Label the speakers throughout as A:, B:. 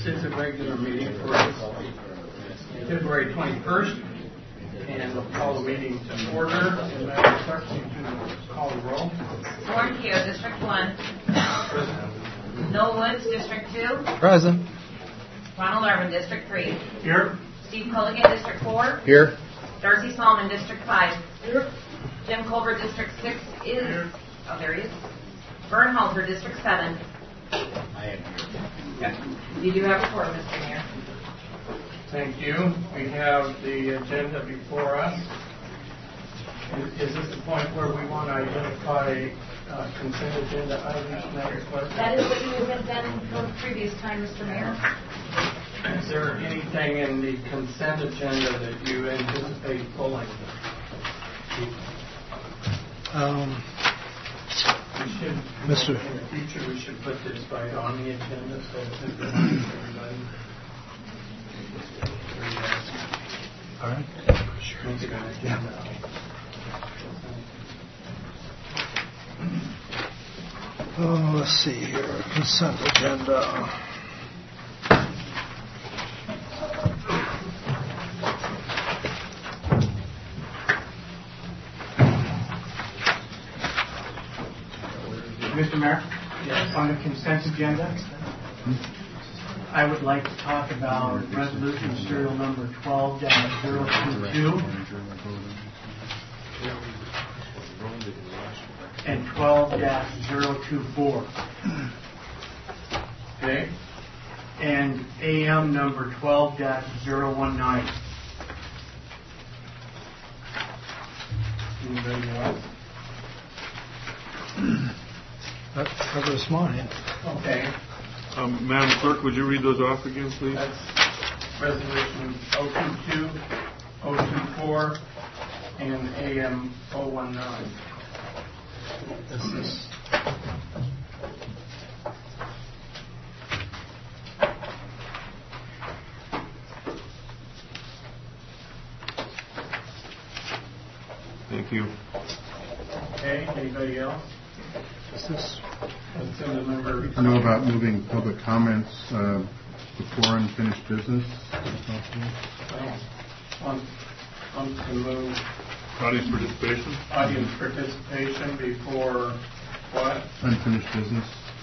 A: is a regular meeting for February 21st, and we'll call the meeting to order. And Madam Clerk, you can call the roll.
B: Warren Keogh, District 1. Noel Woods, District 2.
C: Present.
B: Ronald Irvin, District 3.
A: Here.
B: Steve Culligan, District 4.
C: Here.
B: Darcy Solomon, District 5.
A: Here.
B: Jim Colbert, District 6 is... Here. Oh, there he is. Vern Halter, District 7.
C: I am here.
B: You do have a quorum, Mr. Mayor.
A: Thank you. We have the agenda before us. Is this the point where we want to identify consent agenda items, Madam Clerk?
B: That is what you have done for the previous time, Mr. Mayor.
A: Is there anything in the consent agenda that you anticipate pulling?
C: Mr.
A: In the future, we should put this right on the agenda so it reminds everybody.
C: All right.
A: Yeah.
C: Oh, let's see here. Consent agenda.
D: Mr. Mayor,
A: Yes.
D: on the consent agenda, I would like to talk about resolution serial number 12-022 and 12-024.
A: Okay.
D: And AM number 12-019.
A: Anybody else?
C: That covers mine.
A: Okay.
E: Madam Clerk, would you read those off again, please?
A: That's resolution 022, 024, and AM 019.
C: This is.
E: Thank you.
A: Okay. Anybody else?
C: Is this?
A: Let's send a member.
F: I know about moving public comments before unfinished business.
A: Want to move
E: Audience participation?
A: audience participation before what?
F: Unfinished business.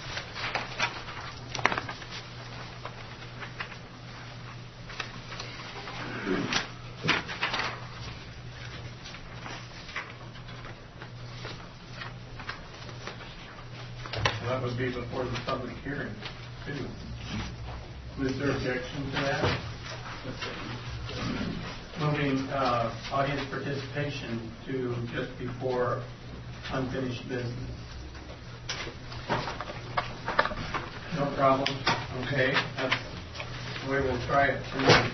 A: That would be before the public hearing, too. Was there objection to that? Moving audience participation to just before unfinished business. No problem. Okay, that's the way we'll try it tonight.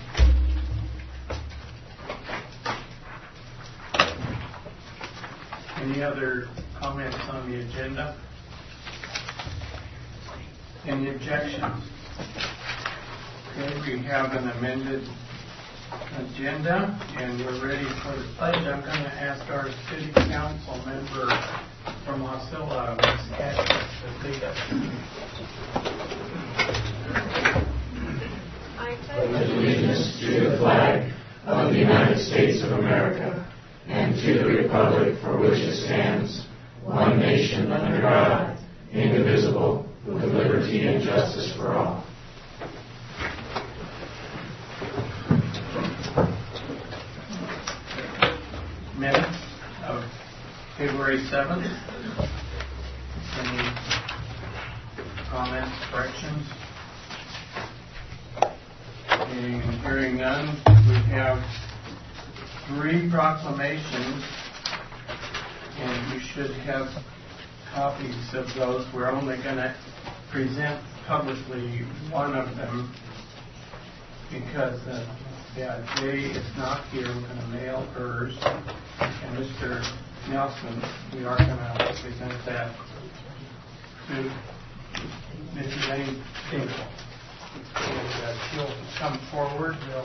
A: Any other comments on the agenda? Any objections? Okay, we have an amended agenda, and we're ready for the pledge. I'm going to ask our city council member from Wasilla, Ms. Ashley, to lead us.
G: I pledge allegiance to the flag of the United States of America and to the republic for which it stands, one nation under God, indivisible, with liberty and justice for all.
A: Minutes of February 7th. Any comments, corrections? Hearing none, we have 3 proclamations, and you should have copies of those. We're only going to present publicly one of them because Jay is not here. We're going to mail hers. And Mr. Nelson, we are going to present that to Mrs. Lane Dingle. And she'll come forward. We'll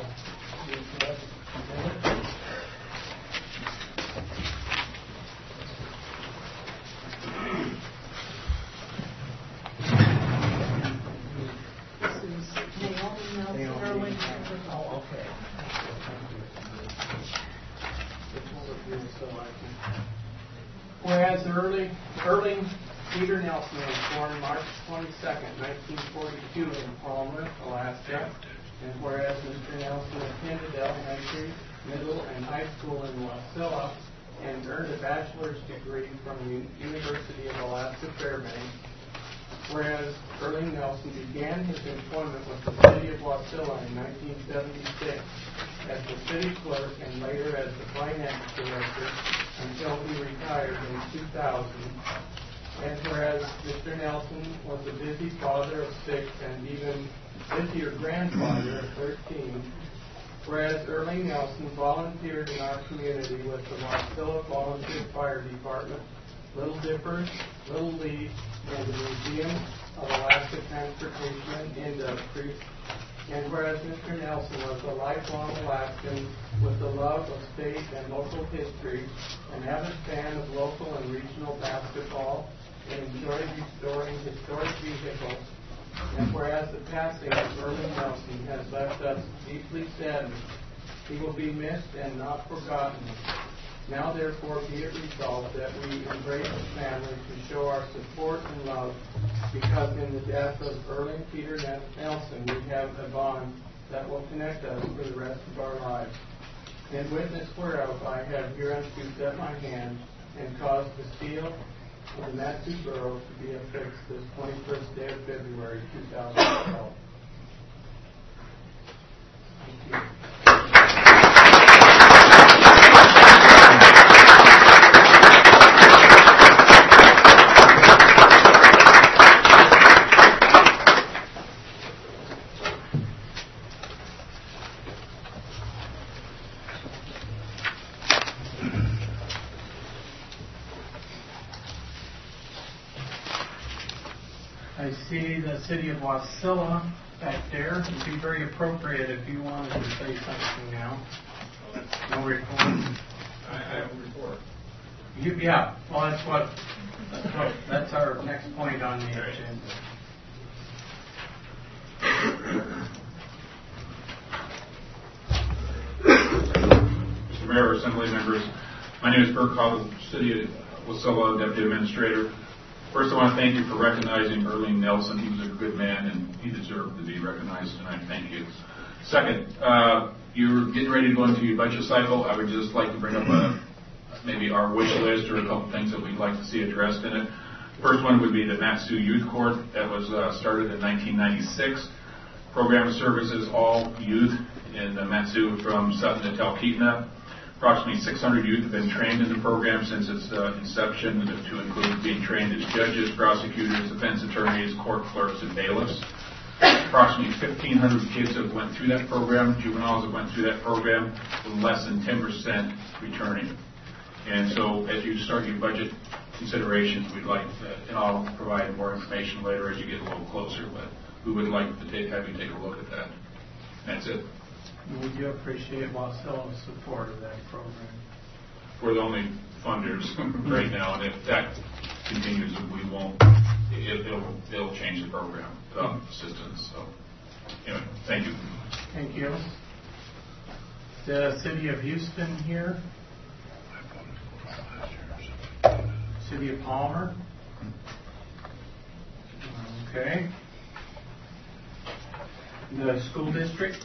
A: Whereas Erling Peter Nelson was born March 22nd, 1942 in Palmer, Alaska. And whereas Mr. Nelson attended elementary, middle, and high school in Wasilla and earned a bachelor's degree from the University of Alaska Fairbanks. Whereas Erling Nelson began his employment with the city of Wasilla in 1976 as the city clerk and later as the finance director until he retired in 2000. And whereas Mr. Nelson was a busy father of 6 and even busier grandfather of 13, whereas Erling Nelson volunteered in our community with the Wasilla Volunteer Fire Department, Little Dipper, Little League, and the Museum of Alaska Transportation and Industry. And whereas Mr. Nelson was a lifelong Alaskan with a love of state and local history, an avid fan of local and regional basketball, and enjoyed restoring historic vehicles. And whereas the passing of Erling Nelson has left us deeply saddened, he will be missed and not forgotten. Now, therefore, be it resolved that we embrace his family to show our support and love, because in the death of Erling Peter Nelson, we have a bond that will connect us for the rest of our lives. In witness whereof I have hereunto set my hand and caused the seal of the Mat-Su Borough to be affixed this 21st day of February 2012. Thank you. I see the city of Wasilla back there. It would be very appropriate if you wanted to say something now. No report.
H: I have a report.
A: Yeah, well, that's our next point on the agenda.
H: Mr. Mayor, Assembly members, my name is Bert Cobble, City of Wasilla Deputy Administrator. First, I want to thank you for recognizing Erling Nelson. He was a good man, and he deserved to be recognized tonight. Thank you. Second, you're getting ready to go into your budget cycle. I would just like to bring up maybe our wish list or a couple things that we'd like to see addressed in it. First one would be the Mat-Su Youth Court that was started in 1996. Program services all youth in the Mat-Su from Sutton to Talkeetna. Approximately 600 youth have been trained in the program since its inception, to include being trained as judges, prosecutors, defense attorneys, court clerks, and bailiffs. Approximately 1,500 kids have went through that program, juveniles have went through that program, with less than 10% returning. And so as you start your budget considerations, we'd like to, and I'll provide more information later as you get a little closer, but we would like to have you take a look at that. That's it.
A: We do appreciate Wasilla's support of that program.
H: We're the only funders right now, and if that continues, we won't. It'll change the program assistance. So, anyway, thank you.
A: Thank you. The City of Houston here. City of Palmer. Okay. The school district.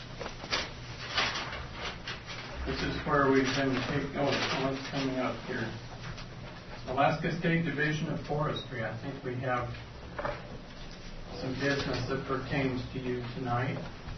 A: This is where we've been taking, what's coming up here? Alaska State Division of Forestry. I think we have some business that pertains to you tonight.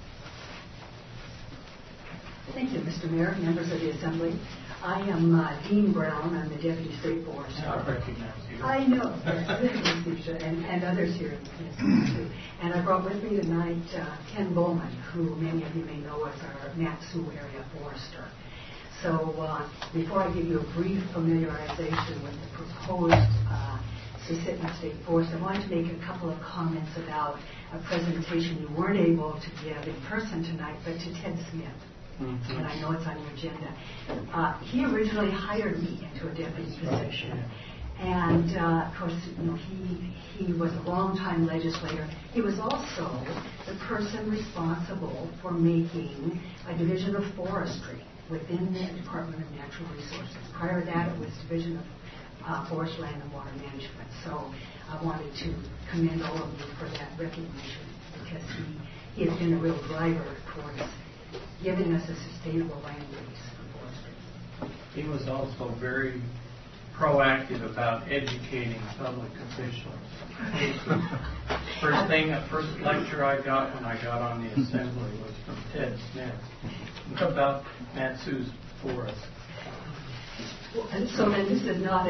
I: Thank you, Mr. Mayor, members of the Assembly. I am Dean Brown. I'm the Deputy State Forester.
A: I recognize you.
I: I know, yes, and others here too. And I brought with me tonight Ken Bowman, who many of you may know as our Mat-Su area forester. So before I give you a brief familiarization with the proposed Susitna State Forest, I wanted to make a couple of comments about a presentation you weren't able to give in person tonight, but to Ted Smith. Mm-hmm. And I know it's on your agenda. He originally hired me into a deputy position. And, of course, he was a long-time legislator. He was also the person responsible for making a division of forestry within the Department of Natural Resources. Prior to that, it was Division of forest land and water management. So I wanted to commend all of you for that recognition, because he has been a real driver towards giving us a sustainable land base for forestry.
A: He was also very proactive about educating public officials. First lecture I got when I got on the assembly was from Ted Smith about Matsu's forest.
I: And so then this is not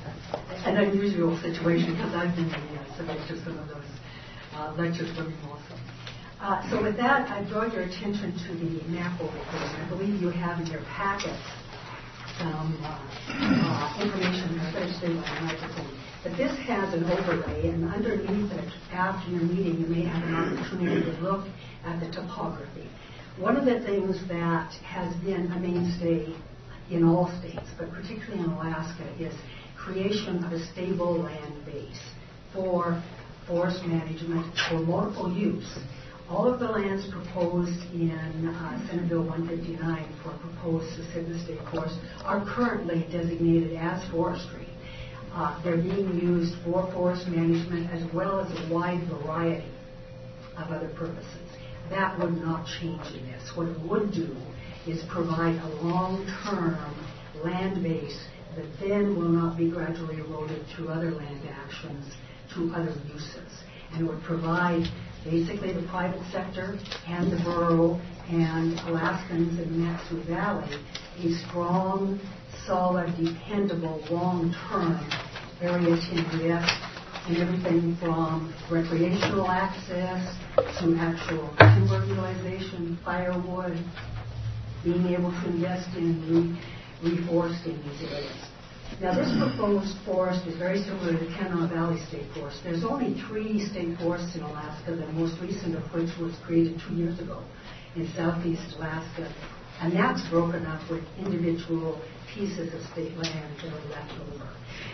I: an unusual situation, because I've been subject to some of those lectures from him also. So with that, I draw your attention to the NAPO report. I believe you have in your packets some information, especially on microphone. But this has an overlay, and underneath it, after your meeting, you may have an opportunity to look at the topography. One of the things that has been a mainstay in all states, but particularly in Alaska, is creation of a stable land base for forest management for multiple use. All of the lands proposed in Senate Bill 159 for proposed Susitna State Forest are currently designated as forestry. They're being used for forest management as well as a wide variety of other purposes. That would not change in this. What it would do is provide a long-term land base that then will not be gradually eroded through other land actions to other uses, and would provide basically the private sector and the borough and Alaskans in the Mat-Su Valley a strong, solid, dependable, long-term area to invest in everything from recreational access to actual timber utilization, firewood, being able to invest in reforesting these areas. Now, this proposed forest is very similar to the Kanawha Valley State Forest. There's only 3 state forests in Alaska, the most recent of which was created 2 years ago in southeast Alaska, and that's broken up with individual pieces of state land that are left over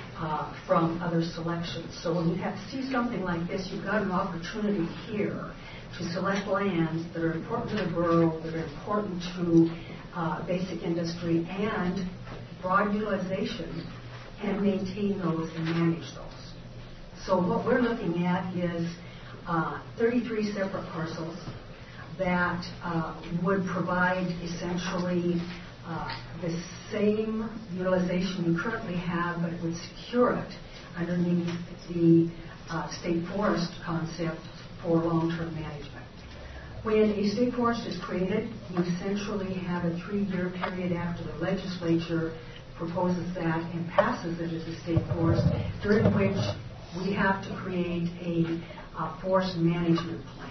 I: from other selections. So when you see something like this, you've got an opportunity here to select lands that are important to the borough, that are important to basic industry and broad utilization, and maintain those and manage those. So what we're looking at is 33 separate parcels that would provide essentially the same utilization you currently have, but it would secure it underneath the state forest concept for long-term management. When a state forest is created, you essentially have a 3-year period after the legislature proposes that and passes it as a state forest, during which we have to create a forest management plan.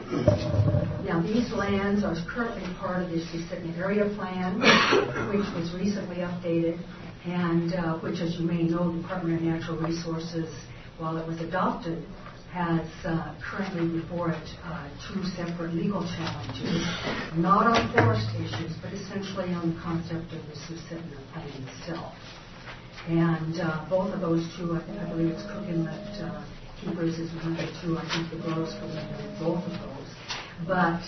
I: Now, these lands are currently part of the Susitna Area Plan, which was recently updated, and which, as you may know, the Department of Natural Resources, while it was adopted, has currently before it 2 separate legal challenges, not on forest issues, but essentially on the concept of the Susitna Plan itself. And both of those 2, I believe it's Cook Inlet Keepers is one of the 2. I think the borough's familiar with both of those. But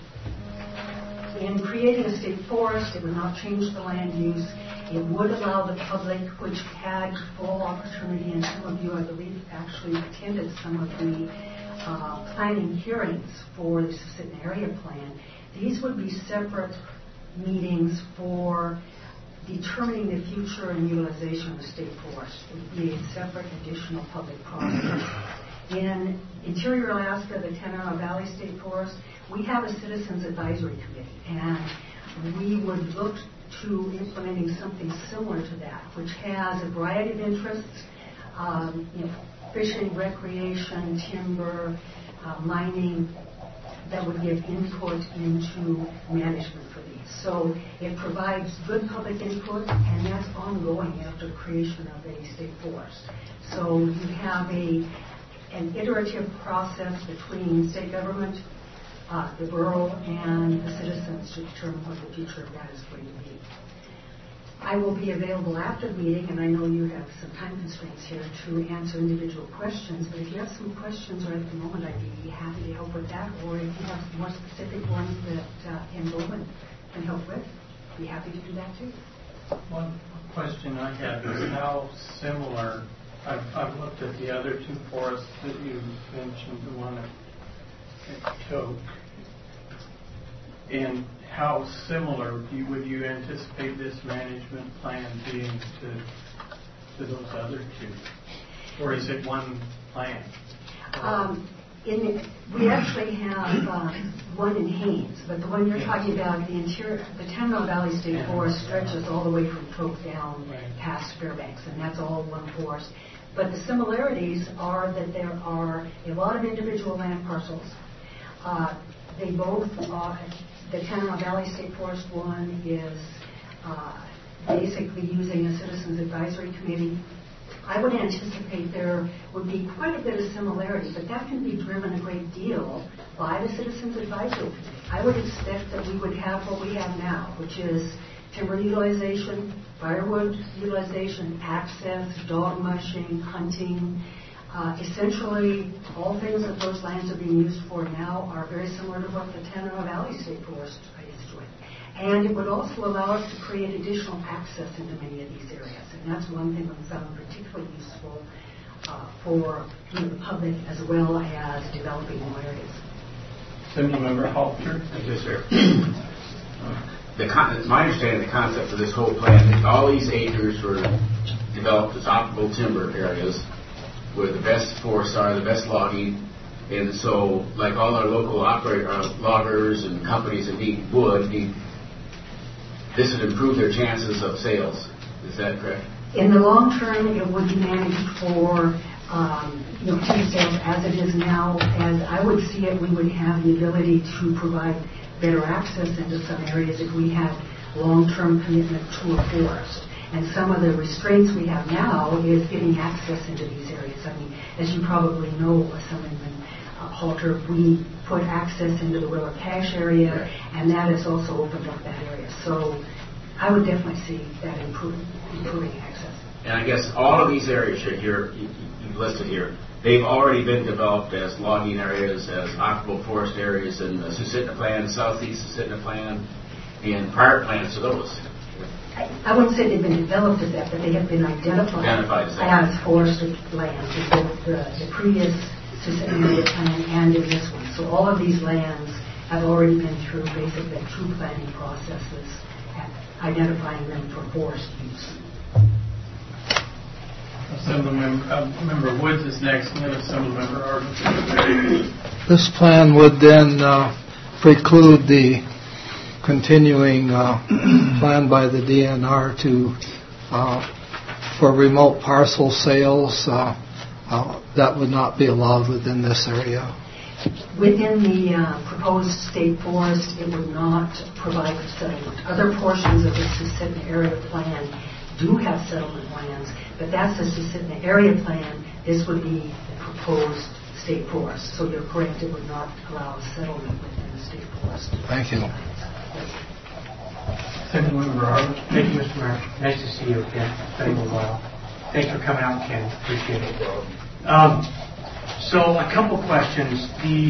I: in creating a state forest, it would not change the land use. It would allow the public, which had full opportunity, and some of you, I believe, actually attended some of the planning hearings for the Susitna Area Plan. These would be separate meetings for determining the future and utilization of the state forest. It would be a separate additional public process. In interior Alaska, the Kanawha Valley State Forest, we have a Citizens Advisory Committee, and we would look to implementing something similar to that, which has a variety of interests, fishing, recreation, timber, mining, that would give input into management for these. So it provides good public input, and that's ongoing after creation of a state forest. So you have an iterative process between state government, the borough, and the citizens to determine what the future of that is going to be. I will be available after the meeting, and I know you have some time constraints here to answer individual questions, but if you have some questions right at the moment, I'd be happy to help with that, or if you have more specific ones that Ken Bowman can help with, I'd be happy to do that too.
A: One question I had is how similar, I've looked at the other two forests that you mentioned, the one at Toke, and how similar would you anticipate this management plan being to those other two? Or is it one plan?
I: We actually have one in Haines, but the one you're talking about, the interior, the Tamaraw Valley State Forest stretches all the way from Toke down past Fairbanks, and that's all one forest. But the similarities are that there are a lot of individual land parcels. They both are, the Tamaraw Valley State Forest one is basically using a Citizens Advisory Committee. I would anticipate there would be quite a bit of similarity, but that can be driven a great deal by the Citizens Advisory Committee. I would expect that we would have what we have now, which is timber utilization, firewood utilization, access, dog mushing, hunting. Essentially, all things that those lands are being used for now are very similar to what the Tamaraw Valley State Forest is doing. And it would also allow us to create additional access into many of these areas. And that's one thing that we found particularly useful for the public as well as developing new areas.
A: Assemblymember Halter.
J: Thank you, sir. My understanding of the concept of this whole plan, all these acres were developed as optimal timber areas where the best forests are, the best logging. And so, like all our local loggers and companies that need wood, this would improve their chances of sales. Is that correct?
I: In the long term, it would be managed for timber sales as it is now. As I would see it, we would have the ability to provide better access into some areas if we had long-term commitment to a forest. And some of the restraints we have now is getting access into these areas. I mean, as you probably know, Assemblyman Halter, we put access into the Willow Cache area, and that has also opened up that area. So I would definitely see that improving access.
J: And I guess all of these areas you've listed here, they've already been developed as logging areas, as occupiable forest areas in the Susitna Plan, Southeast Susitna Plan, and prior plans to those.
I: I wouldn't say they've been developed as that, but they have been identified as forested lands in both the previous Susitna Area Plan and in this one. So all of these lands have already been through basically true planning processes, identifying them for forest use.
A: Assemblymember Woods is next, and then Assemblymember Arbuckle.
C: This plan would then preclude the continuing plan by the DNR for remote parcel sales. That would not be allowed within this area.
I: Within the proposed state forest, it would not provide for settlement. Other portions of the Susitna Area Plan do have settlement lands, but that's the Susitna Area Plan. This would be the proposed state forest. So you're correct, it would not allow a settlement within the state forest.
C: Thank you.
A: Assemblymember Arbuckle.
D: Thank you, Mr. Mayor. Nice to see you again. It's been a little while. Thanks for coming out, Ken. Appreciate it. So a couple questions.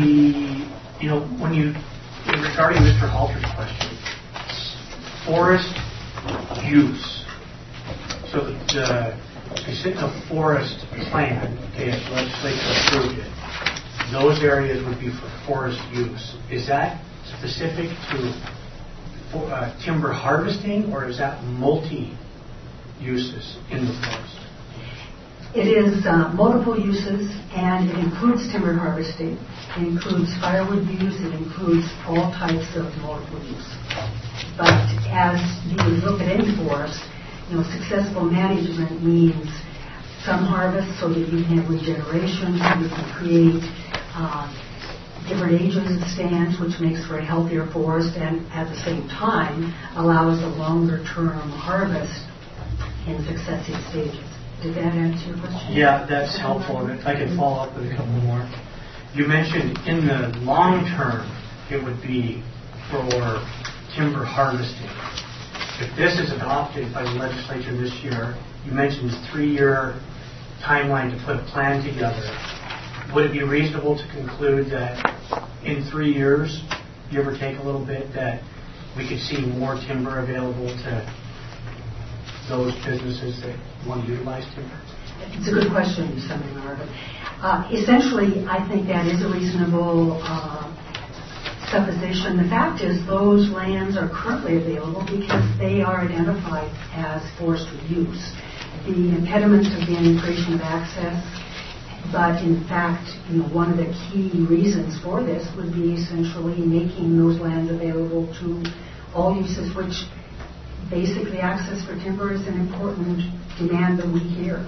D: Regarding Mr. Halter's question, forest use. So the Susitna Forest Plan, okay, if the legislature approved it, those areas would be for forest use. Is that specific to timber harvesting, or is that multi-uses in the forest?
I: It is multiple uses, and it includes timber harvesting. It includes firewood use. It includes all types of multiple use. But as you would look at any forest, successful management means some harvest so that you can have regeneration, you can create different ages of stands, which makes for a healthier forest, and at the same time allows a longer-term harvest in successive stages. Did that answer your question?
D: Yeah, that's helpful. And if I could follow up with a couple more. You mentioned in the long term it would be for timber harvesting. If this is adopted by the legislature this year, you mentioned 3-year timeline to put a plan together. Would it be reasonable to conclude that in 3 years, give or take a little bit, that we could see more timber available to those businesses that want to utilize timber?
I: It's a good question, Senator Marvin. Essentially, I think that is a reasonable supposition. The fact is those lands are currently available because they are identified as forestry use. The impediments have been creation of access, but in fact, one of the key reasons for this would be essentially making those lands available to all uses, which basically access for timber is an important demand that we hear.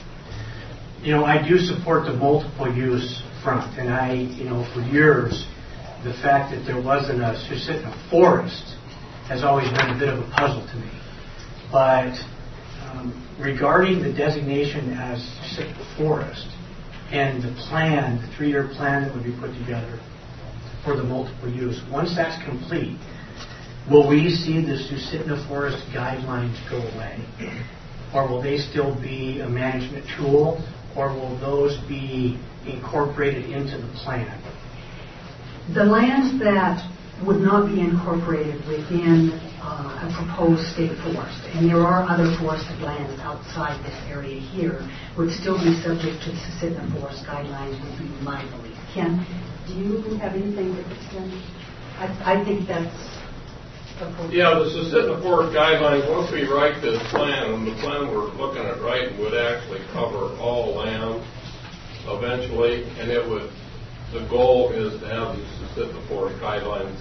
D: I do support the multiple use front, and for years, the fact that there wasn't a Susitna forest has always been a bit of a puzzle to me. But regarding the designation as Susitna forest and the plan, the 3-year plan that would be put together for the multiple use, once that's complete, will we see the Susitna forest guidelines go away? Or will they still be a management tool? Or will those be incorporated into the plan?
I: The lands that would not be incorporated within a proposed state forest, and there are other forested lands outside this area here, would still be subject to the Susitna forest guidelines, would be my belief. Ken, do you have anything to extend? I think that's appropriate.
K: Yeah, the Susitna forest guidelines, once we write this plan, and the plan we're looking at writing would actually cover all land eventually, and the goal is to have these Susitna forest guidelines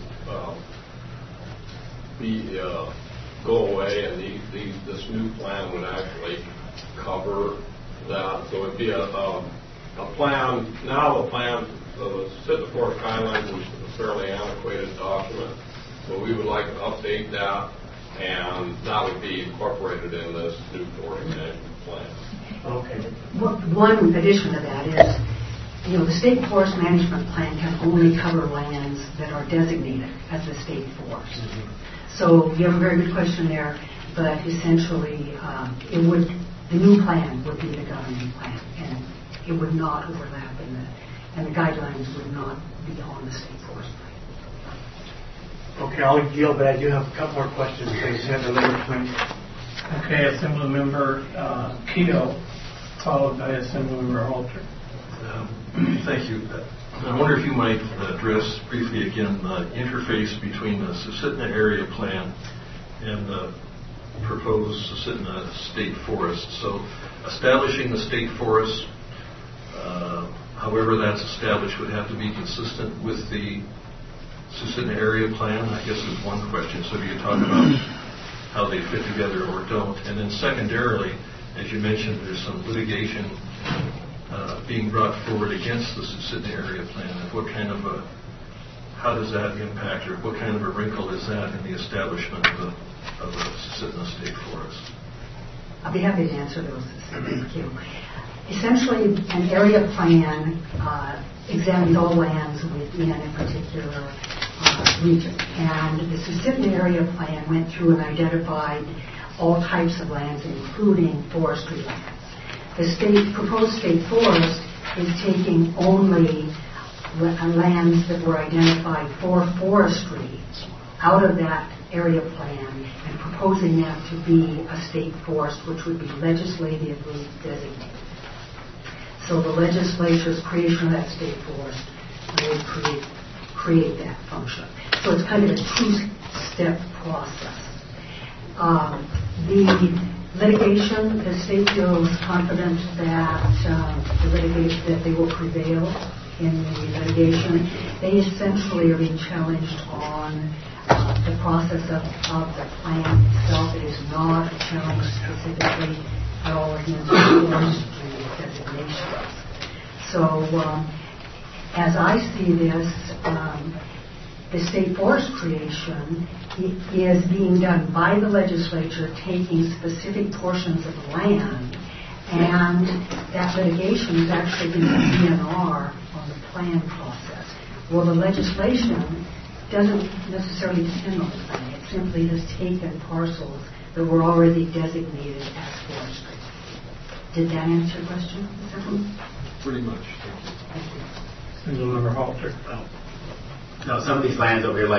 K: go away, and this new plan would actually cover that. So it'd be a plan. Now the Susitna forest guidelines is a fairly antiquated document, so we would like to update that, and that would be incorporated in this new forest management plan.
D: Okay.
I: One addition to that is, the state forest management plan can only cover lands that are designated as a state forest. Mm-hmm. So you have a very good question there, but essentially the new plan would be the governing plan, and it would not overlap, and the guidelines would not be on the state forest plan.
D: Okay, I'll yield, but I do have a couple more questions. Senator Littleton.
A: Okay, Assemblymember Keough, followed by Assemblymember Halter.
L: Thank you. I wonder if you might address briefly again the interface between the Susitna area plan and the proposed Susitna state forest. So establishing the state forest, however that's established, would have to be consistent with the Susitna area plan, I guess is one question. So do you talk about how they fit together or don't? And then secondarily, as you mentioned, there's some litigation being brought forward against the Susitna area plan. And how does that impact, or what kind of a wrinkle is that in the establishment of the Susitna state forest?
I: I'll be happy to answer those. Thank you. Essentially, an area plan examined all lands within a particular region. And the Susitna area plan went through and identified all types of lands, including forestry lands. The proposed state forest is taking only lands that were identified for forestry out of that area plan and proposing that to be a state forest, which would be legislatively designated. So the legislature's creation of that state forest would create that function. So it's kind of a two-step process. The litigation, the state feels confident that they will prevail in the litigation. They essentially are being challenged on the process of the plan itself. It is not a challenge specifically at all against the forestry designations. So as I see this, the state forest creation is being done by the legislature, taking specific portions of land, and that litigation is actually in the DNR on the plan process. Well, the legislation doesn't necessarily depend on the plan. It simply has taken parcels that were already designated as forestry. Did that answer your question?
L: Pretty much.
A: Senator Halter.
J: Now, some of these lands over here, like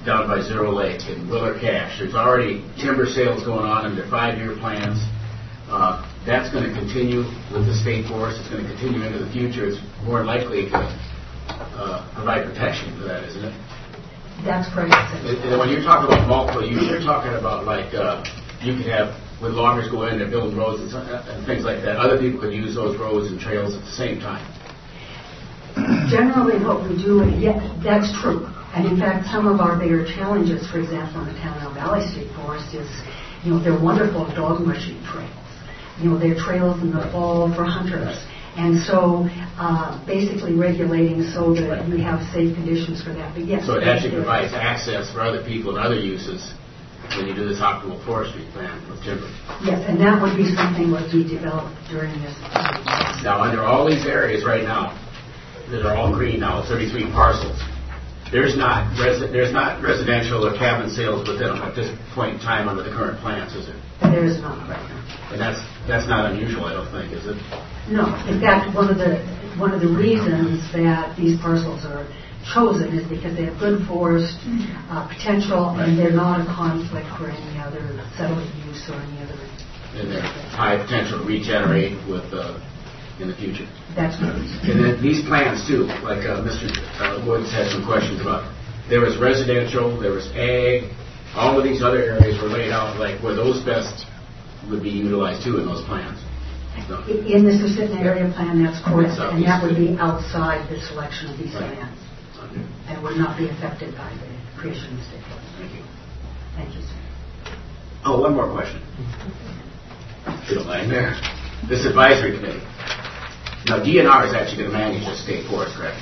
J: down by Zero Lake and Willard Cache. There's already timber sales going on in their 5-year plans. That's going to continue with the state forest. It's going to continue into the future. It's more likely to provide protection for that, isn't it?
I: That's correct.
J: And when you're talking about multiple use, you're talking about like you could have, when loggers go in, they're building roads and things like that. Other people could use those roads and trails at the same time.
I: Generally, what we do, yes, that's true. And in fact, some of our bigger challenges, for example, in the Tanana Valley State Forest is, they're wonderful dog mushing trails. They're trails in the fall for hunters. And so basically regulating so that we have safe conditions for that. But yes,
J: so it actually provides access for other people and other uses when you do this optimal forestry plan with timber.
I: Yes, and that would be something that would be developed during this process.
J: Now, under all these areas right now that are all green now, 33 parcels, there's not residential or cabin sales within them at this point in time under the current plans, is there?
I: There is not right now.
J: And that's not unusual, I don't think, is it?
I: No. In fact, one of the reasons that these parcels are chosen is because they have good forest potential, and they're not a conflict for any other settlement use or any other.
J: And they're high potential to regenerate with in the future.
I: That's right.
J: And then these plans too, like Mr. Woods had some questions about. There was residential, there was ag. All of these other areas were laid out like where those best would be utilized too in those plans. So.
I: In the Susitna area plan, that's correct, and that would be outside the selection of these lands, and would not be affected by the creation of the state forest.
J: Thank you.
I: Thank you, sir.
J: Oh, one more question. If you don't mind there. This advisory committee. Now, DNR is actually going to manage the state forest, correct?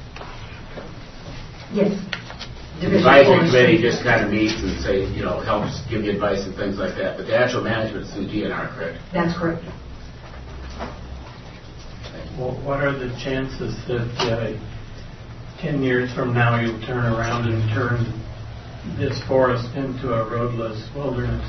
I: Yes.
J: The advisory committee just kind of meets and say, helps give you advice and things like that. But the actual management is in DNR, correct?
I: That's correct.
A: Well, what are the chances that 10 years from now you'll turn around and turn this forest into a roadless wilderness?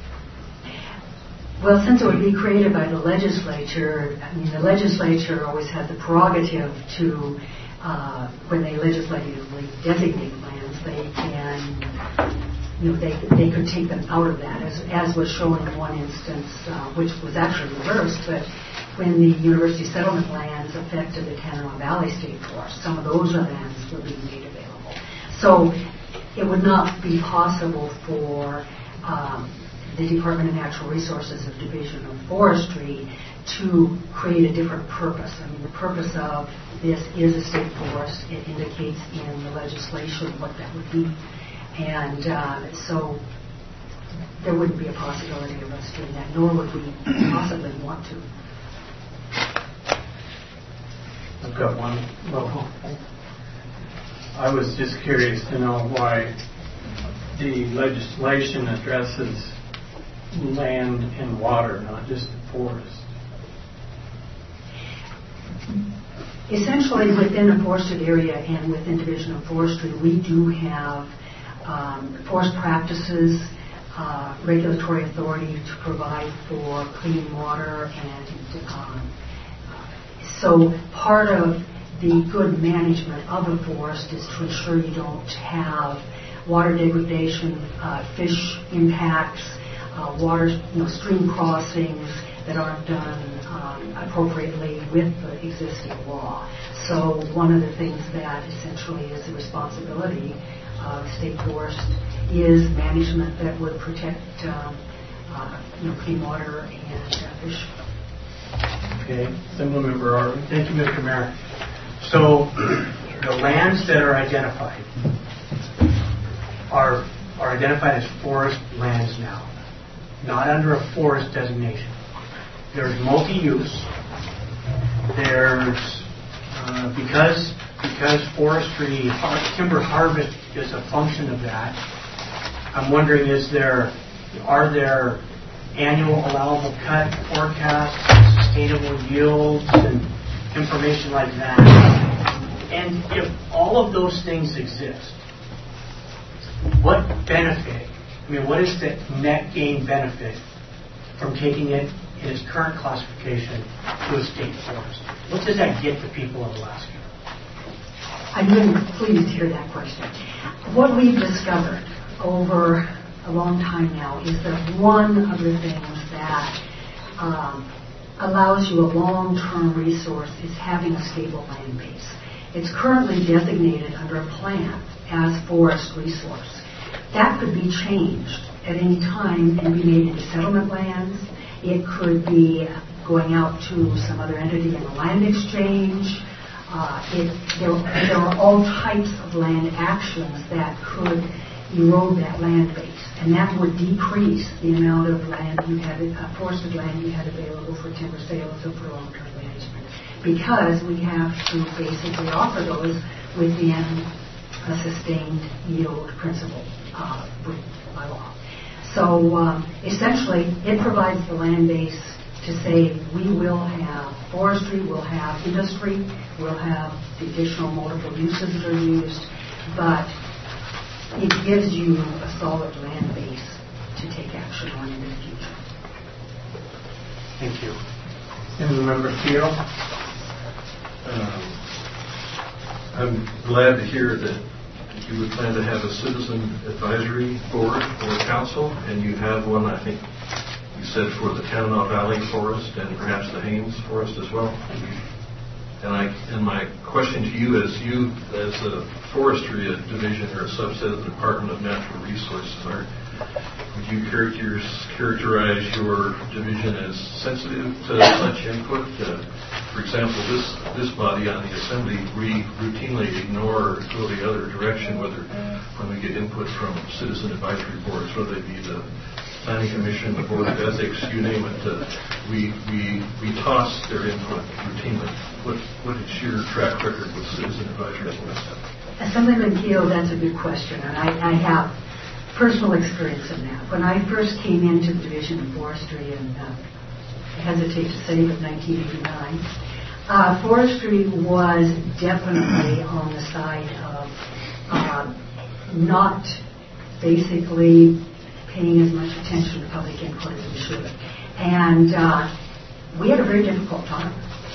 I: Well, since it would be created by the legislature, the legislature always had the prerogative to, when they legislatively designate lands, they can, they could take them out of that, as was shown in one instance, which was actually reversed, but when the university settlement lands affected the Tanana Valley State Forest, some of those lands were being made available. So it would not be possible for the Department of Natural Resources of Division of Forestry to create a different purpose. The purpose of this is a state forest. It indicates in the legislation what that would be. And so there wouldn't be a possibility of us doing that, nor would we possibly want to.
A: I've got one. Well, I was just curious to know why the legislation addresses land and water, not just the forest.
I: Essentially, within a forested area and within Division of Forestry, we do have forest practices, regulatory authority to provide for clean water, and so part of the good management of a forest is to ensure you don't have water degradation, fish impacts, water, stream crossings that aren't done appropriately with the existing law. So one of the things that essentially is the responsibility of state forest is management that would protect clean water and fish.
A: Okay, Assemblymember Arvin.
D: Thank you, Mr. Mayor. So the lands that are identified are identified as forest lands now, not under a forest designation. There's multi-use. There's because forestry timber harvest is a function of that. I'm wondering, are there annual allowable cut forecasts, sustainable yields, and information like that? And if all of those things exist, what benefit? What is the net gain benefit from taking it in its current classification to a state forest? What does that get the people of Alaska?
I: I'm really pleased to hear that question. what we've discovered over a long time now is that one of the things that allows you a long-term resource is having a stable land base. It's currently designated under a plan as forest resource. That could be changed at any time and be made into settlement lands. It could be going out to some other entity in a land exchange. There are all types of land actions that could erode that land base, and that would decrease the amount of land you had, forested land you had available for timber sales or for long-term management, because we have to basically offer those within a sustained yield principle by law. So essentially, it provides the land base to say we will have forestry, we'll have industry, we'll have the additional multiple uses that are used, but it gives you a solid land base to take action on in the future.
D: Thank you.
A: Member Keel?
L: I'm glad to hear that you would plan to have a citizen advisory board or council, and you have one, I think you said, for the Tanana Valley Forest and perhaps the Haines Forest as well. And my question to you is, you as a forestry division or a subset of the Department of Natural Resources, would you characterize your division as sensitive to such input? For example, this body on the Assembly, we routinely ignore or go the other direction when we get input from citizen advisory boards, whether they be the Planning Commission, the Board of Ethics, you name it. We toss their input routinely. What is your track record with citizen advisory boards?
I: Assemblyman Keel, that's a good question, and I have personal experience in that. When I first came into the Division of Forestry, and I hesitate to say, but 1989, forestry was definitely on the side of not basically paying as much attention to public input as we should. And we had a very difficult time.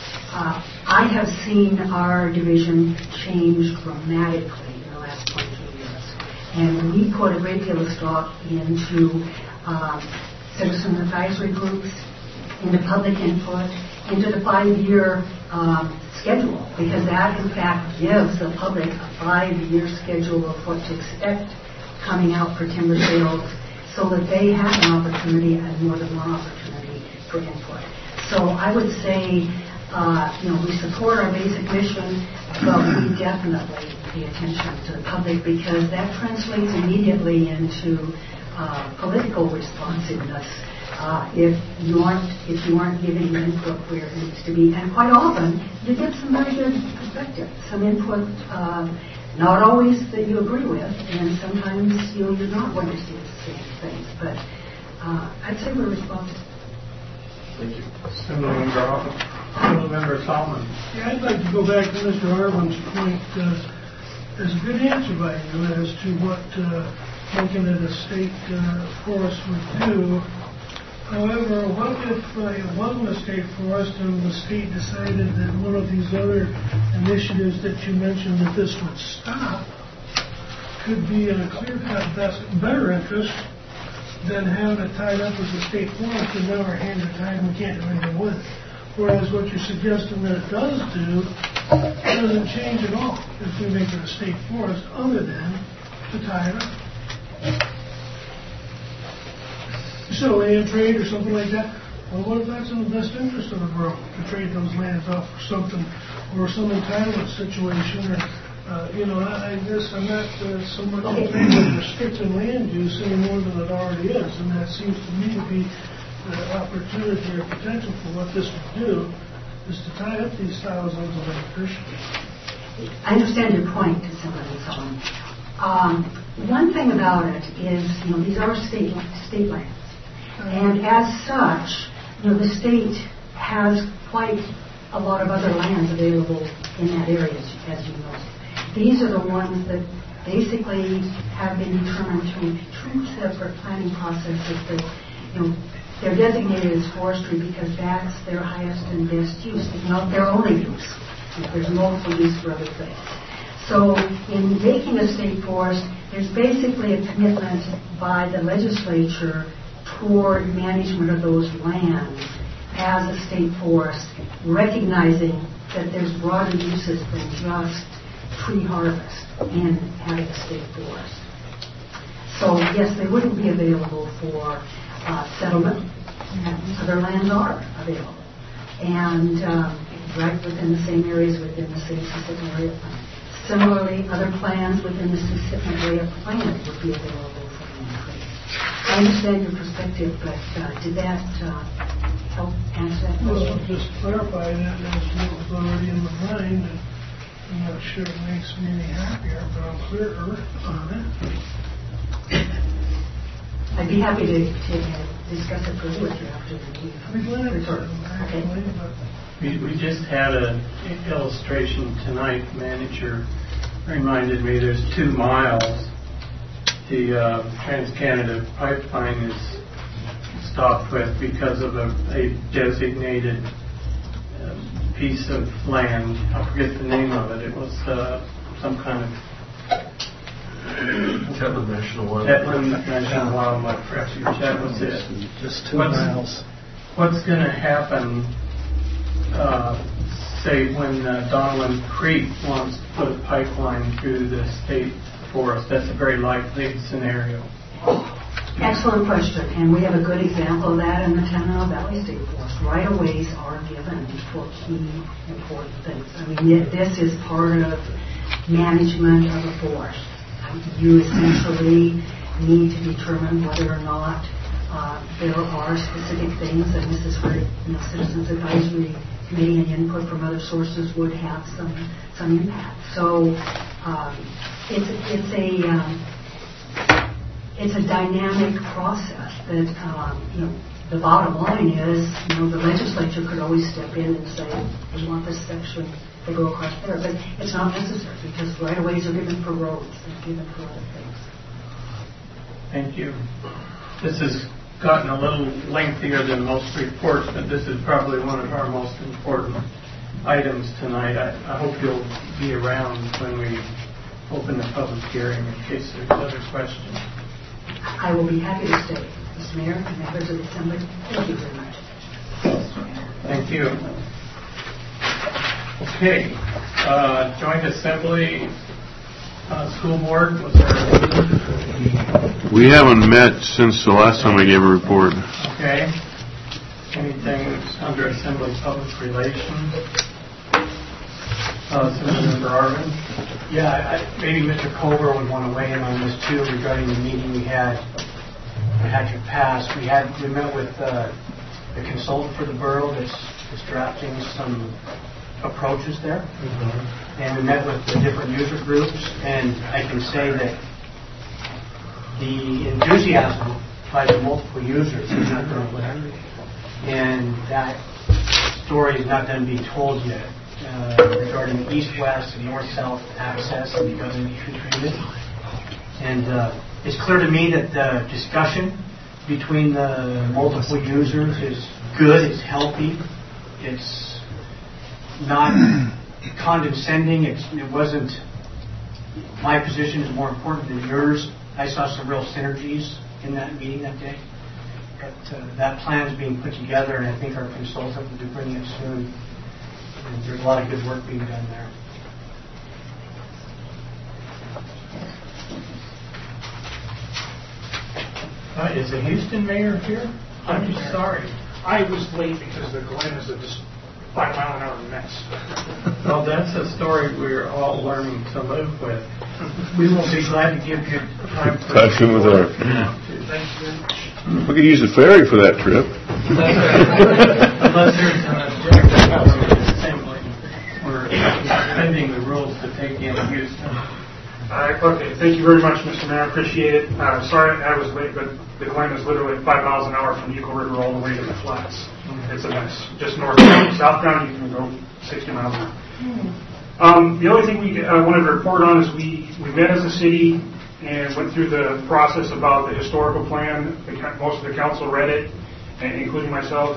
I: I have seen our division change dramatically in the last 22 years. And we put a great deal of stock into citizen advisory groups, into public input, into the 5-year schedule, because that, in fact, gives the public a 5-year schedule of what to expect coming out for timber sales, so that they have an opportunity and more than one opportunity for input. So I would say, we support our basic mission, but we definitely pay attention to the public, because that translates immediately into political responsiveness. If you aren't giving input where it needs to be, and quite often you get some very good perspective, some input. Not always that you agree with, and sometimes you're not going to see the same things, but I'd say we're responsive.
L: Thank you.
A: Member Solomon.
M: Yeah, I'd like to go back to Mr. Harlan's point. There's a good answer by you as to what making it a state forest would do. However, what if it wasn't a state forest and the state decided that one of these other initiatives that you mentioned that this would stop could be in a clear-cut better interest than having it tied up as a state forest, and now our hands are tied and we can't do anything with it. Whereas what you're suggesting that it does do doesn't change at all if we make it a state forest, other than to tie it up. So land trade or something like that. Well, what if that's in the best interest of the borough, to trade those lands off for something, or some entitlement situation, or I guess I'm not so much in favor of restricting land use any more than it already is, and that seems to me to be the opportunity or potential for what this would do, is to tie up these thousands of acres.
I: I understand your point, somebody someone. One thing about it is, these are state lands. And as such, the state has quite a lot of other lands available in that area, as you know. These are the ones that basically have been determined through two separate planning processes that, they're designated as forestry because that's their highest and best use. It's not their only use. There's multiple use for other things. So in making a state forest, there's basically a commitment by the legislature toward management of those lands as a state forest, recognizing that there's broader uses than just tree harvest in having a state forest. So yes, they wouldn't be available for settlement. Other lands are available. And right within the same areas within the same specific area plan. Similarly, other plans within the specific area plan would be available for an increase. I understand your perspective, but did that help answer that
M: Well,
I: question?
M: just clarify that, that's what was already in my mind, and I'm not sure it makes me any happier, but I'm clearer on it.
I: I'd be happy to discuss it further with you after the meeting.
M: I'd be glad to, actually, but
A: We just had an illustration tonight. Manager reminded me there's 2 miles. The Trans-Canada pipeline is stopped with because of a designated piece of land. I forget the name of it. It was some kind of
L: Tetlin National Wildlife
A: Refuge. That was it.
C: Just 2 miles.
A: What's going to happen, say, when Donlin Creek wants to put a pipeline through the state forest? That's a very likely scenario.
I: Excellent question, and we have a good example of that in the Tanana Valley State Forest. Right-of-ways are given for key important things. I mean, this is part of management of a forest. You essentially need to determine whether or not there are specific things, and this is where Citizens Advisory Committee and input from other sources would have some impact. So it's a dynamic process that the bottom line is the legislature could always step in and say we want this section to go across there, but it's not necessary because right-of-ways are given for roads, they're given for other things.
A: Thank you. This has gotten a little lengthier than most reports, but this is probably one of our most important items tonight. I hope you'll be around when we open the public hearing in case there's other questions.
I: I will be happy to stay. Mr. Mayor and members of the Assembly, thank you very much.
A: Thank you. Okay. Joint Assembly School Board, was there a meeting?
E: We haven't met since the last time I gave a report.
A: Okay. Anything under Assembly Public Relations? Senator Arvin?
D: Yeah, maybe Mr. Culver would want to weigh in on this too regarding the meeting we had you pass. We met with the consultant for the borough that's drafting some approaches there, and we met with the different user groups, and I can say that the enthusiasm by the multiple users is not going to live, and that story is not done being told yet. Regarding east-west and north-south access and becoming treated. And it's clear to me that the discussion between the multiple users is good, it's healthy, it's not condescending, it wasn't, my position is more important than yours. I saw some real synergies in that meeting that day. But that plan is being put together, and I think our consultant will be bringing it soon. And there's a lot of good work being done there.
A: Is the Houston mayor here? I'm sorry.
N: I was late because the Glen is a 5-mile-an-hour mess.
A: Well, that's a story we're all learning to live with. We will be glad to give you time for
E: Talking with our.
N: Thank you very much.
E: We could use the ferry for that trip.
A: Unless there's an assembly, we're suspending the rules to take in Houston.
N: Okay, thank you very much, Mr. Mayor. I appreciate it. Sorry I was late, but the Glen is literally 5 miles an hour from Eagle River all the way to the flats. It's a mess. Just northbound. Southbound, you can go 60 miles an hour. The only thing we wanted to report on is we met as a city and went through the process about the historical plan. Most of the council read it, including myself.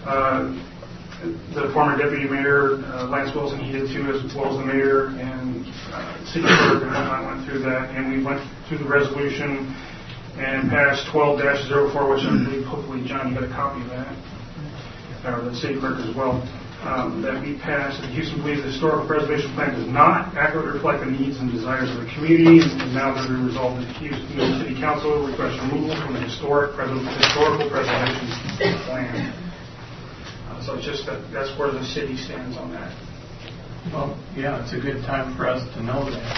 N: The former deputy mayor, Lance Wilson, he did too, as well as the mayor, and city clerk and whatnot went through that, and we went through the resolution and passed 12-04, which I believe, hopefully, John, you got a copy of that, or the city clerk as well, that we passed. That Houston believes the historical preservation plan does not accurately reflect the needs and desires of the community, and now that we resolved that Houston City Council requests removal from the historical preservation plan. So it's just that's where the city stands on that.
A: Well, yeah, it's a good time for us to know that.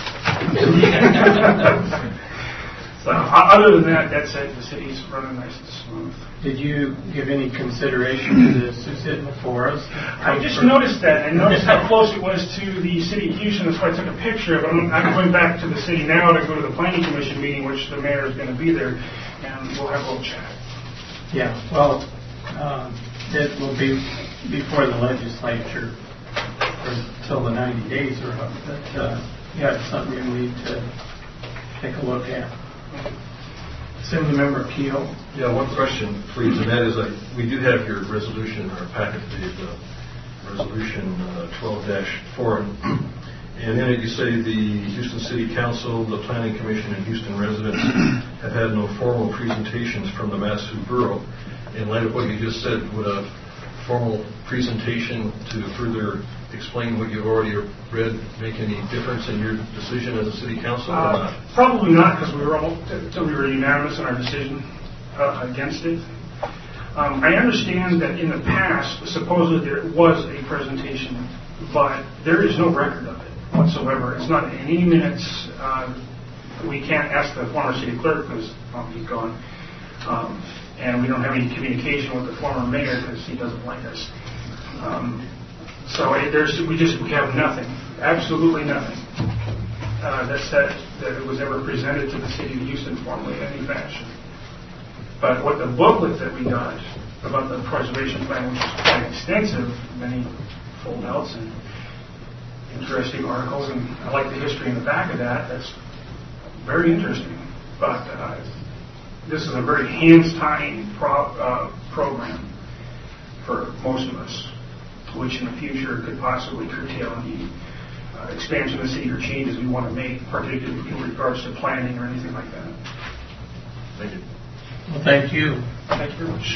N: So other than that, that's it. The city's running nice and smooth.
A: Did you give any consideration to this? Is it before us?
N: I just noticed that. I noticed how close it was to the city of Houston. That's why I took a picture of it. I'm going back to the city now to go to the planning commission meeting, which the mayor is going to be there, and we'll have a little chat.
A: Yeah, well, it will be before the legislature until the 90 days are up. But yeah, it's something we need to take a look at. Assemblymember Keel.
L: Yeah, one question, please, and that is, we do have your resolution in our packet, the resolution 12-4, and in it you say the Houston City Council, the Planning Commission, and Houston residents have had no formal presentations from the Mat-Su Borough. In light of what you just said, would a formal presentation to further explain what you've already read make any difference in your decision as a city council or not?
N: Probably not, because we were unanimous in our decision against it. I understand that in the past, supposedly there was a presentation, but there is no record of it whatsoever. It's not in any minutes. We can't ask the former city clerk because he's gone. And we don't have any communication with the former mayor because he doesn't like us. So we have nothing, absolutely nothing, that said that it was ever presented to the city of Houston formally in any fashion. But what the booklet that we got about the preservation plan, which is quite extensive, many fold-outs and interesting articles, and I like the history in the back of that. That's very interesting. But this is a very hands-tying program for most of us, which in the future could possibly curtail any expansion of the city or changes we want to make, particularly in regards to planning or anything like that.
L: Thank you.
A: Well, thank you.
N: Thank you very much.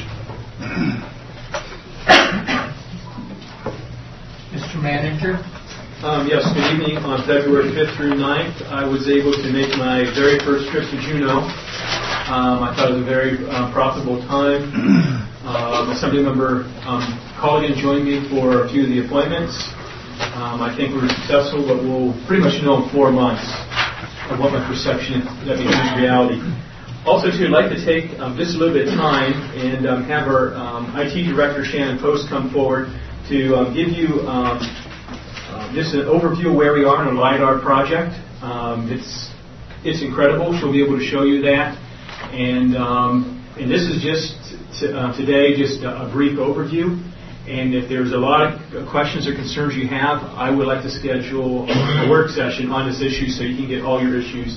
A: Mr. Manager?
O: Yes, good evening. On February 5th through 9th, I was able to make my very first trip to Juneau. I thought it was a very profitable time. Assemblymember Colligan joined me for a few of the appointments. I think we were successful, but we'll pretty much know in 4 months of what my perception that becomes reality. Also, too, I'd like to take just a little bit of time and have our IT Director, Shannon Post, come forward to give you just an overview of where we are in the LiDAR project. It's incredible. She'll be able to show you that. And this is just today just a brief overview. And if there's a lot of questions or concerns you have, I would like to schedule a work session on this issue so you can get all your issues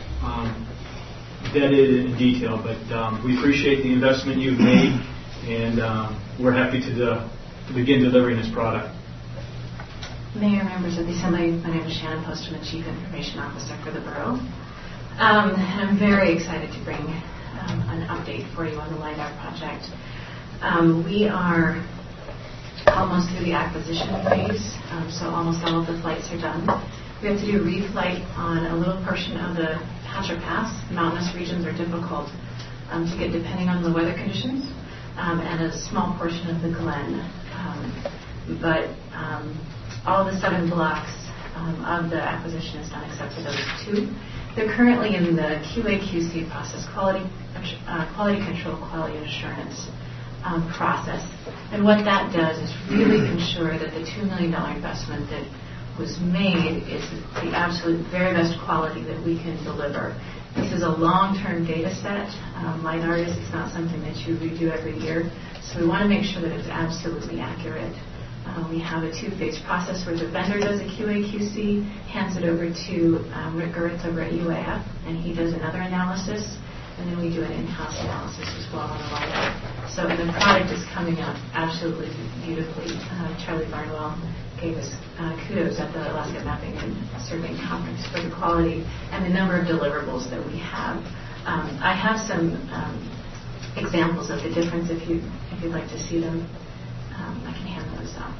O: vetted in detail. But we appreciate the investment you've made, and we're happy to begin delivering this product.
P: Mayor, members of the Assembly, my name is Shannon Post. I'm the Chief Information Officer for the Borough. I'm very excited to bring an update for you on the LiDAR project. We are almost through the acquisition phase, so almost all of the flights are done. We have to do a reflight on a little portion of the Hatcher Pass. Mountainous regions are difficult to get depending on the weather conditions, and a small portion of the Glen. But all the 7 blocks of the acquisition is done except for those 2. They're currently in the QA/QC process, quality control, quality assurance process. And what that does is really ensure that the $2 million investment that was made is the absolute very best quality that we can deliver. This is a long-term data set. LiDAR it's not something that you redo every year. So we want to make sure that it's absolutely accurate. We have a 2-phase process where the vendor does a QA/QC, hands it over to Rick Gertz over at UAF, and he does another analysis, and then we do an in-house analysis as well on the LiDAR. So the product is coming up absolutely beautifully. Charlie Barnwell gave us kudos at the Alaska Mapping and Surveying Conference for the quality and the number of deliverables that we have. I have some examples of the difference if you'd like to see them. I can hand those out.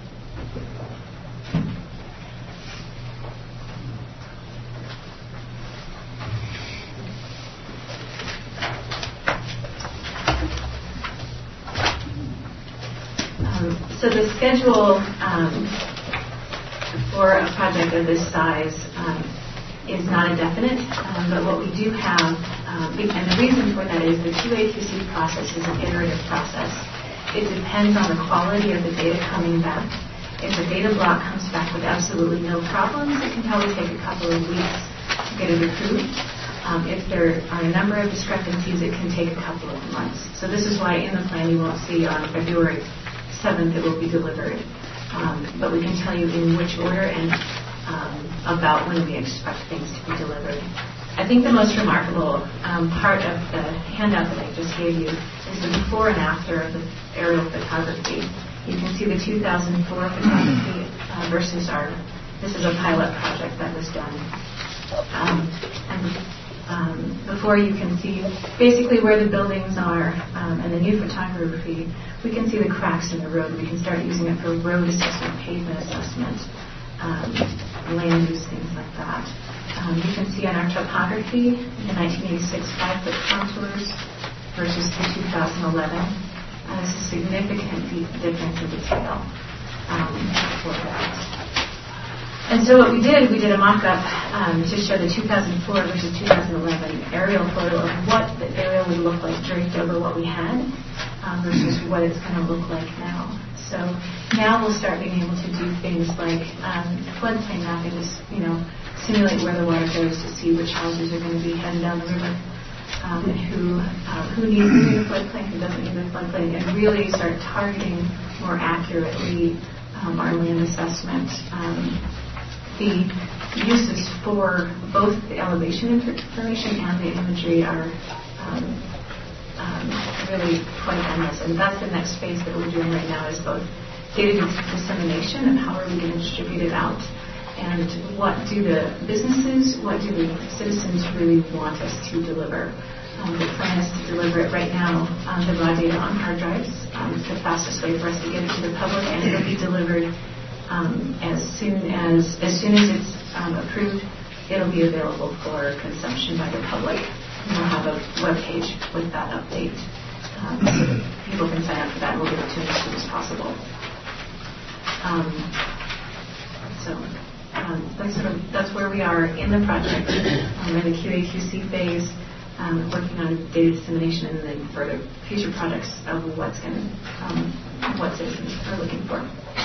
P: So the schedule for a project of this size is not indefinite, but what we do have, and the reason for that is the QA/QC process is an iterative process. It depends on the quality of the data coming back. If the data block comes back with absolutely no problems, it can probably take a couple of weeks to get it approved. If there are a number of discrepancies, it can take a couple of months. So this is why in the plan you won't see on February 7th it will be delivered. But we can tell you in which order and about when we expect things to be delivered. I think the most remarkable part of the handout that I just gave you is the before and after of the aerial photography. You can see the 2004 photography versus this is a pilot project that was done. Before you can see basically where the buildings are, and the new photography, we can see the cracks in the road. We can start using it for road assessment, pavement assessment, land use, things like that. You can see on our topography the 1986 5-foot contours versus the 2011. There's a significant difference in detail for that. And so what we did a mock-up to show the 2004 versus 2011 aerial photo of what the area would look like draped over what we had versus what it's going to look like now. So now we'll start being able to do things like floodplain mapping, simulate where the water goes to see which houses are going to be heading down the river, and who needs to be in the floodplain, who doesn't need the floodplain, and really start targeting more accurately our land assessment. The uses for both the elevation information and the imagery are really quite endless, and that's the next phase that we're doing right now, is both data dissemination and how are we going to distribute it out, and what do the businesses, what do the citizens really want us to deliver. The plan is to deliver it right now, the raw data on hard drives. It's the fastest way for us to get it to the public, and it'll be delivered as soon as it's approved. It'll be available for consumption by the public. And we'll have a web page with that update, so that people can sign up for that, and we'll get it to them as soon as possible. That's where we are in the project. In the QA/QC phase, working on data dissemination and then further future projects of what citizens are looking for.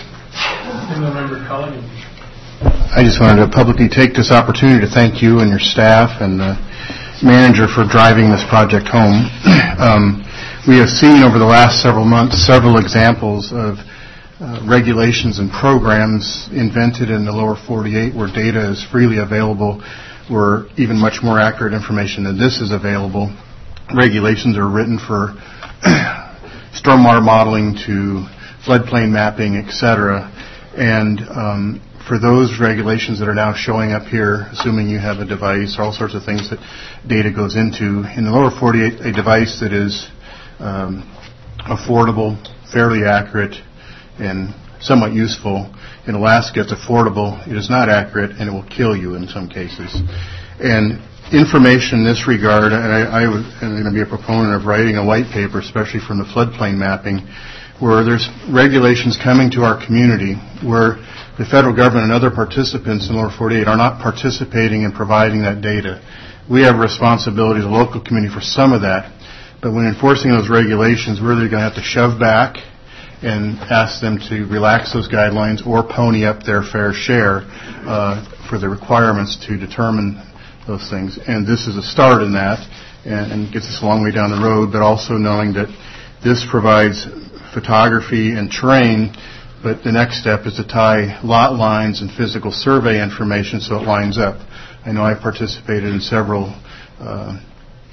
F: I just wanted to publicly take this opportunity to thank you and your staff and the manager for driving this project home. We have seen over the last several months several examples of regulations and programs invented in the lower 48 where data is freely available, where even much more accurate information than this is available. Regulations are written for stormwater modeling to floodplain mapping, etc. And for those regulations that are now showing up here, assuming you have a device, all sorts of things that data goes into, in the lower 48, a device that is affordable, fairly accurate, and somewhat useful. In Alaska, it's affordable, it is not accurate, and it will kill you in some cases. And information in this regard, and I am going to be a proponent of writing a white paper, especially from the floodplain mapping, where there's regulations coming to our community where the federal government and other participants in lower 48 are not participating in providing that data. We have a responsibility as a local community for some of that, but when enforcing those regulations, we're either going to have to shove back and ask them to relax those guidelines or pony up their fair share for the requirements to determine those things. And this is a start in that and gets us a long way down the road, but also knowing that this provides photography and terrain, but the next step is to tie lot lines and physical survey information so it lines up. I know I've participated in several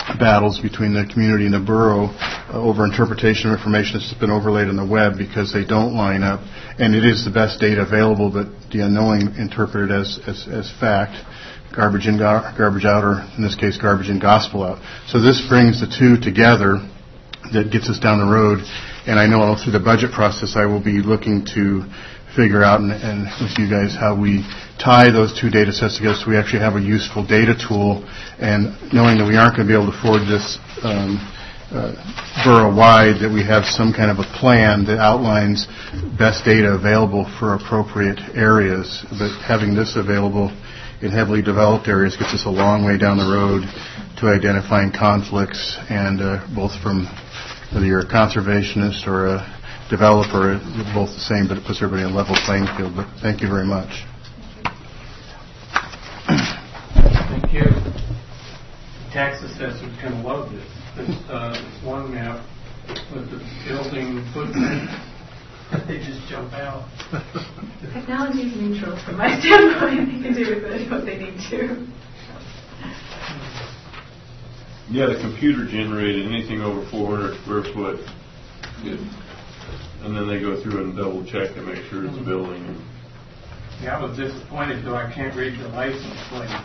F: battles between the community and the borough over interpretation of information that's been overlaid on the web because they don't line up. And it is the best data available, but the unknowing interpret it as fact. Garbage in, garbage out, or in this case, garbage in, gospel out. So this brings the two together that gets us down the road. And I know through the budget process I will be looking to figure out and with you guys how we tie those two data sets together so we actually have a useful data tool, and knowing that we aren't going to be able to afford this borough-wide, that we have some kind of a plan that outlines best data available for appropriate areas. But having this available in heavily developed areas gets us a long way down the road to identifying conflicts, and both from whether you're a conservationist or a developer, both the same, but it puts everybody on a level playing field. But thank you very much.
A: Thank you. Tax assessors can love this. This one map with the building footprint, they just jump out.
P: Technology is neutral from my standpoint. They can do with it what they need to.
E: Yeah, the computer generated anything over 400 square foot. And then they go through and double check to make sure it's a building.
A: Yeah, I was disappointed though I can't read the license plate.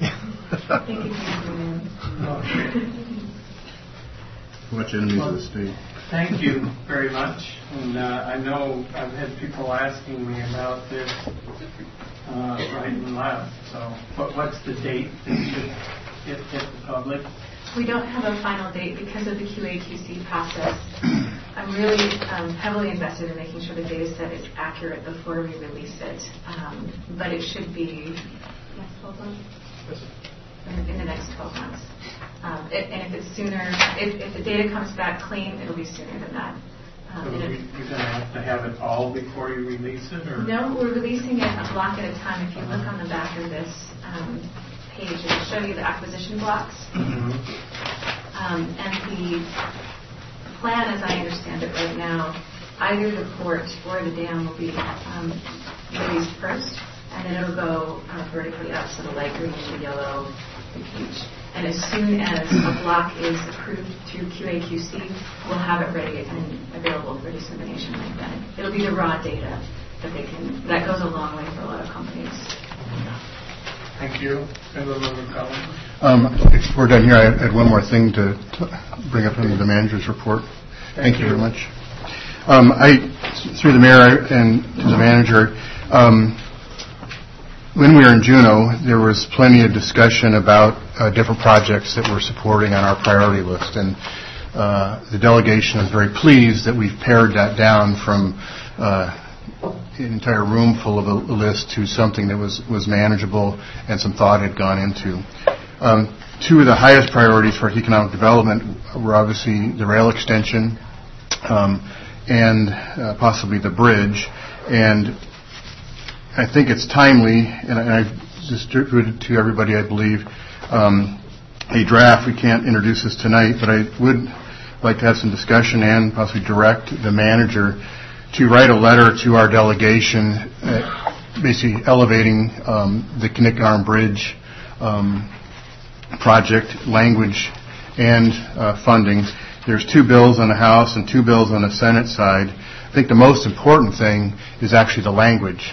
F: Much enemies of the state.
A: Thank you very much. And I know I've had people asking me about this right and left. So, but what's the date that should hit the public?
P: We don't have a final date because of the QA/QC process. I'm really heavily invested in making sure the data set is accurate before we release it. But it should be next 12 months? In the next 12 months. And if it's sooner, if the data comes back clean, it'll be sooner than that.
A: So you're going to have it all before you release it? Or?
P: No, we're releasing it a block at a time. If you look on the back of this page, it'll show you the acquisition blocks.
A: Mm-hmm.
P: And the plan, as I understand it right now, either the port or the dam will be released first, and then it'll go vertically up, so the light green, the yellow, the peach. And as soon as a block is approved through QA/QC, we'll have it ready and available for dissemination like that. It'll be the raw data that goes a long way for a lot of companies.
A: Thank you.
F: If we're done here, I had one more thing to bring up under the manager's report. Thank you very much. Through the mayor and to the manager, when we were in Juneau, there was plenty of discussion about different projects that we're supporting on our priority list, and the delegation is very pleased that we've pared that down from an entire room full of a list to something that was manageable and some thought had gone into. Two of the highest priorities for economic development were obviously the rail extension and possibly the bridge. And I think it's timely, and I've distributed to everybody, I believe, a draft. We can't introduce this tonight, but I would like to have some discussion and possibly direct the manager to write a letter to our delegation basically elevating the Connect Arm Bridge project language and funding. There's 2 bills on the House and 2 bills on the Senate side. I think the most important thing is actually the language.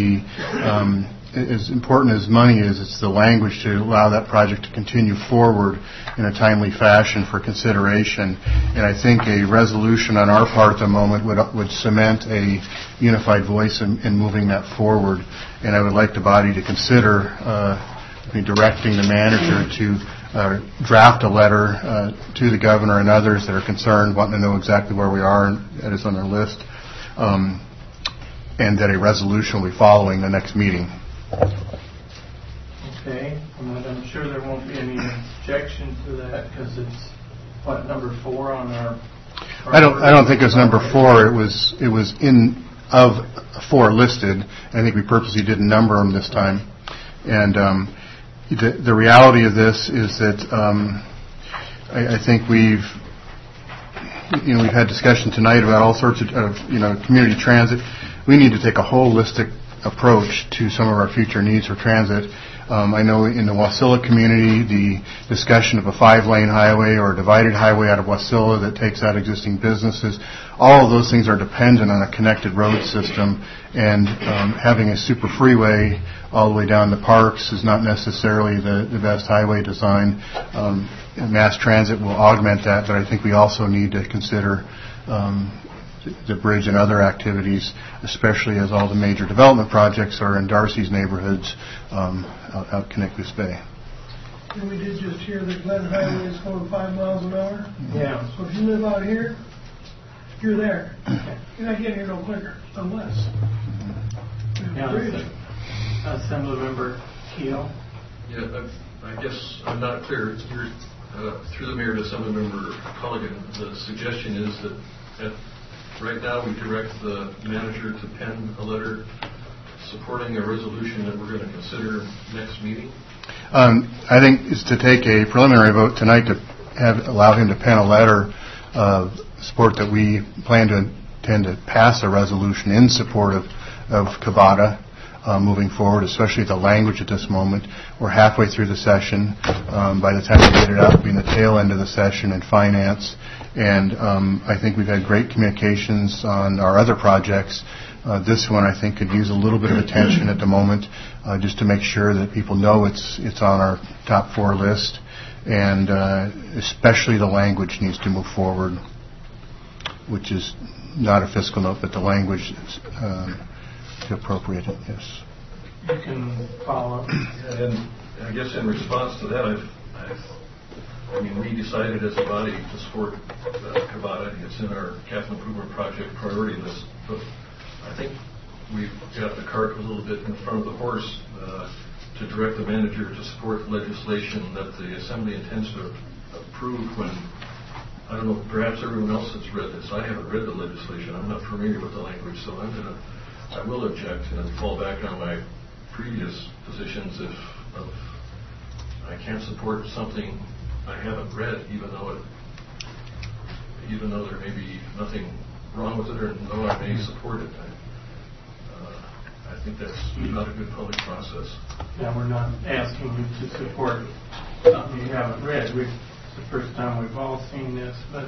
F: As important as money is, it's the language to allow that project to continue forward in a timely fashion for consideration. And I think a resolution on our part at the moment would cement a unified voice in moving that forward. And I would like the body to consider directing the manager to draft a letter to the governor and others that are concerned, wanting to know exactly where we are, and that is on our list, and that a resolution will be following the next meeting.
A: Okay, I'm sure there won't be any objection to that because it's number 4 on our.
F: I don't think it was number 4. It was in of 4 listed. I think we purposely didn't number them this time, and the reality of this is that I think we've had discussion tonight about all sorts of community transit. We need to take a holistic approach to some of our future needs for transit. I know in the Wasilla community, the discussion of a 5-lane highway or a divided highway out of Wasilla that takes out existing businesses, all of those things are dependent on a connected road system, and having a super freeway all the way down to Parks is not necessarily the best highway design. Mass transit will augment that, but I think we also need to consider the bridge and other activities, especially as all the major development projects are in Darcy's neighborhoods out Connecticut Bay.
M: And we did just hear that Glen Highway is going 5 miles an hour.
A: Yeah.
M: So if you live out here, you're there. You're not getting here no quicker, unless.
A: Assemblymember Keel.
L: Yeah, I guess I'm not clear. You're, through the mayor to Assemblymember Culligan, the suggestion is that right now we direct the manager to pen a letter supporting a resolution that we're going to consider next meeting?
F: I think is to take a preliminary vote tonight to allow him to pen a letter of support that we plan to intend to pass a resolution in support of Cavada moving forward, especially the language at this moment. We're halfway through the session. By the time we get it out, we'll be in the tail end of the session in finance. And I think we've had great communications on our other projects. This one, I think, could use a little bit of attention at the moment, just to make sure that people know it's on our top 4 list. And especially the language needs to move forward, which is not a fiscal note, but the language is appropriate, yes.
A: You can follow.
L: And I guess in response to that, I mean, we decided as a body to support Cavada. It's in our capital improvement project priority list. But I think we've got the cart a little bit in front of the horse to direct the manager to support legislation that the Assembly intends to approve when, I don't know, perhaps everyone else has read this. I haven't read the legislation. I'm not familiar with the language, so I will object and fall back on my previous positions if I can't support something I haven't read, even though there may be nothing wrong with it, or though I may support it. I think that's not a good public process.
A: Yeah, we're not asking you to support something you haven't read. It's the first time we've all seen this, but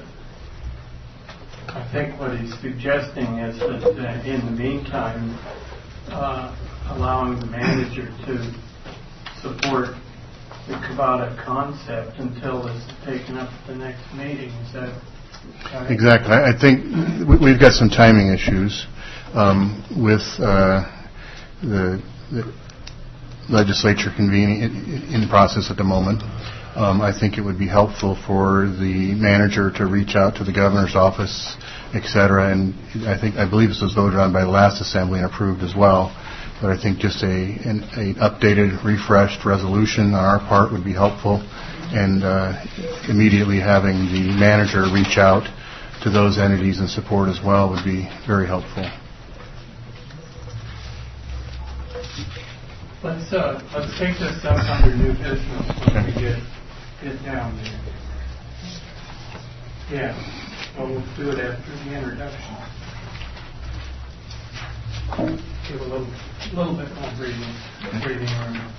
A: I think what he's suggesting is that in the meantime, allowing the manager to support the Cavada concept until this is taken up at the next meeting. Is that right? Exactly.
F: I think we've got some timing issues with the legislature convening in the process at the moment. I think it would be helpful for the manager to reach out to the governor's office, et cetera, and I believe this was voted on by the last assembly and approved as well. But I think just an updated, refreshed resolution on our part would be helpful, and immediately having the manager reach out to those entities and support as well would be very helpful.
A: Let's take this up under new business when we get down there. Yeah, well, we'll do it after the introduction. Give a little bit more breathing room.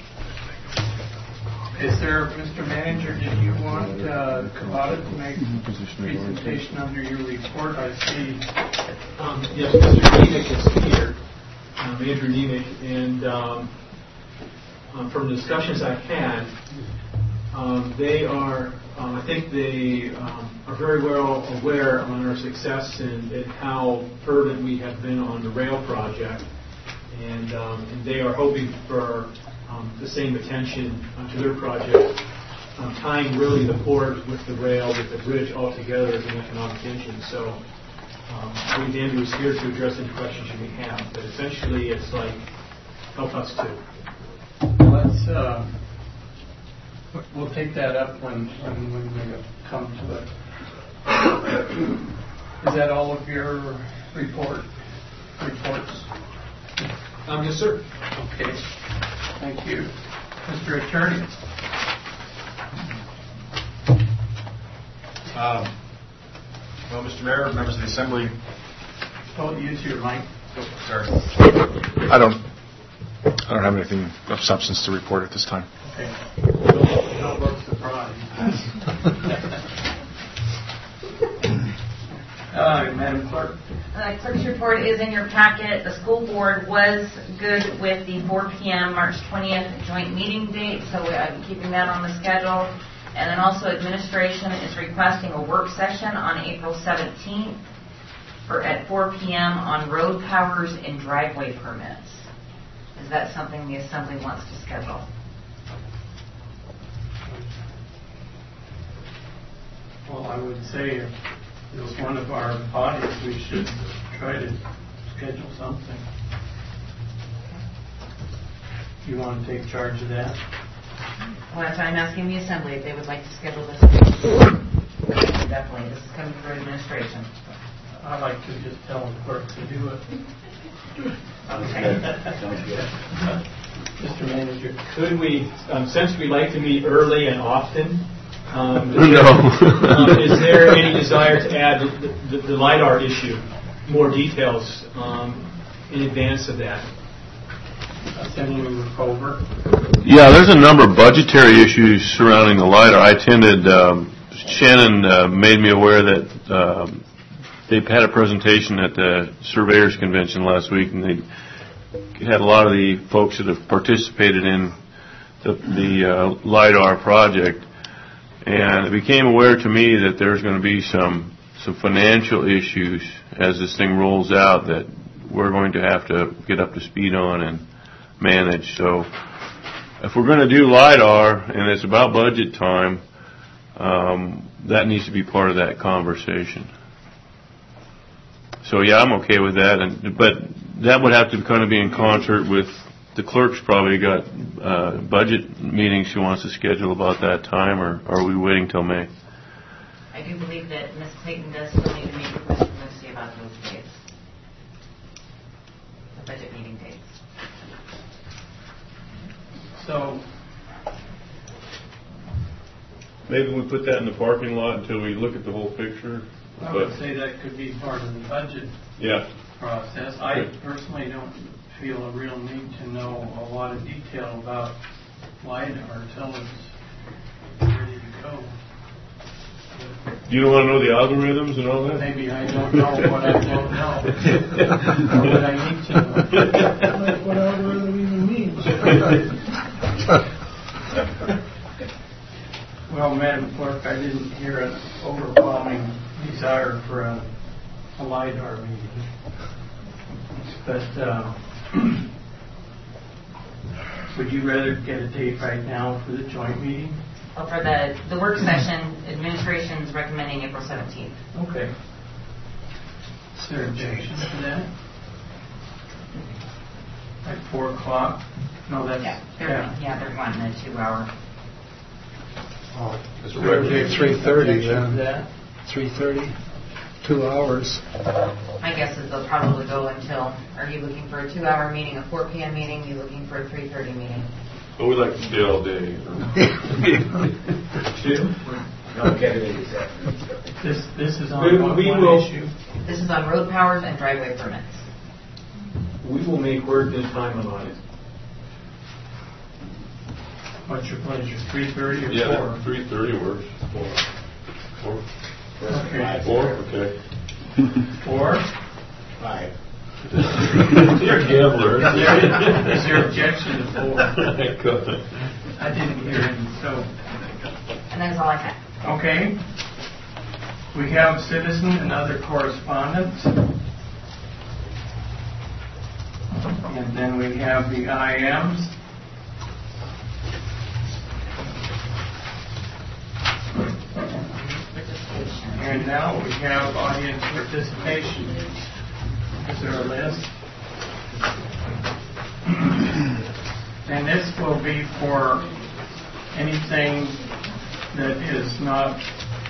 A: Is there, Mr. Manager, did you want Cavada to make a presentation under your report? I see.
O: Yes, Mr. Demick is here, Andrew Demick, and from the discussions I've had, they are, I think they are very well aware on our success and how fervent we have been on the rail project, and they are hoping for the same attention to their project, tying really the port with the rail, with the bridge all together as an economic engine. So I think Andrew is here to address any questions you may have, but essentially it's like, help us too.
A: We'll take that up when we come to it. Is that all of your reports?
O: Yes, sir.
A: Okay. Thank you. Mr. Attorney.
Q: Well, Mr. Mayor, members of the Assembly.
A: Oh, use your mic.
Q: Sorry. I don't have anything of substance to report at this time.
A: Okay. Don't look surprised. Madam Clerk.
B: Clerk's report is in your packet. The school board was good with the 4 p.m. March 20th joint meeting date, so I'm keeping that on the schedule. And then also administration is requesting a work session on April 17th at 4 p.m. on road powers and driveway permits. Is that something the Assembly wants to schedule?
A: Well, I would say if it's one of our bodies, we should try to schedule something. You want to take charge of that?
B: Well, that's why I'm asking the Assembly if they would like to schedule this. Definitely. This is coming through administration.
A: I'd like to just tell the clerk to do it.
O: Okay.
A: Mr. Manager.
O: Could we, since we like to meet early and often, is there any desire to add the LiDAR issue, more details in advance of that?
A: Assemblyman Culver.
E: Yeah, there's a number of budgetary issues surrounding the LiDAR. I attended, Shannon made me aware that they had a presentation at the Surveyors Convention last week, and they had a lot of the folks that have participated in the LiDAR project. And it became aware to me that there's going to be some financial issues as this thing rolls out that we're going to have to get up to speed on and manage. So if we're going to do LiDAR and it's about budget time, that needs to be part of that conversation. So yeah, I'm okay with that, but that would have to kind of be in concert with the clerk's probably got budget meetings she wants to schedule about that time, or are we waiting till May?
B: I do believe that Ms. Clayton does still need to meet with Mr. Lucy about those dates, the budget meeting dates.
A: So
E: maybe we put that in the parking lot until we look at the whole picture.
A: I would say that could be part of the budget process. I personally don't feel a real need to know a lot of detail about LiDAR until it's ready to go.
E: You don't want to know the algorithms and all that?
A: Maybe I don't know what I don't know. But I need to know.
M: Like what algorithm even means.
A: Well, Madam Clerk, I didn't hear an overwhelming desire for a LiDAR meeting. But would you rather get a date right now for the joint meeting?
B: Well, for the work session, administration is recommending April 17th.
A: Okay. Is there objection to that? At 4 o'clock? No, that's...
B: They're wanting a 2-hour.
C: Oh, 3:30 then. 3:30, 2 hours.
B: My guess is they'll probably go until, are you looking for a 2-hour meeting, a 4 p.m. meeting? Are you looking for a 3:30 meeting?
E: Well, we like to stay all day.
A: This is on one issue.
B: This is on road powers and driveway permits.
O: We will make work this time on it.
A: What's your pleasure, 3:30 or 4?
E: Yeah, 3:30 works. 4.
A: Okay.
E: 4? Okay.
A: 4?
J: 5.
E: You're a gambler.
A: Is there objection to 4? I didn't hear any, so.
B: And that's all I have.
A: Okay. We have citizen and other correspondence. And then we have the IMs. And now we have audience participation. Is there a list? And this will be for anything that is not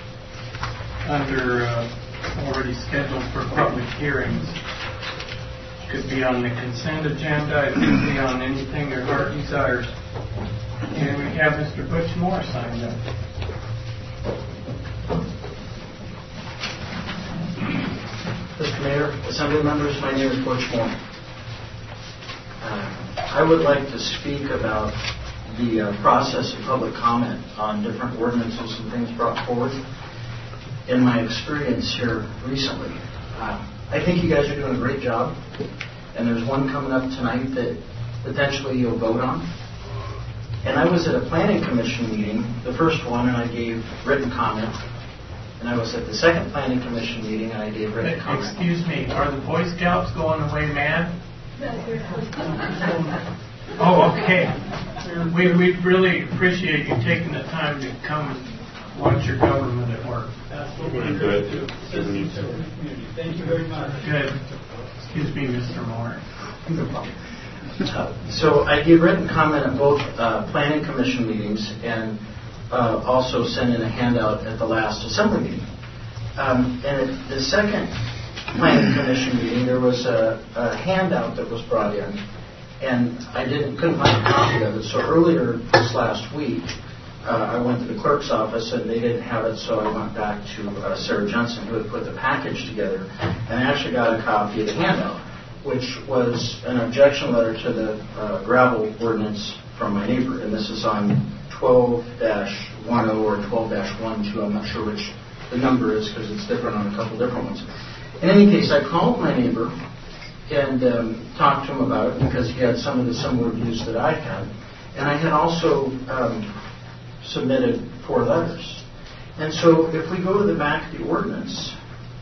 A: under already scheduled for public hearings. Could be on the consent agenda. It could be on anything your heart desires. And we have Mr. Butch Moore signed up.
R: Mr. Mayor, Assembly members, my name is Butch Moore. I I would like to speak about the process of public comment on different ordinances and things brought forward. In my experience here recently, I think you guys are doing a great job, and there's one coming up tonight that potentially you'll vote on. And I was at a planning commission meeting, the first one, and I gave written comment. And I was at the second planning commission meeting, and I gave written comment.
A: Excuse me, are the Boy Scouts going away mad? Oh, okay. We really appreciate you taking the time to come and watch your government at work.
E: Good.
O: Thank you very much.
A: Good. Excuse me, Mr. Moore.
R: So I gave written comment at both planning commission meetings and also sent in a handout at the last assembly meeting. And at the second planning commission meeting, there was a handout that was brought in, and I couldn't find a copy of it. So earlier this last week, I went to the clerk's office and they didn't have it, so I went back to Sarah Johnson, who had put the package together, and I actually got a copy of the handout, which was an objection letter to the gravel ordinance from my neighbor, and this is on 12-10 or 12-12. I'm not sure which the number is because it's different on a couple different ones. In any case, I called my neighbor and talked to him about it because he had some of the similar views that I had, and I had also submitted 4 letters. And so if we go to the back of the ordinance,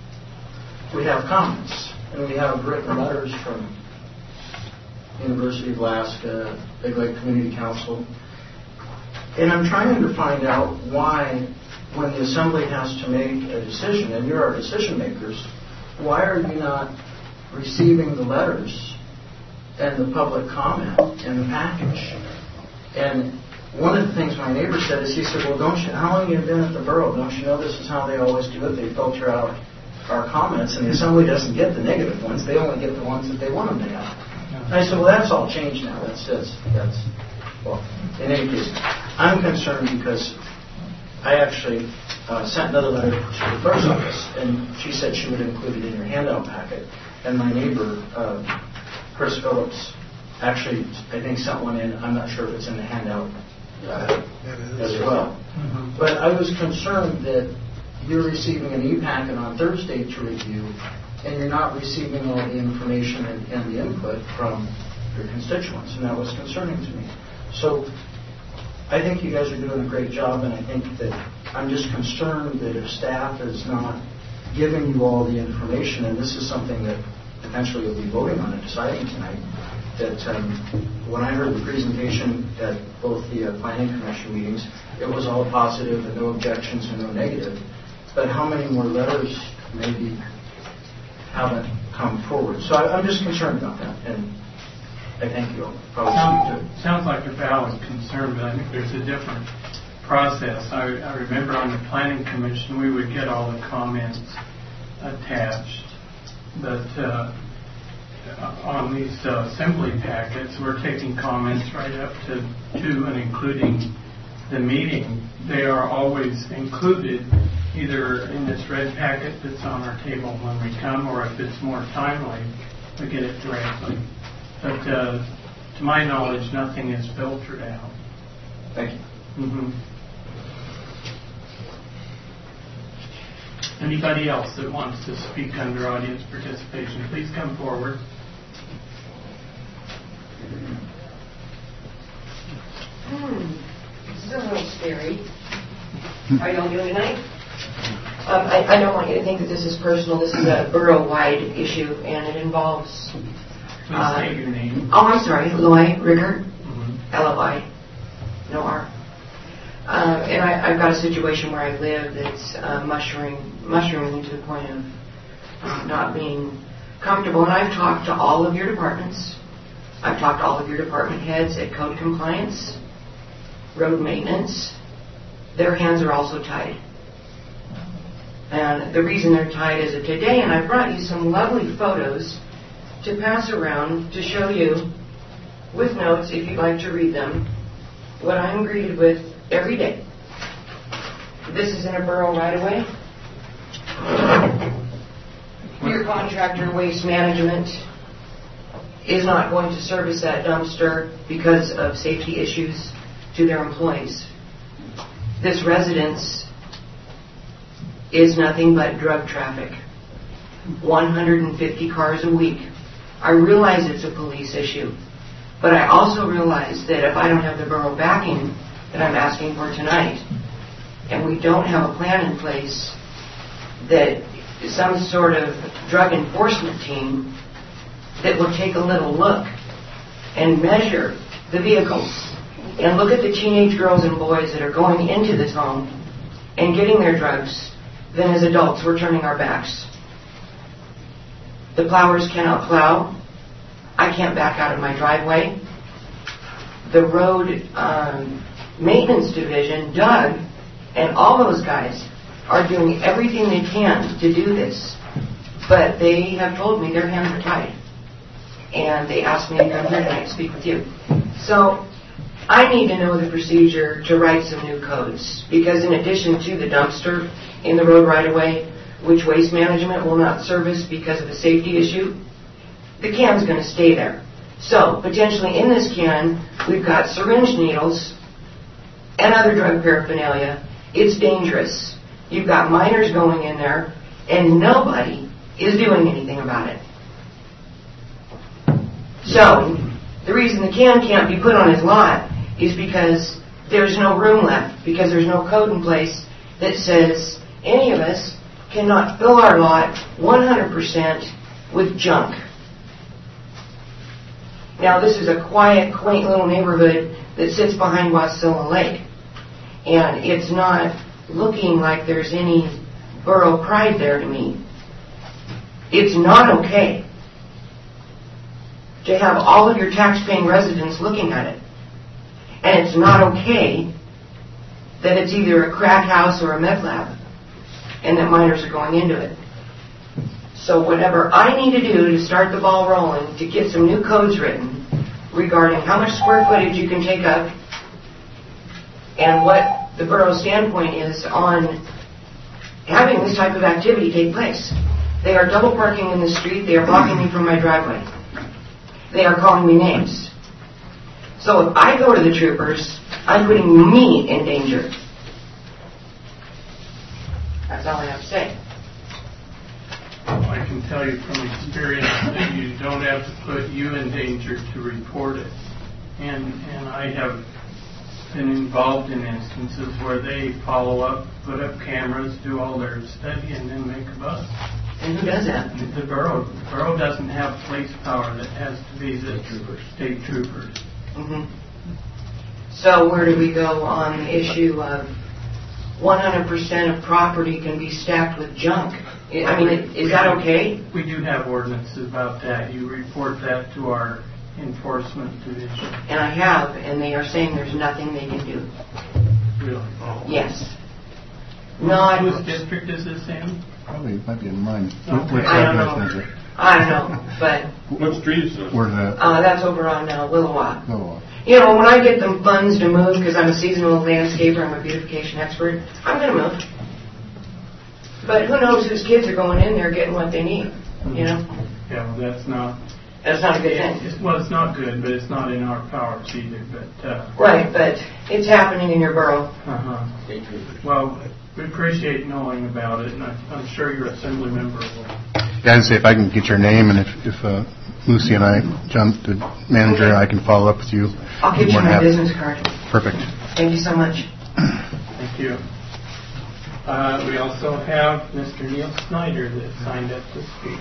R: we have comments. And we have written letters from University of Alaska, Big Lake Community Council. And I'm trying to find out why, when the Assembly has to make a decision, and you're our decision makers, why are you not receiving the letters and the public comment in the package? And one of the things my neighbor said is, he said, well, how long have you been at the borough? Don't you know this is how they always do it? They filter out our comments, and the Assembly doesn't get the negative ones. They only get the ones that they want them to have. And I said, well, that's all changed now. Well, in any case, I'm concerned because I actually sent another letter to the clerk's office, and she said she would include it in your handout packet. And my neighbor, Chris Phillips, actually, I think sent one in. I'm not sure if it's in the handout as well. Mm-hmm. But I was concerned that you're receiving an e-packet on Thursday to review, and you're not receiving all the information and the input from your constituents, and that was concerning to me. So I think you guys are doing a great job, and I think that I'm just concerned that if staff is not giving you all the information, and this is something that potentially you'll be voting on and deciding tonight, that when I heard the presentation at both the planning commission meetings, it was all positive and no objections and no negative. But how many more letters maybe haven't come forward? So I'm just concerned about that, and I think you'll probably speak to it.
A: Sounds like a valid concern, but I think there's a different process. I remember on the planning commission we would get all the comments attached, but on these assembly packets we're taking comments right up to and including the meeting. They are always included either in this red packet that's on our table when we come, or if it's more timely, we get it directly. But to my knowledge, nothing is filtered out.
R: Thank you.
A: Mm-hmm. Anybody else that wants to speak under audience participation, please come forward.
S: This is a little scary. Are you all doing tonight? I don't want you to think that this is personal. This is a borough-wide issue, and it involves...
A: Please state your name.
S: Oh, I'm sorry. Loy Rigger. L-O-I. No R. And I've got a situation where I live that's mushrooming to the point of not being comfortable. And I've talked to all of your departments. I've talked to all of your department heads at code compliance, road maintenance. Their hands are also tied. And the reason they're tied is that today, and I brought you some lovely photos to pass around to show you, with notes if you'd like to read them, what I'm greeted with every day. This is in a borough right-of-way. Your contractor, Waste Management, is not going to service that dumpster because of safety issues to their employees. This residence is nothing but drug traffic. 150 cars a week. I realize it's a police issue, but I also realize that if I don't have the borough backing that I'm asking for tonight, and we don't have a plan in place, that some sort of drug enforcement team that will take a little look and measure the vehicles and look at the teenage girls and boys that are going into this home and getting their drugs, then as adults we're turning our backs. The plowers cannot plow. I can't back out of my driveway. The road maintenance division, Doug, and all those guys are doing everything they can to do this. But they have told me their hands are tied. And they asked me to come here tonight and speak with you. So I need to know the procedure to write some new codes. Because in addition to the dumpster in the road right away, which waste management will not service because of a safety issue, the can's going to stay there. So potentially in this can, we've got syringe needles and other drug paraphernalia. It's dangerous. You've got minors going in there, and nobody is doing anything about it. So the reason the can can't be put on his lot is because there's no room left, because there's no code in place that says any of us cannot fill our lot 100% with junk. Now this is a quiet, quaint little neighborhood that sits behind Wasilla Lake. And it's not looking like there's any borough pride there to me. It's not okay to have all of your tax-paying residents looking at it. And it's not okay that it's either a crack house or a meth lab and that minors are going into it. So whatever I need to do to start the ball rolling to get some new codes written regarding how much square footage you can take up and what the borough's standpoint is on having this type of activity take place. They are double parking in the street. They are blocking me from my driveway. They are calling me names. So if I go to the troopers, I'm putting me in danger. That's all I have to say.
A: I can tell you from experience that you don't have to put you in danger to report it. And I have been involved in instances where they follow up, put up cameras, do all their study, and then make a bust.
S: And who does that?
A: The borough. The borough doesn't have police power. That has to be the state troopers.
S: Mm-hmm. So where do we go on the issue of 100% of property can be stacked with junk? I mean, is that okay?
A: We do have ordinances about that. You report that to our enforcement division.
S: And I have, and they are saying there's nothing they can do.
A: Really? Oh.
S: Yes. No,
A: whose district is this in?
F: Probably it might be in mine.
A: Okay.
S: I don't know. I don't know, but
H: What street is this?
F: Where's that?
S: that's over on Willowa.
F: Willowa.
S: You know, when I get the funds to move, because I'm a seasonal landscaper, I'm a beautification expert, I'm going to move. But who knows whose kids are going in there getting what they need, you know?
A: Yeah, well, that's not
S: a good thing.
A: Well, it's not good, but it's not in our powers either. But
S: right, but it's happening in your borough.
A: Well, we appreciate knowing about it, and I'm sure your assembly member will.
F: Yeah, I'd say if I can get your name, and if Lucy and I, John, the manager, and I can follow up with you.
S: I'll give you my business card.
F: Perfect.
S: Thank you so much.
A: Thank you. We also have Mr. Neil Snyder that signed up to speak.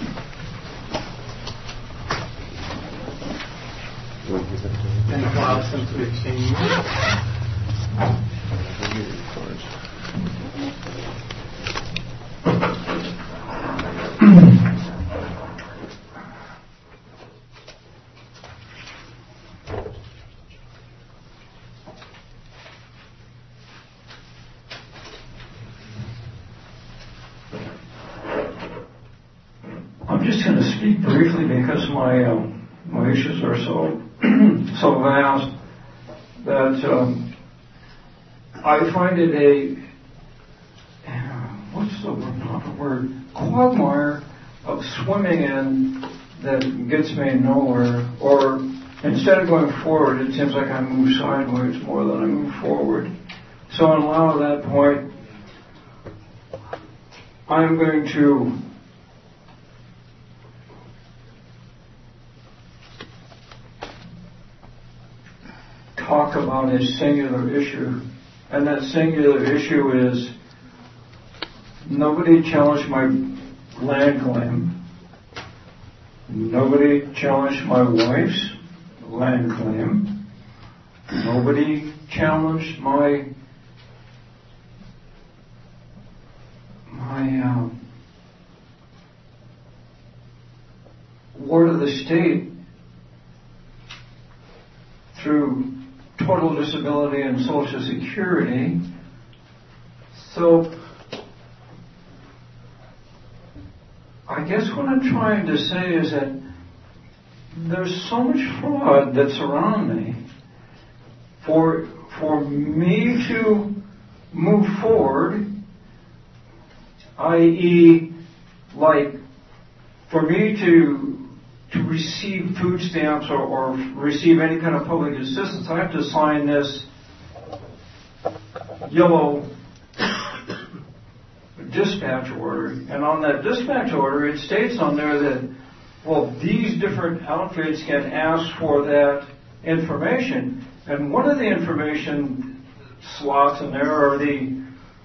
A: Been a while since we've seen you.
T: I'm just going to speak briefly because my issues are so vast that I find it what's the proper word, quagmire of swimming in that gets me nowhere, or instead of going forward, it seems like I move sideways more than I move forward. So in light of that point, I'm going to talk about a singular issue, and that singular issue is nobody challenged my land claim. Nobody challenged my wife's land claim. Nobody challenged my ward of the state through total disability and Social Security. So I guess what I'm trying to say is that there's so much fraud that's around me. For me to move forward, i.e., like for me to receive food stamps or receive any kind of public assistance, I have to sign this yellow dispatch order. And on that dispatch order, it states on there that, well, these different outfits can ask for that information. And one of the information slots in there are the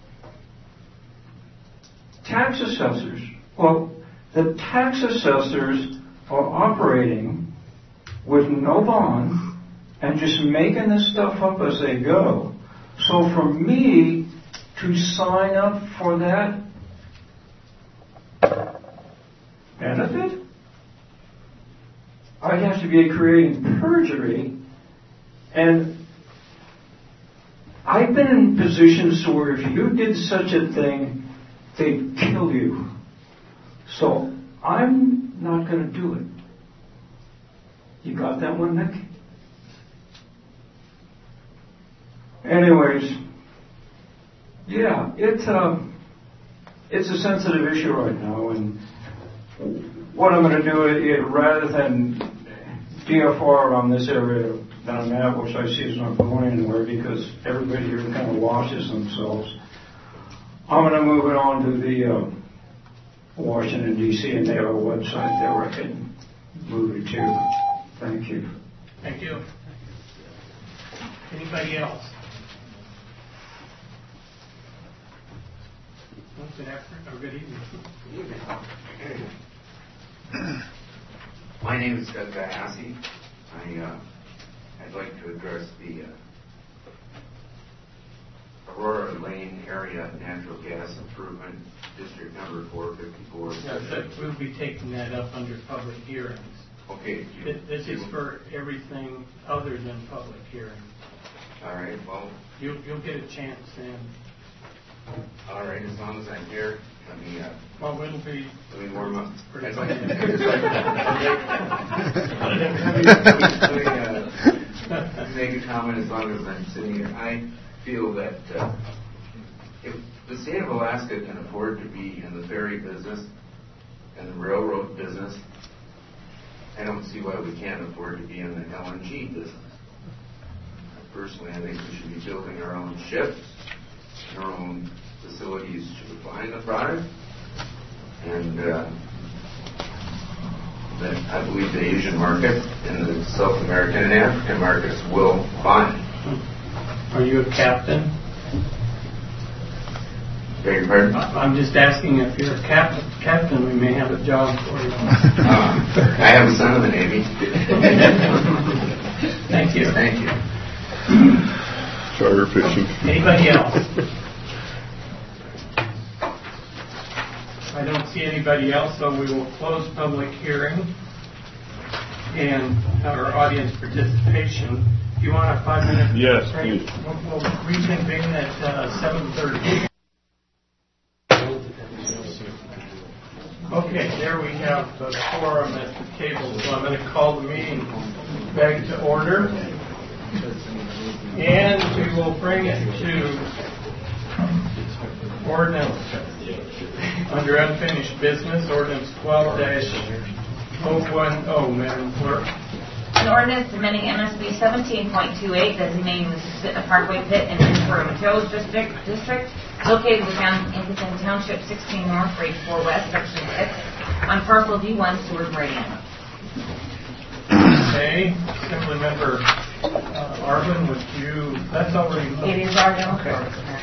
T: tax assessors. Well, the tax assessors are operating with no bond and just making this stuff up as they go. So for me to sign up for that benefit, I'd have to be creating perjury. And I've been in positions where if you did such a thing, they'd kill you. So I'm not going to do it. You got that one, Nick? Anyways, yeah, it's a sensitive issue right now, and what I'm going to do is, rather than DFR on this area that I'm at, which I see is not going anywhere because everybody here kind of washes themselves, I'm going to move it on to the Washington, D.C., and they have a website there where I can move it to. Thank you.
A: Thank you. Anybody else? Good afternoon, or good evening.
U: My name is Doug Gahassy. I'd like to address the Aurora Lane Area Natural Gas Improvement District Number 454.
A: Yes, we'll be taking that up under public hearings.
U: Okay.
A: This is for everything other than public hearings.
U: All right. Well,
A: you'll get a chance then.
U: All right. As long as I'm here, let me.
A: Well, we'll be.
U: Let me warm up.
A: Pretty
U: Let me make a comment as long as I'm sitting here. I feel that if the state of Alaska can afford to be in the ferry business and the railroad business, I don't see why we can't afford to be in the LNG business. Personally, I think we should be building our own ships, our own facilities to refine the product, and that I believe the Asian market and the South American and African markets will buy.
A: Are you a captain?
U: Beg your pardon?
A: I'm just asking if you're a captain, we may have a job for you.
U: I have a son in the Navy.
A: Thank you.
U: Thank you.
E: Charter fishing.
A: Anybody else? I don't see anybody else, so we will close public hearing and our audience participation. Do you want a 5-minute break?
E: Yes, please.
A: We'll reconvene at 7:30. Okay, there we have the quorum at the table, so I'm going to call the meeting back to order. And we will bring it to ordinance under unfinished business, ordinance 12-. 010, Madam Clerk.
B: An ordinance amending MSB 17.28 designating the Parkway Pit and Inventory Materials District located within Ingersoll Township 16 North, Grade 4 West, Section 6 on parcel D1 Seward Meridian.
A: Okay, Assembly Member Arvin, would you, that's already looked.
B: It is already
A: okay.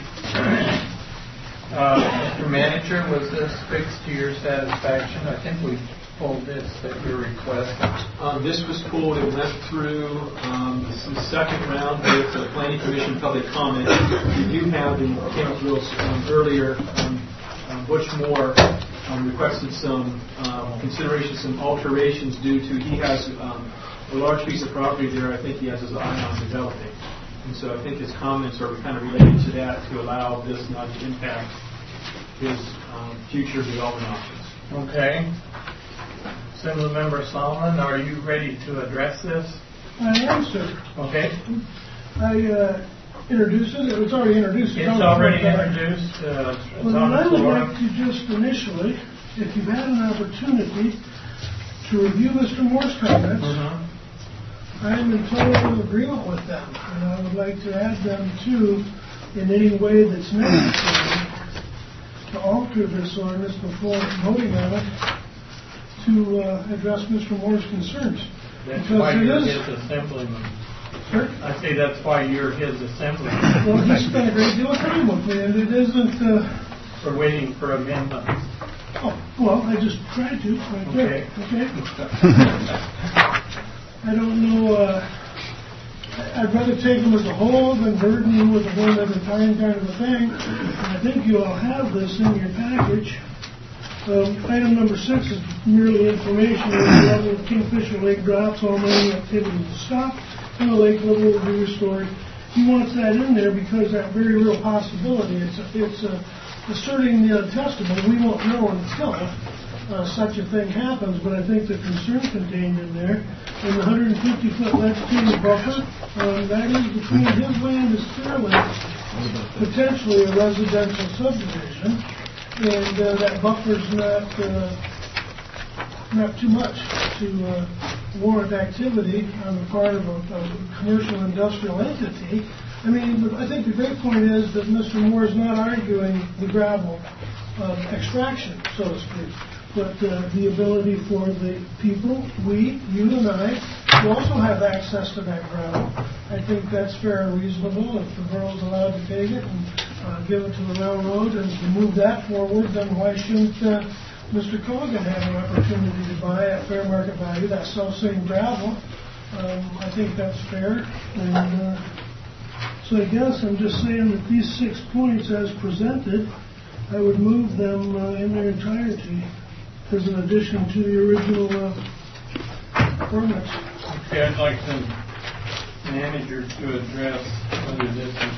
A: Mr. Manager, was this fixed to your satisfaction? I think we pulled this at your request.
O: This was pulled. It went through the second round with the Planning Commission public comment. We do have, in came up real earlier, Butch Moore requested some consideration, some alterations due to, he has a large piece of property there. I think he has his eye on developing. And so I think his comments are kind of related to that to allow this not to impact his future development options.
A: Okay. Assemblymember Solomon, are you ready to address this?
M: I am, sir.
A: Okay.
M: I introduced it. It was already introduced.
A: It's already introduced.
M: Well, I would like to just initially, if you've had an opportunity to review Mr. Moore's comments, I am in total agreement with them, and I would like to add them too in any way that's necessary to alter this ordinance before voting on it to address Mr. Moore's concerns.
A: That's
M: because
A: why
M: it
A: you're
M: is,
A: his assemblyman.
M: Sir?
A: I say that's why you're his assemblyman.
M: Well, he spent a great deal of time with me, and it isn't...
A: We're waiting for amendments.
M: Oh, well, I just tried to. Right there. Okay. I don't know. I'd rather take them as a whole than burden you with a one at a time kind of a thing. And I think you all have this in your package. Item number 6 is merely information on the level of Kingfisher Lake drops. All mining activity will stop, and the lake level will be restored. He wants that in there because that very real possibility. It's asserting the untestable. We won't know until such a thing happens, but I think the concern contained in there, and the 150-foot latitude buffer, that is between his land is fairly potentially a residential subdivision, and that buffer's not too much to warrant activity on the part of a commercial industrial entity. I mean, I think the great point is that Mr. Moore is not arguing the gravel extraction, so to speak, but the ability for the people, we, you and I, to also have access to that gravel. I think that's fair and reasonable. If the borough's allowed to take it and give it to the railroad and to move that forward, then why shouldn't Mr. Colgan have an opportunity to buy at fair market value that self-same gravel? I think that's fair. And so I guess I'm just saying that these 6 points as presented, I would move them in their entirety as an addition to the original ordinance.
A: Okay, I'd like the manager to address whether this is...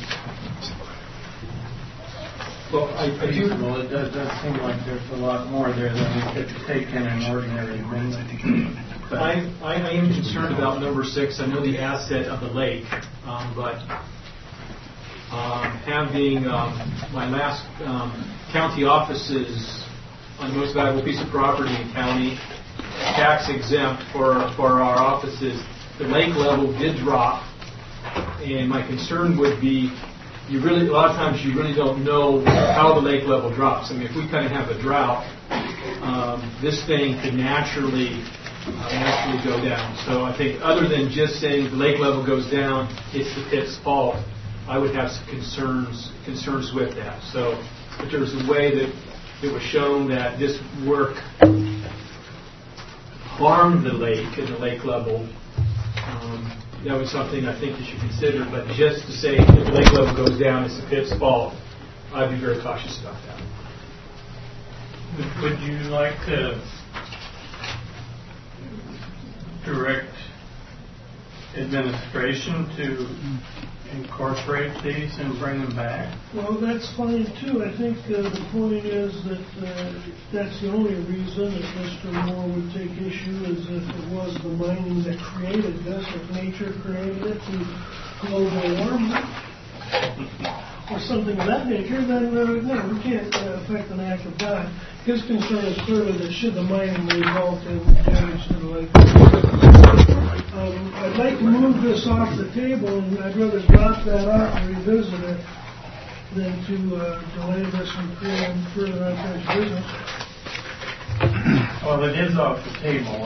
O: Well, I do...
A: Well, it does seem like there's a lot more there than we could take in an ordinary amendment.
O: I am concerned about number 6. I know the asset of the lake, but having my last county offices on the most valuable piece of property in county, tax exempt for our offices, the lake level did drop, and my concern would be a lot of times you really don't know how the lake level drops. I mean, if we kind of have a drought, this thing could naturally go down. So I think other than just saying the lake level goes down, it's the pit's fault, I would have some concerns with that. So if there was a way that it was shown that this work harmed the lake and the lake level, that was something I think you should consider. But just to say if the lake level goes down, it's the pit's fault, I'd be very cautious about that.
A: Would you like to direct administration to incorporate these and bring them back?
M: Well, that's fine too. I think the point is that that's the only reason that Mr. Moore would take issue is if it was the mining that created this, if nature created it through global warming. or something of that nature, then no, we can't affect an act of God. His concern is clearly that should the mining result in damage to the lake. I'd like to move this off the table, and I'd rather drop that out and revisit it than to delay this and further unfinished business.
A: Well, it is off the table.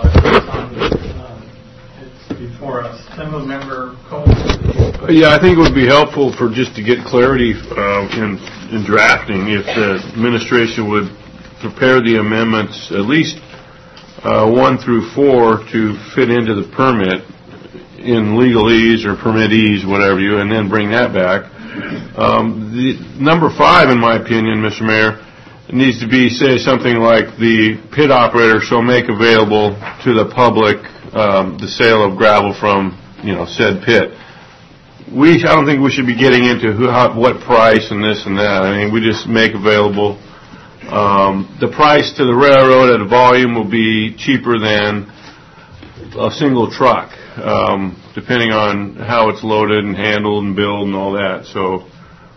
A: It's before us. Assemblymember Cole.
E: Yeah, I think it would be helpful for just to get clarity in drafting if the administration would prepare the amendments, at least 1 through 4, to fit into the permit in legalese or permittees, whatever you, and then bring that back. The number 5, in my opinion, Mr. Mayor, needs to be, say, something like the pit operator shall make available to the public the sale of gravel from, said pit. I don't think we should be getting into what price and this and that. I mean, we just make available. The price to the railroad at a volume will be cheaper than a single truck, depending on how it's loaded and handled and billed and all that. So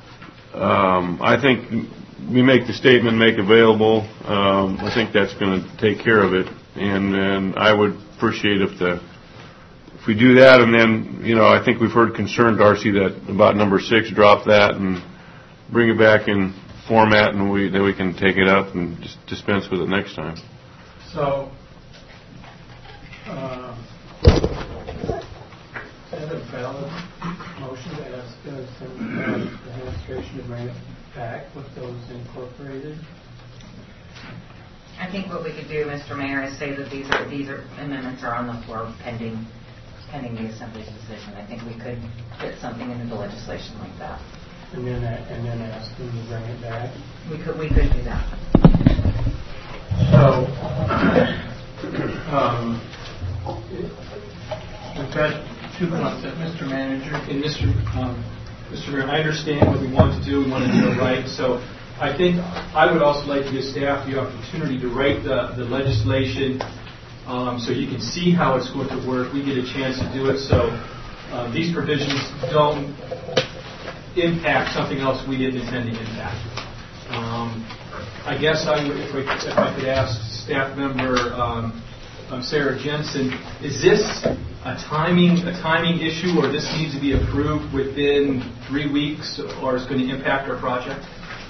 E: I think we make the statement, make available. I think that's going to take care of it. And I would appreciate if we do that, and then, I think we've heard concern, Darcy, that about number 6, drop that and bring it back in format, and then we can take it up and just dispense with it next time.
A: So, is that a valid motion to ask the administration to bring it back with those incorporated?
B: I think what we could do, Mr. Mayor, is say that these amendments are on the floor pending the Assembly's decision. I think we could fit something into the legislation like that.
A: And then ask them to bring it back.
B: We could do that.
A: So we've got 2 concepts, Mr. Manager.
O: And Mr. Mayor, I understand what we want to do. We want to do it right. So I think I would also like to give staff the opportunity to write the legislation so you can see how it's going to work. We get a chance to do it so these provisions don't impact something else we didn't intend to impact. I guess if I could ask staff member Sarah Jensen, is this a timing issue, or this needs to be approved within 3 weeks, or is going to impact our project?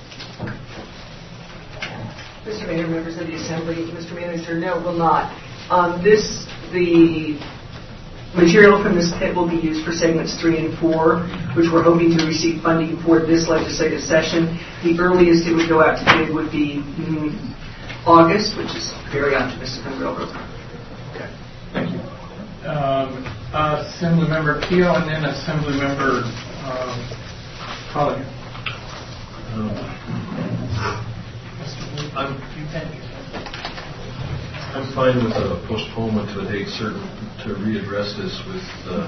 G: Mr. Mayor, members of the Assembly, Mr. Manager, no, it will not. The material from this pit will be used for segments 3 and 4, which we're hoping to receive funding for this legislative session. The earliest it would go out to bid would be August, which is very optimistic on the railroad.
A: Okay, thank you. Assemblymember Keel, and then Assemblymember Collier.
L: I'm fine with a postponement to a date certain to readdress this with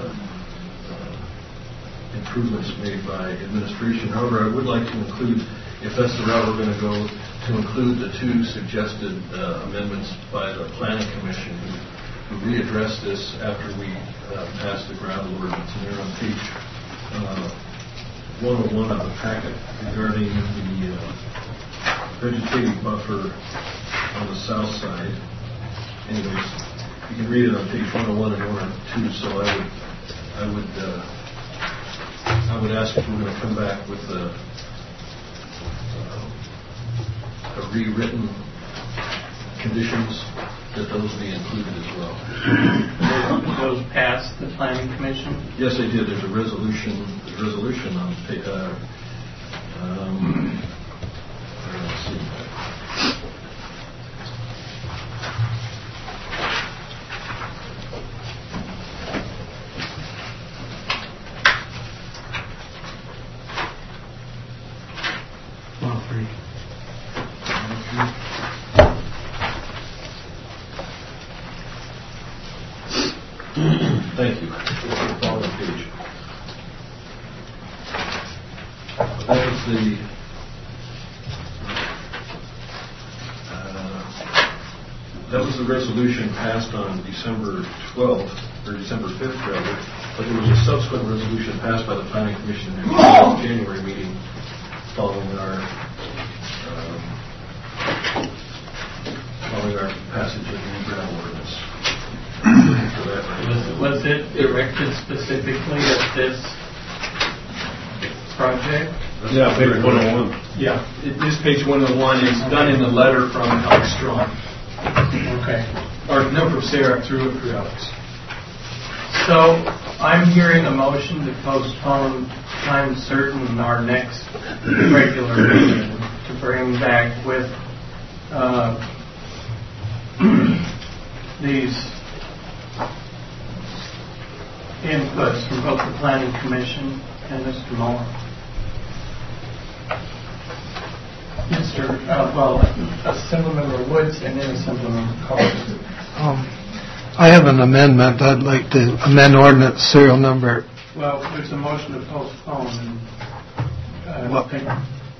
L: improvements made by administration. However, I would like to include, if that's the route we're going to go, to include the 2 suggested amendments by the Planning Commission who readdress this after we pass the gravel ordinance. And they're on page 101 of the packet regarding the vegetative buffer on the south side. Anyways, you can read it on page 101 and 102. So I would ask if we're going to come back with a rewritten conditions, that those be included as well.
A: Those passed the Planning Commission?
L: Yes, they did. There's a resolution on page. Let's see. Thank you. Following page. That was the resolution passed on December 12th, or December 5th, rather, but there was a subsequent resolution passed by the Planning Commission in the January meeting following our passage of the ground ordinance.
A: Was it directed specifically at this project?
E: Yeah, page 101.
O: Yeah, this page 101 is done in the letter from Alex Strong.
A: Okay.
O: Or no, from Sarah through Alex.
A: So I'm hearing a motion to postpone time certain our next regular meeting to bring back with these inputs from both the Planning Commission and Mr. Moore. Assemblymember Woods and then Assemblymember Collins.
C: I have an amendment. I'd like to amend ordinance serial number.
A: Well, there's a motion to postpone. And, I think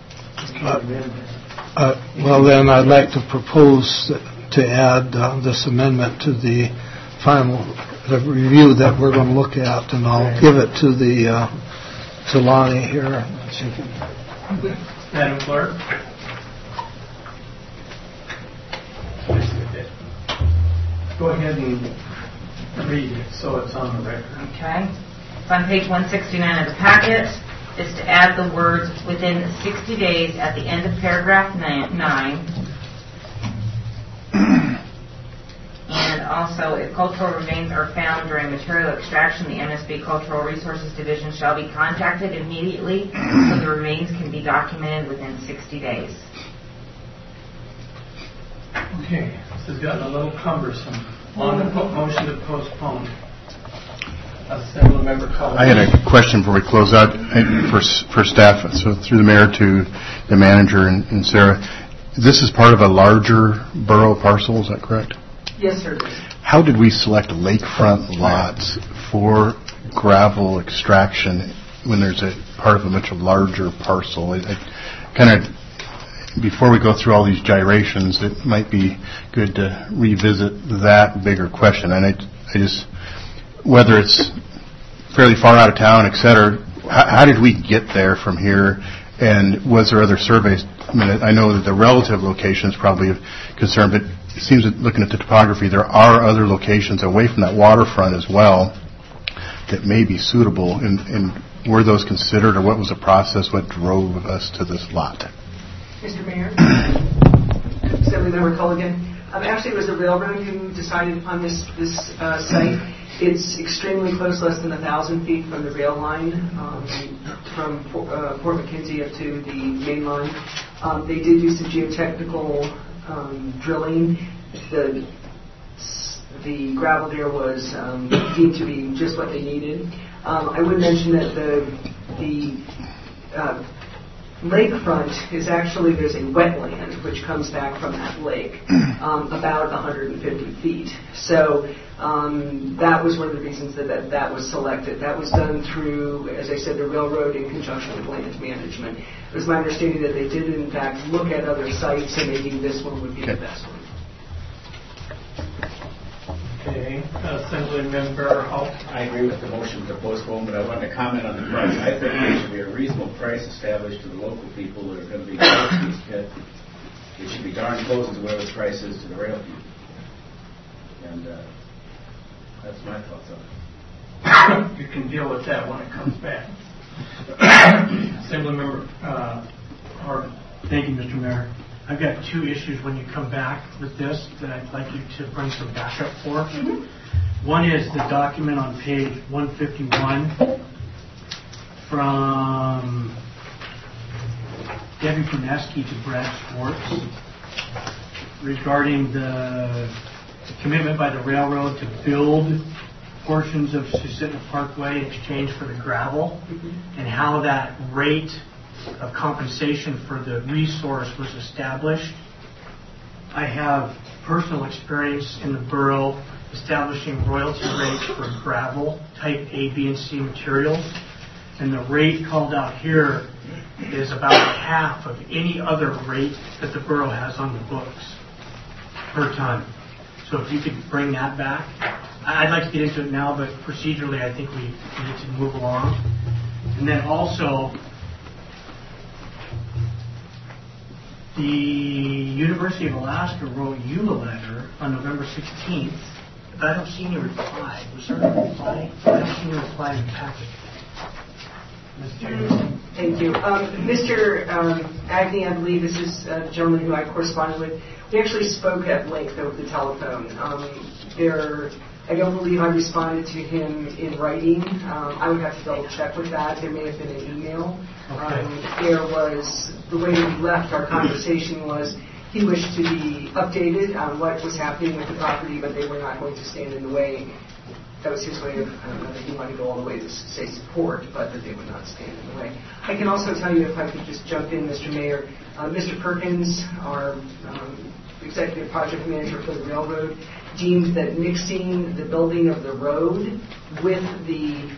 C: well, then I'd like to propose to add this amendment to the final review that we're going to look at, and I'll give it to the to Lonnie here.
A: Madam Clerk. Go ahead and read it so it's on the record.
B: Okay. It's on page 169 of the packet. Is to add the words within 60 days at the end of paragraph 9. And also, if cultural remains are found during material extraction, the MSB Cultural Resources Division shall be contacted immediately so the remains can be documented within 60 days.
A: Okay, this has gotten a little cumbersome. On the motion to postpone, Assemblymember Collins.
F: I had a question before we close out for staff, so through the mayor to the manager and Sarah. This is part of a larger borough parcel, is that correct?
G: Yes, sir.
F: How did we select lakefront lots for gravel extraction when there's a part of a much larger parcel? Before we go through all these gyrations, it might be good to revisit that bigger question. And I just, whether it's fairly far out of town, et cetera, how did we get there from here? And was there other surveys? I know that the relative location is probably of concern, but it seems that looking at the topography, there are other locations away from that waterfront as well that may be suitable. And were those considered, or what was the process? What drove us to this lot?
G: Mr. Mayor, Assemblymember Culligan. Actually, it was the railroad who decided upon this site. It's extremely close, less than 1,000 feet from the rail line, from Port McKenzie up to the main line. They did do some geotechnical drilling. The gravel there was deemed to be just what they needed. I would mention that the lakefront is actually, there's a wetland which comes back from that lake about 150 feet. So that was one of the reasons that was selected. That was done through, as I said, the railroad in conjunction with land management. It was my understanding that they did in fact look at other sites, and maybe this one would be the best one.
A: Okay, Assemblymember Hall.
J: I agree with the motion to postpone, but I wanted to comment on the price. I think there should be a reasonable price established to the local people that are going to be close to this pit. It should be darn close to whatever the price is to the rail people. And that's my thoughts on it.
A: You can deal with that when it comes back. Assemblymember Harvin.
D: Thank you, Mr. Mayor. I've got two issues when you come back with this that I'd like you to bring some backup for. Mm-hmm. One is the document on page 151 from Debbie Fineski to Brad Schwartz regarding the commitment by the railroad to build portions of Susitna Parkway in exchange for the gravel, and how that rate of compensation for the resource was established. I have personal experience in the borough establishing royalty rates for gravel, type A, B, and C materials, and the rate called out here is about half of any other rate that the borough has on the books per ton. So if you could bring that back. I'd like to get into it now, but procedurally I think we need to move along. And then also, The University of Alaska wrote you a letter on November 16th, but I don't see any reply. Was there a reply? I don't see any reply in the packet.
G: Thank you. Mr. Agnew, I believe this is the gentleman who I corresponded with. We actually spoke at length over the telephone. I don't believe I responded to him in writing. I would have to double check with that. There may have been an email. The way we left our conversation was he wished to be updated on what was happening with the property, but they were not going to stand in the way. That was his way of, I don't know that he wanted to go all the way to say support, but that they would not stand in the way. I can also tell you, if I could just jump in, Mr. Mayor, Mr. Perkins, our executive project manager for the railroad, deemed that mixing the building of the road with the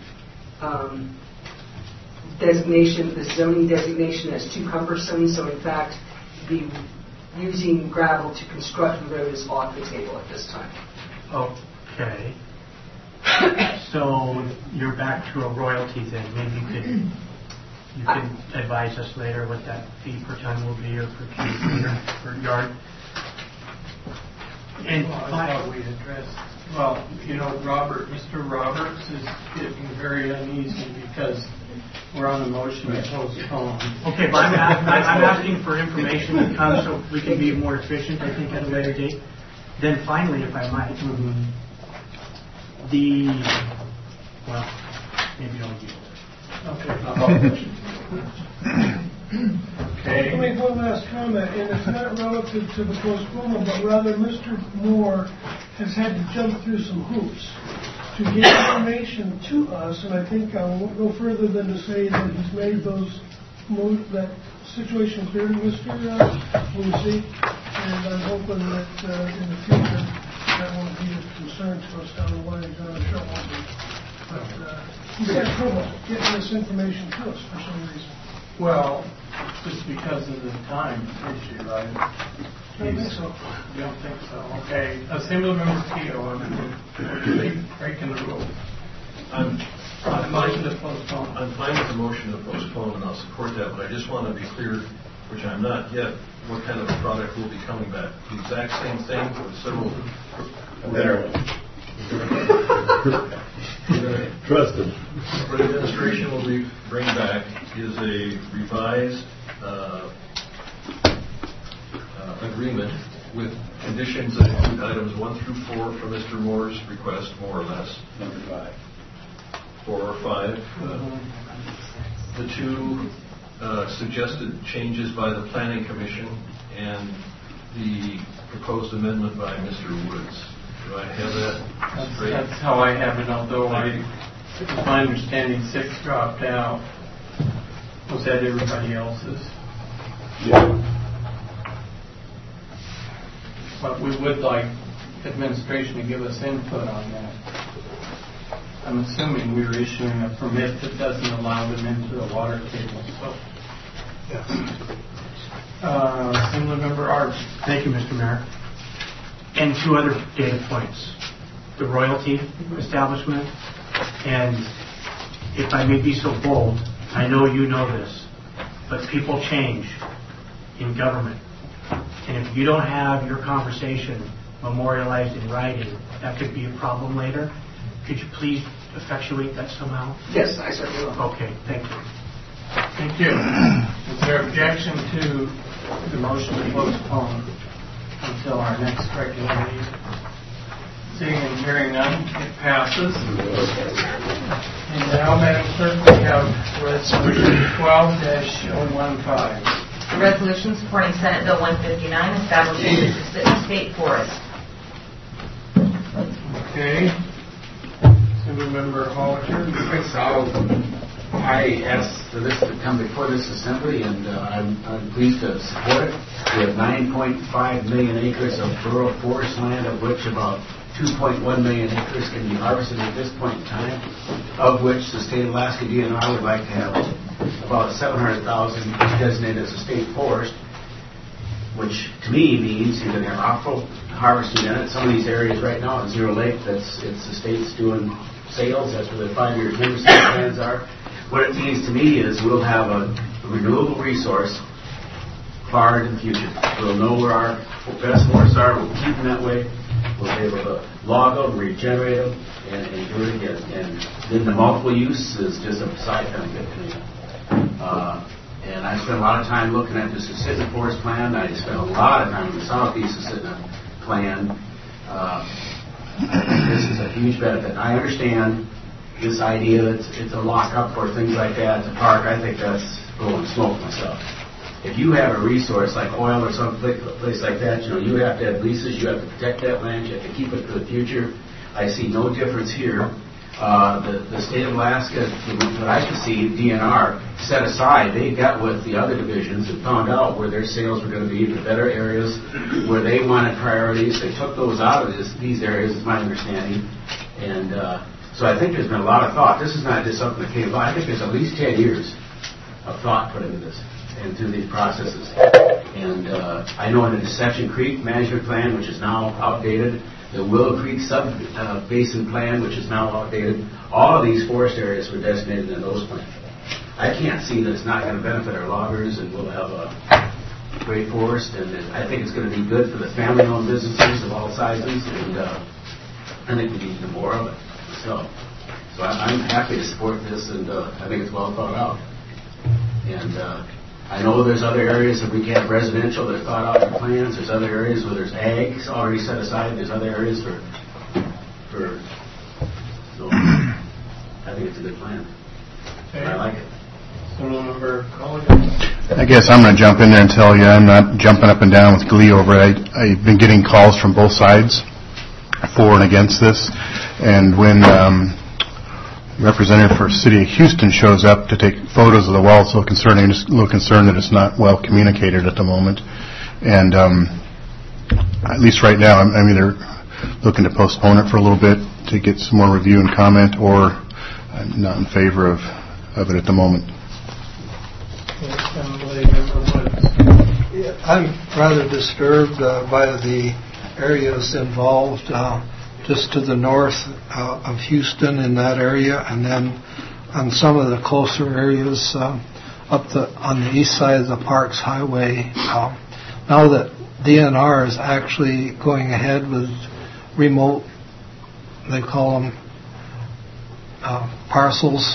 G: designation, the zoning designation, as too cumbersome. So in fact, using gravel to construct the road is off the table at this time.
D: Okay. So you're back to a royalty thing. Maybe you could advise us later what that fee per ton will be, or per cubic meter, per yard. And
A: I thought we addressed. Well, Mr. Roberts is getting very uneasy because we're on a motion to postpone.
D: Okay, but I'm asking for information to come so we can be more efficient, I think, at a later date. Then finally, if I might, maybe I'll yield.
M: Okay. Let me make one last comment, and it's not relative to the postponement, but rather Mr. Moore has had to jump through some hoops to get information to us, and I think I won't go further than to say that he's made that situation clear to Mr. Lucy, and I'm hoping that in the future that won't be a concern to us down the line. I'm sure it won't be. But he's had trouble getting this information to us for some reason.
A: Well, just because of the time issue, right?
M: I don't think so.
A: You don't think so? Okay. Assemblymember Keogh, breaking the rules.
L: I'm fine with the motion to postpone, and I'll support that, but I just want to be clear, which I'm not yet, what kind of a product will be coming back. The exact same thing with several...
K: Trust him.
L: What the administration will bring back is a revised agreement with conditions that include items 1 through 4 from Mr. Moore's request, more or less.
K: Number 5.
L: 4 or 5. The two suggested changes by the Planning Commission and the proposed amendment by Mr. Woods. Do I have that straight?
A: That's how I have it, although it's my understanding 6 dropped out. Was that everybody else's?
K: Yeah.
A: But we would like administration to give us input on that. I'm assuming we were issuing a permit that doesn't allow them into the water table. So, Assemblymember Arden.
D: Thank you, Mr. Mayor. And 2 other data points. The royalty establishment, and if I may be so bold, I know you know this, but people change in government. And if you don't have your conversation memorialized in writing, that could be a problem later. Could you please effectuate that somehow?
G: Yes, I certainly will.
D: Okay, thank you.
A: Thank you. Is there objection to the motion to postpone until our next regular meeting? Seeing and hearing none, it passes. And now, Madam Clerk, we have Resolution 12-015.
B: A resolution supporting Senate Bill 159, establishing the Mississippi State Forest.
A: Okay. Assemblymember Hollinger.
J: I asked for this to come before this assembly, and I'm pleased to support it. We have 9.5 million acres of rural forest land, of which about 2.1 million acres can be harvested at this point in time, of which the state of Alaska DNR would like to have about 700,000 designated as a state forest, which to me means you're going to have offal harvesting in it. Some of these areas right now in Zero Lake, it's the state's doing sales. That's where the 5-year timber sale plans are. What it means to me is we'll have a renewable resource far into the future. We'll know where our best forests are. We'll keep them that way. We'll be able to log them, regenerate them, and do it again. And then the multiple use is just a side benefit to me. And I spent a lot of time looking at the Susitna Forest Plan. I spent a lot of time in the Southeast Susitna Plan. I think this is a huge benefit. I understand this idea that it's a lockup or things like that. It's a park. I think that's blowing smoke myself. If you have a resource like oil or some place like that, you have to have leases. You have to protect that land. You have to keep it for the future. I see no difference here. The state of Alaska, what I can see, DNR set aside. They got with the other divisions and found out where their sales were going to be, the better areas, where they wanted priorities. They took those out of these areas, is my understanding. And so I think there's been a lot of thought. This is not just something that came about. I think there's at least 10 years of thought put into this and through these processes. And I know in the Deception Creek Management Plan, which is now outdated, the Willow Creek Sub-Basin Plan, which is now outdated, all of these forest areas were designated in those plans. I can't see that it's not going to benefit our loggers, and we'll have a great forest, and I think it's going to be good for the family-owned businesses of all sizes, and I think we need more of it. So I'm happy to support this, and I think it's well thought out. And I know there's other areas that we can have residential that are thought out in plans. There's other areas where there's ag already set aside. There's other areas for so I think it's a good plan. Okay. I like it.
F: I guess I'm going to jump in there and tell you I'm not jumping up and down with glee over it. I've been getting calls from both sides for and against this. And when representative for City of Houston shows up to take photos of the well, so concerning, just a little concerned that it's not well communicated at the moment. And at least right now, I'm either looking to postpone it for a little bit to get some more review and comment, or I'm not in favor of it at the moment.
C: I'm rather disturbed by the areas involved just to the north of Houston in that area, and then on some of the closer areas on the east side of the Parks Highway. Now that DNR is actually going ahead with remote, they call them parcels,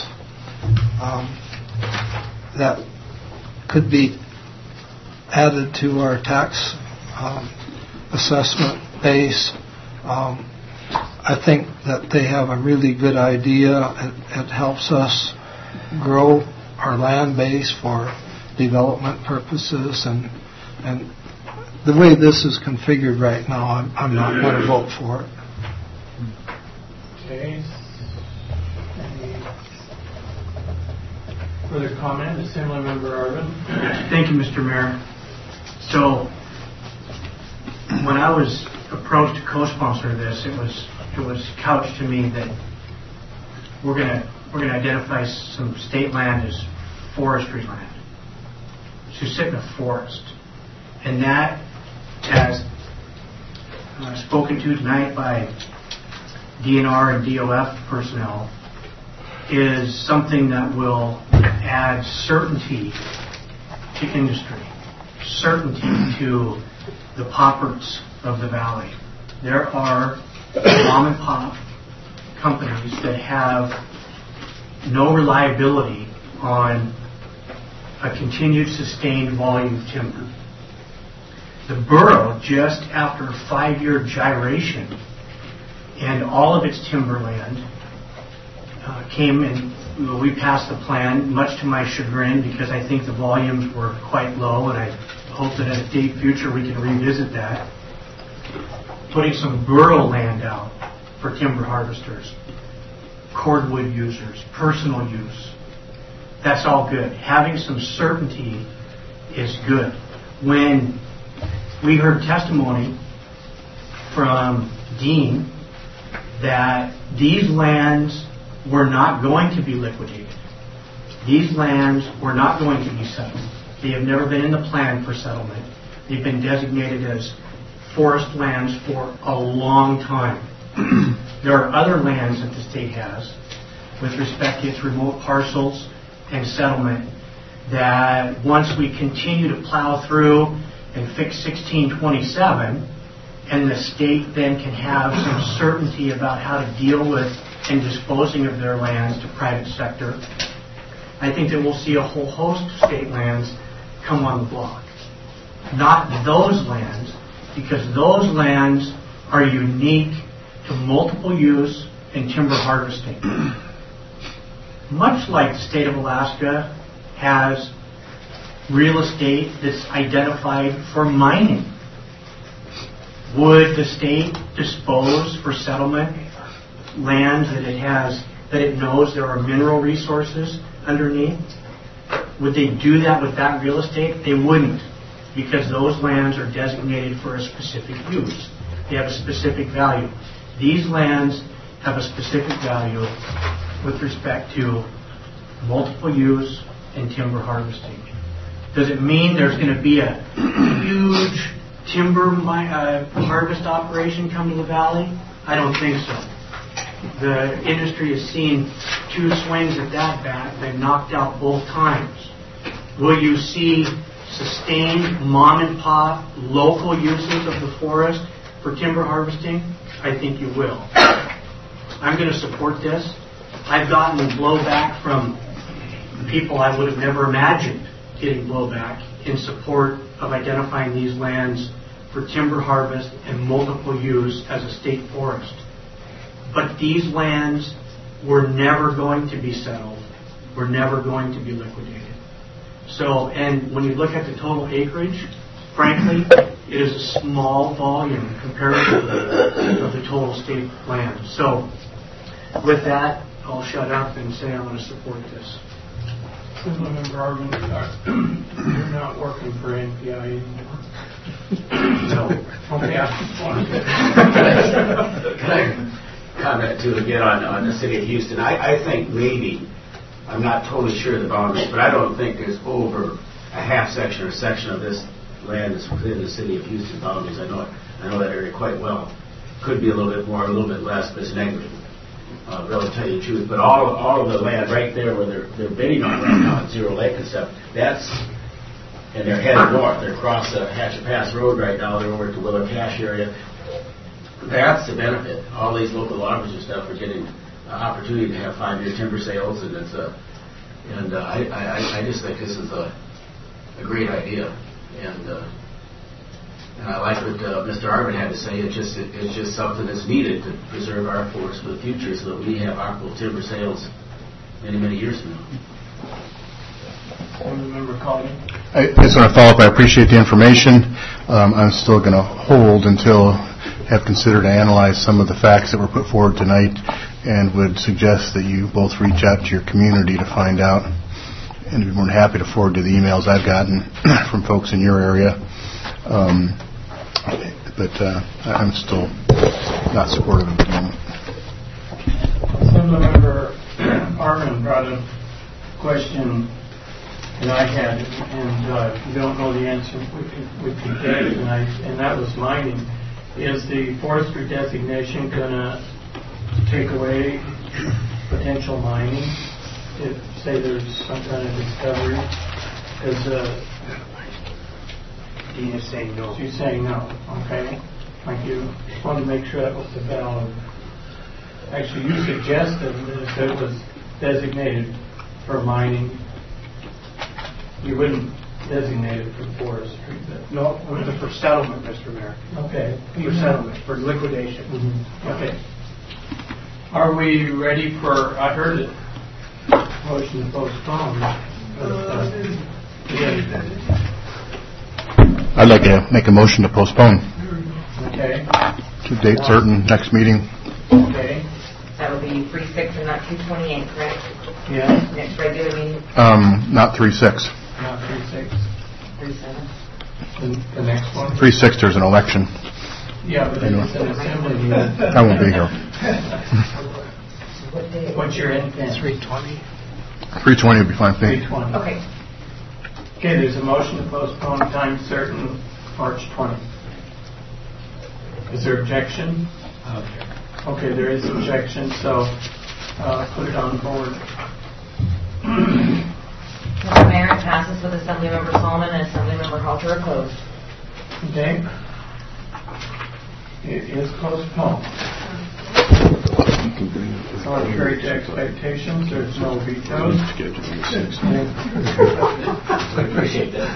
C: that could be added to our tax assessment base. I think that they have a really good idea. It helps us grow our land base for development purposes, and the way this is configured right now, I'm not going to vote for it.
A: Okay. Any further comment? Assemblymember Arvin.
D: Thank you, Mr. Mayor. So, when I was approached to co-sponsor this, it was couched to me that we're going to identify some state land as forestry land, Susitna Forest, and that, as spoken to tonight by DNR and DOF personnel, is something that will add certainty to industry, certainty to the paupers of the valley. There are mom and pop companies that have no reliability on a continued sustained volume of timber. The borough, just after a 5-year gyration, and all of its timberland came and we passed the plan, much to my chagrin, because I think the volumes were quite low, and I hope that at a date future we can revisit that. Putting some borough land out for timber harvesters, cordwood users, personal use. That's all good. Having some certainty is good. When we heard testimony from Dean that these lands were not going to be liquidated. These lands were not going to be settled. They have never been in the plan for settlement. They've been designated as forest lands for a long time. There are other lands that the state has with respect to its remote parcels and settlement that once we continue to plow through and fix 1627, and the state then can have some certainty about how to deal with and disposing of their lands to private sector, I think that we'll see a whole host of state lands come on the block. Not those lands, because those lands are unique to multiple use and timber harvesting. Much like the state of Alaska has real estate that's identified for mining. Would the state dispose for settlement lands that it knows there are mineral resources underneath? Would they do that with that real estate? They wouldn't, because those lands are designated for a specific use. They have a specific value. These lands have a specific value with respect to multiple use and timber harvesting. Does it mean there's going to be a huge timber harvest operation come to the valley? I don't think so. The industry has seen 2 swings at that bat. They've knocked out both times. Will you see sustained mom and pop local uses of the forest for timber harvesting? I think you will. I'm going to support this. I've gotten blowback from people I would have never imagined getting blowback in support of identifying these lands for timber harvest and multiple use as a state forest. But these lands were never going to be settled, were never going to be liquidated. So, and when you look at the total acreage, frankly, it is a small volume comparatively of the total state land. So, with that, I'll shut up and say I'm going to support this.
A: Member Arvin, you're not working for NPI anymore.
J: No.
A: Okay, I just wanted to...
J: Can I comment too again on the city of Houston? I think maybe, I'm not totally sure of the boundaries, but I don't think there's over a half section or section of this land that's within the city of Houston boundaries. I know that area quite well. Could be a little bit more, a little bit less, but it's negligible. Really tell you the truth, but all of the land right there where they're bidding on right now at Zero Lake and stuff, and they're headed north. They're across the Hatchet Pass Road right now. They're over to Willow Cache area. That's the benefit. All these local loggers and stuff are getting opportunity to have 5-year timber sales, and I just think this is a great idea, and I like what Mr. Arvin had to say. It's just something that's needed to preserve our forests for the future, so that we have optimal timber sales many, many years from now.
A: Member Collin?
F: I just want to follow up. I appreciate the information. I'm still going to hold until have considered and analyzed some of the facts that were put forward tonight, and would suggest that you both reach out to your community to find out, and I'd be more than happy to forward to the emails I've gotten from folks in your area. But I'm still not supportive of the moment.
A: Member Arvin brought a question that I had, and if you don't know the answer, we can get it, and that was mining. Is the forestry designation going to take away potential mining if, say, there's some kind of discovery? Because
D: Dean is saying no.
A: She's saying no. Okay. Thank you. Just wanted to make sure that was the valid. Actually, you suggested that if it was designated for mining, you wouldn't designate it for forestry.
D: No, for settlement, Mr. Mayor.
A: Okay.
D: For settlement, for liquidation.
A: Mm-hmm. Okay. Are we ready for, I heard it, motion to postpone.
F: I'd like to make a motion to postpone.
A: Okay.
F: To date certain, next meeting.
A: Okay.
B: That will be 3/6 and not 2/28, correct?
A: Yeah.
B: Next regular meeting?
F: Not 3/6.
A: Not 3/6.
B: 3/7.
A: The next one?
F: 3/6, there's an election.
A: Yeah, but it's an assembly meeting.
F: I won't be here.
A: What's your intent?
C: 3:20.
F: 3:20 would be fine for me.
A: 3:20.
B: Okay.
A: Okay, there's a motion to postpone time certain, March 20th. Is there objection? Okay, there is objection, so put it on board.
B: Mr. Mayor, passes with Assemblymember Solomon and Assemblymember Halter opposed.
A: Okay. It is postponed. Contrary to expectations, there's no vetoes.
J: I appreciate that.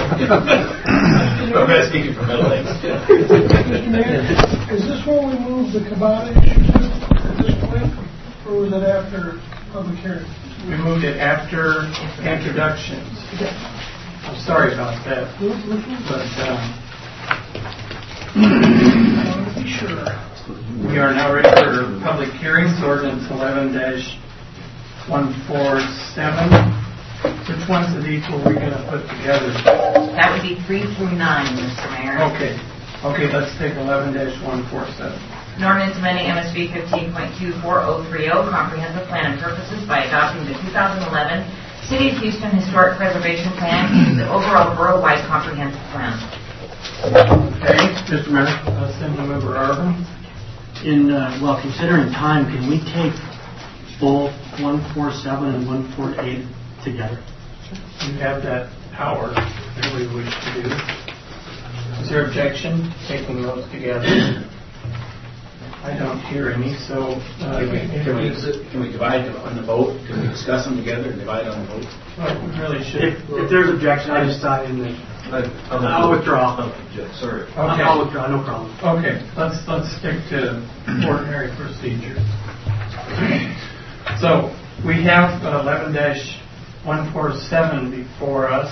J: I'm not speaking for Middle Lakes.
M: Mr. Mayor, is this when we move the Cabana issue to at this point, or was it after public hearing?
A: We moved it after introductions. I'm sorry about that, but
M: I want to be sure.
A: we are now ready for public hearings. Ordinance 11-147. Which ones of these were we going to put together?
B: That would be 3 through 9, Mr. Mayor.
A: Okay, let's take 11-147.
B: An ordinance amending MSB 15.24030, comprehensive plan and purposes by adopting the 2011 City of Houston Historic Preservation Plan into the overall borough-wide comprehensive plan.
A: Okay, Mr. Mayor, Assemblymember Arvin.
D: While considering time, can we take both 147 and 148 together?
A: You have that power that we wish to do. Is there objection taking those together? I don't hear any, so...
J: Can we divide on the vote? Can we discuss them together and divide on the vote?
A: Well, we really should.
D: If there's objection, I just thought I'll withdraw.
J: Sorry.
A: Okay.
D: I'll withdraw, no problem.
A: Okay, let's stick to ordinary procedure. So, we have 11-147 before us.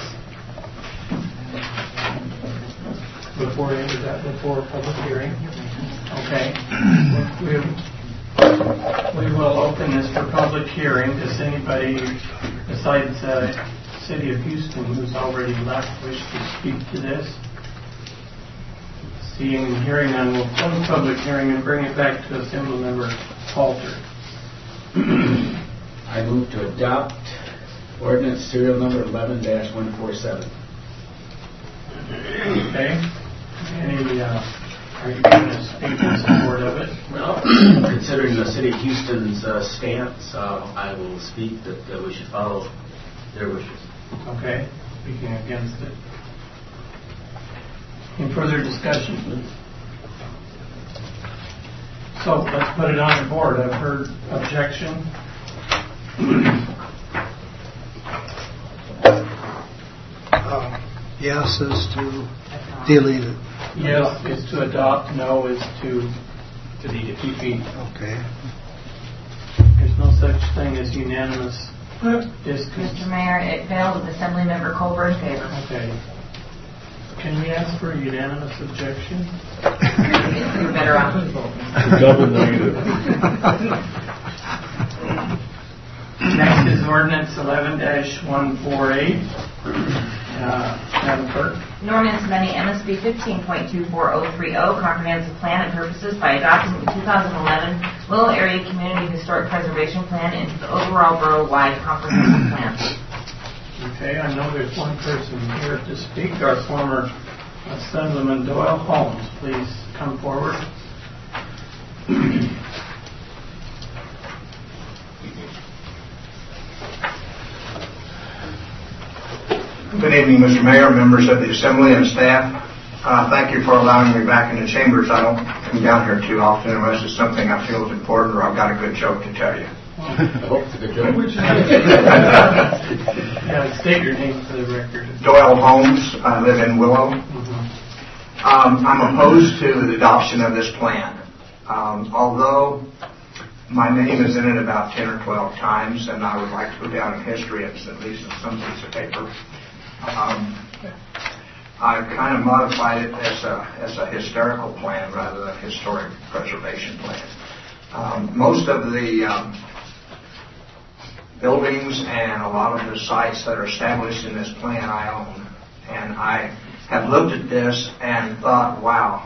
A: Before public hearing. Okay. We will open this for public hearing. Does anybody besides City of Houston who's already left wish to speak to this? Seeing and hearing none, we'll close public hearing and bring it back to Assemblymember Halter.
J: I move to adopt ordinance serial number 11-147.
A: Okay. Are you going to speak in support of it?
J: Well, considering the City of Houston's stance, I will speak that we should follow their wishes.
A: Okay. Speaking against it. Any further discussion? So let's put it on the board. I've heard objection.
C: Yes is to delete it.
A: Yes is to adopt. No is to defeat.
C: Okay.
A: There's no such thing as unanimous discontent.
B: Mr. Mayor, it failed with Assemblymember Colbert in favor.
A: Okay. Can we ask for a unanimous objection?
B: We're better off.
K: Double negative.
A: Next is ordinance 11-148. Madam Clerk.
B: An ordinance amending MSB 15.24030, comprehensive plan and purposes by adopting the 2011 Willow Area Community Historic Preservation Plan into the overall borough-wide comprehensive plan.
A: Okay, I know there's one person here to speak. Our former Assemblyman Doyle Holmes, please come forward.
I: Good evening, Mr. Mayor, members of the Assembly and staff. Thank you for allowing me back in the chambers. I don't come down here too often unless it's something I feel is important or I've got a good joke to tell you.
J: I hope it's a good joke.
A: State your name for the record.
I: Doyle Holmes. I live in Willow. I'm opposed to the adoption of this plan. Although my name is in it about 10 or 12 times, and I would like to go down in history at least in some piece of paper. I've kind of modified it as a historical plan rather than a historic preservation plan. Most of the buildings and a lot of the sites that are established in this plan I own. And I have looked at this and thought, wow,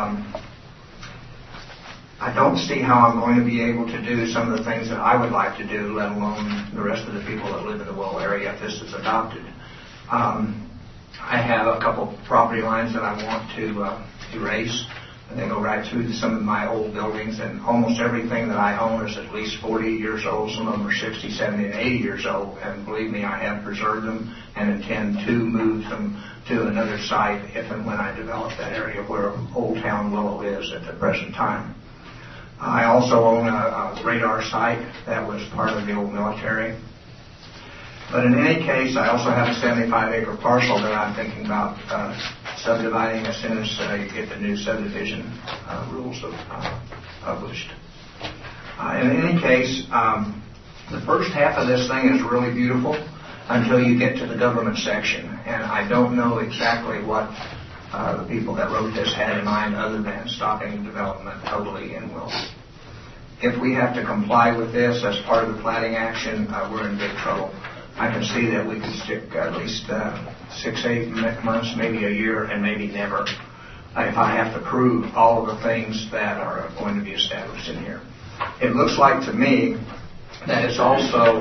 I: I don't see how I'm going to be able to do some of the things that I would like to do, let alone the rest of the people that live in the Willow area if this is adopted. I have a couple property lines that I want to erase. They go right through some of my old buildings, and almost everything that I own is at least 40 years old. Some of them are 60, 70, and 80 years old. And believe me, I have preserved them and intend to move them to another site if and when I develop that area where Old Town Willow is at the present time. I also own a radar site that was part of the old military. But in any case, I also have a 75-acre parcel that I'm thinking about subdividing as soon as you get the new subdivision rules published. In any case, the first half of this thing is really beautiful until you get to the government section. And I don't know exactly what the people that wrote this had in mind other than stopping development totally in Willow. If we have to comply with this as part of the planning action, we're in big trouble. I can see that we could stick at least 6-8 months, maybe a year, and maybe never, if I have to prove all of the things that are going to be established in here. It looks like to me that it's also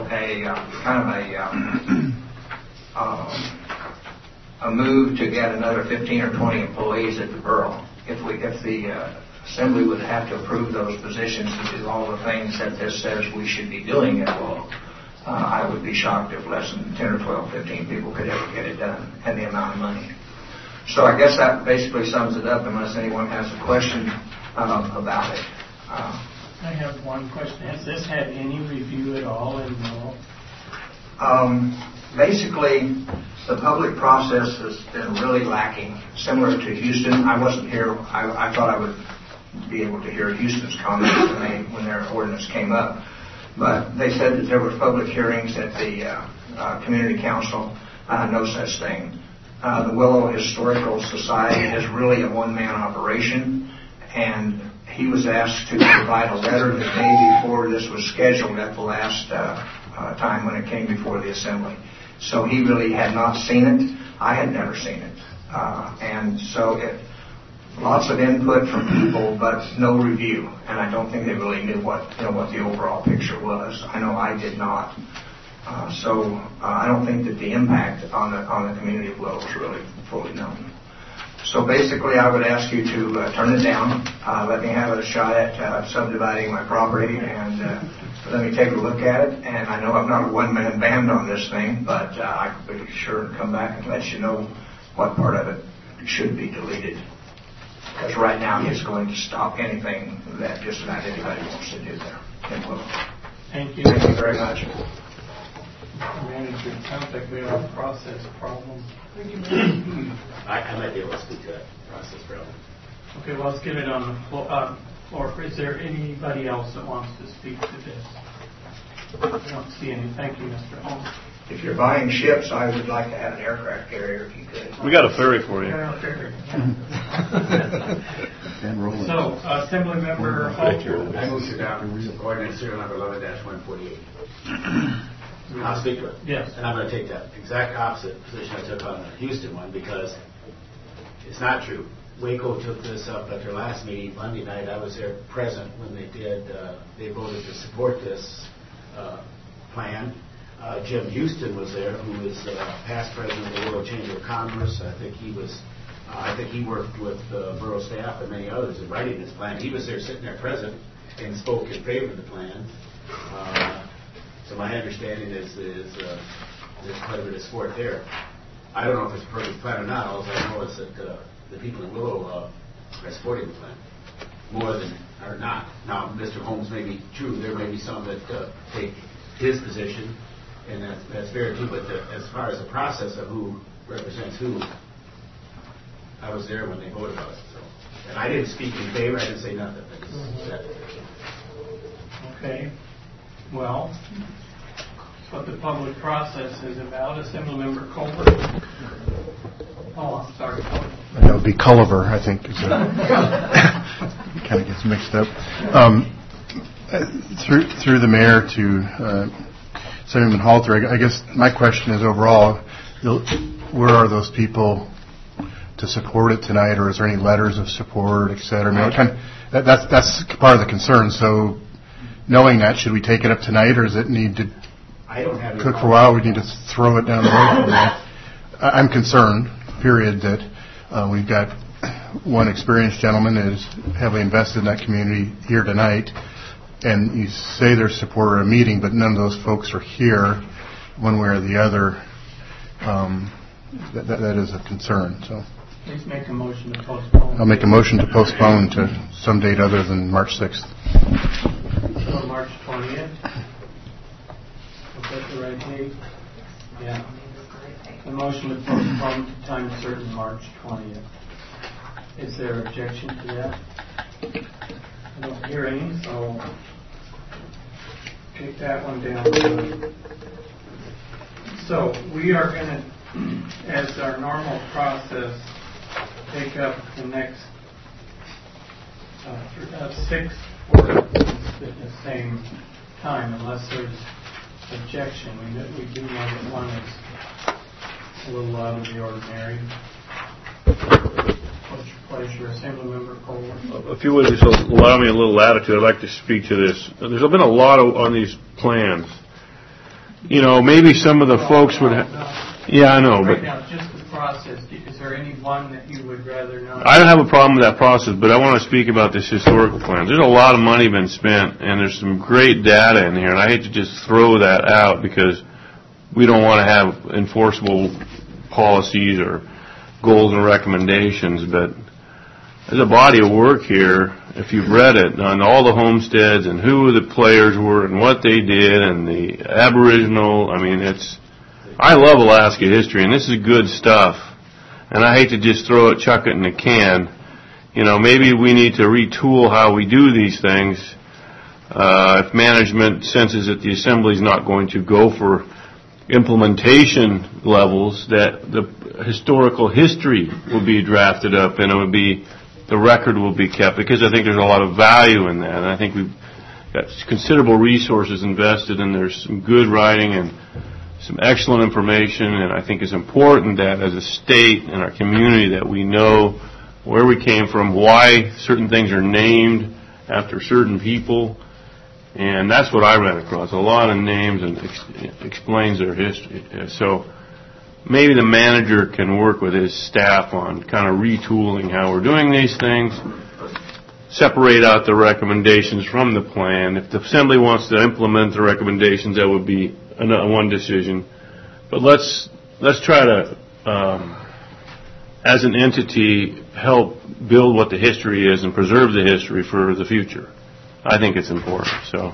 I: a move to get another 15 or 20 employees at the borough. If the Assembly would have to approve those positions to do all the things that this says we should be doing at Willow, I would be shocked if less than 10 or 12, 15 people could ever get it done, and the amount of money. So I guess that basically sums it up, unless anyone has a question about it.
A: I have one question. Has this had any review at all in Willow?
I: Basically, the public process has been really lacking, similar to Houston. I wasn't here. I thought I would be able to hear Houston's comments when their ordinance came up. But they said that there were public hearings at the community council. No such thing. The Willow Historical Society is really a one-man operation, and he was asked to provide a letter the day before this was scheduled at the last time when it came before the Assembly. So he really had not seen it. I had never seen it. And so lots of input from people, but no review. And I don't think they really knew what the overall picture was. I know I did not. So I don't think that the impact on the community of Willow is really fully known. So basically, I would ask you to turn it down. Let me have a shot at subdividing my property, and let me take a look at it. And I know I'm not a one-man band on this thing, but I could be sure to come back and let you know what part of it should be deleted. Because right now, it's going to stop anything that just about anybody wants to do there in Willow.
A: Thank you.
I: Thank you very much.
A: Manager, it sounds like we have a process problem.
J: I might be able to speak to that process problem.
A: Okay, well, let's get it on the floor. Is there anybody else that wants to speak to this? I don't see any. Thank you, Mr. Holmes.
I: If you're buying ships, I would like to have an aircraft carrier if you could.
E: We got a ferry for you.
A: So, Assembly Member Halter.
J: I move to adopt ordinance serial number 11-148. I'll speak to it.
A: Yes.
J: And I'm going to take that exact opposite position I took on the Houston one, because it's not true. Waco took this up at their last meeting Monday night. I was there present when they did. They voted to support this plan. Jim Houston was there, who is past president of the World Chamber of Commerce. I think he worked with borough staff and many others in writing this plan. He was there, sitting there present, and spoke in favor of the plan. So my understanding is there's quite a bit of support there. I don't know if it's a perfect plan or not. All I know is that the people in Willow are supporting the plan more than or not. Now, Mr. Holmes may be true. There may be some that take his position, and that's fair too. But as far as the process of who represents who, I was there when they voted on it. So, and I didn't speak in favor. I didn't say nothing.
A: Okay. Well, that's what the public process is about. Assemblymember Colbert. Oh, I'm sorry, Colbert.
F: That would be Culliver, I think. Kind of gets mixed up. Through the mayor to Senator Halter, I guess my question is overall, where are those people to support it tonight, or is there any letters of support, et cetera? I mean, that's part of the concern. So, knowing that, should we take it up tonight, or does it need to cook for a while? We need to throw it down the road. I'm concerned, period, that we've got one experienced gentleman is heavily invested in that community here tonight, and you say they're supporter of a meeting, but none of those folks are here one way or the other. That is a concern. So
A: please make a motion to postpone.
F: I'll make a motion to postpone to some date other than March 6th.
A: So March 20th. Is that the right date? Yeah. The motion to postpone to time certain March 20th. Is there objection to that? I don't hear any, so take that one down. So we are going to, as our normal process, take up the next 6 ordinances at the same time, unless there's objection. We do know that one is a little out of the ordinary. What's your pleasure, Assemblymember Coleman?
E: If you would just allow me a little latitude, I'd like to speak to this. There's been a lot on these plans. You know, maybe some of the folks would have... Yeah, I know,
A: right
E: but...
A: now, just the process. Is there any one that you would rather not...
E: I don't have a problem with that process, but I want to speak about this historical plan. There's a lot of money been spent, and there's some great data in here, and I hate to just throw that out because we don't want to have enforceable policies or goals and recommendations, but there's a body of work here, if you've read it, on all the homesteads and who the players were and what they did and the Aboriginal. I mean, I love Alaska history, and this is good stuff, and I hate to just chuck it in a can. You know, maybe we need to retool how we do these things. If management senses that the Assembly's not going to go for implementation levels, that the historical history will be drafted up and the record will be kept, because I think there's a lot of value in that, and I think we've got considerable resources invested, and there's some good writing and some excellent information, and I think it's important that as a state and our community that we know where we came from, why certain things are named after certain people. And that's what I ran across, a lot of names, and explains their history. So maybe the manager can work with his staff on kind of retooling how we're doing these things, separate out the recommendations from the plan. If the Assembly wants to implement the recommendations, that would be one decision. But let's try to, as an entity, help build what the history is and preserve the history for the future. I think it's important. So,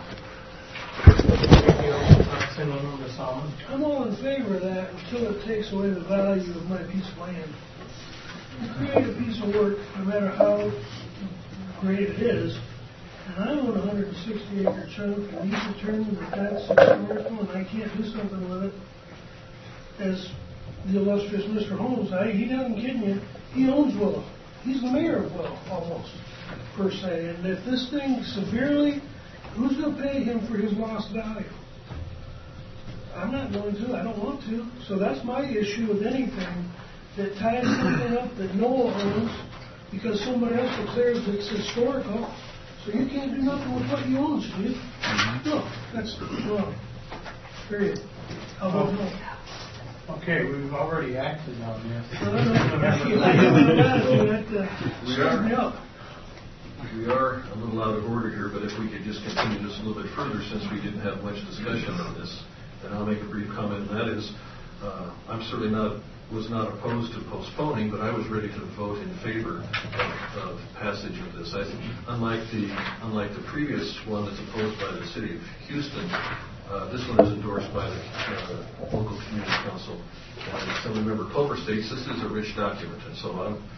M: I'm all in favor of that until it takes away the value of my piece of land. You create a piece of work, no matter how great it is, and I own a 160-acre chunk, and he's determined that that's historical, and I can't do something with it. As the illustrious Mr. Holmes, he doesn't kid you, he owns Willow. He's the mayor of Willow, almost, per se. And if this thing severely, who's going to pay him for his lost value? I'm not going to. I don't want to. So that's my issue with anything that ties something up that Noah owns because somebody else declares it's historical. So you can't do nothing with what you own, Steve. No, that's wrong. Period. How about no?
A: Okay, we've already acted on this.
L: We are a little out of order here, but if we could just continue this a little bit further, since we didn't have much discussion on this, then I'll make a brief comment, and that is, I'm certainly was not opposed to postponing, but I was ready to vote in favor of passage of this. I think, unlike the previous one that's opposed by the City of Houston, this one is endorsed by the local community council. And Assemblymember Culver states this is a rich document, and so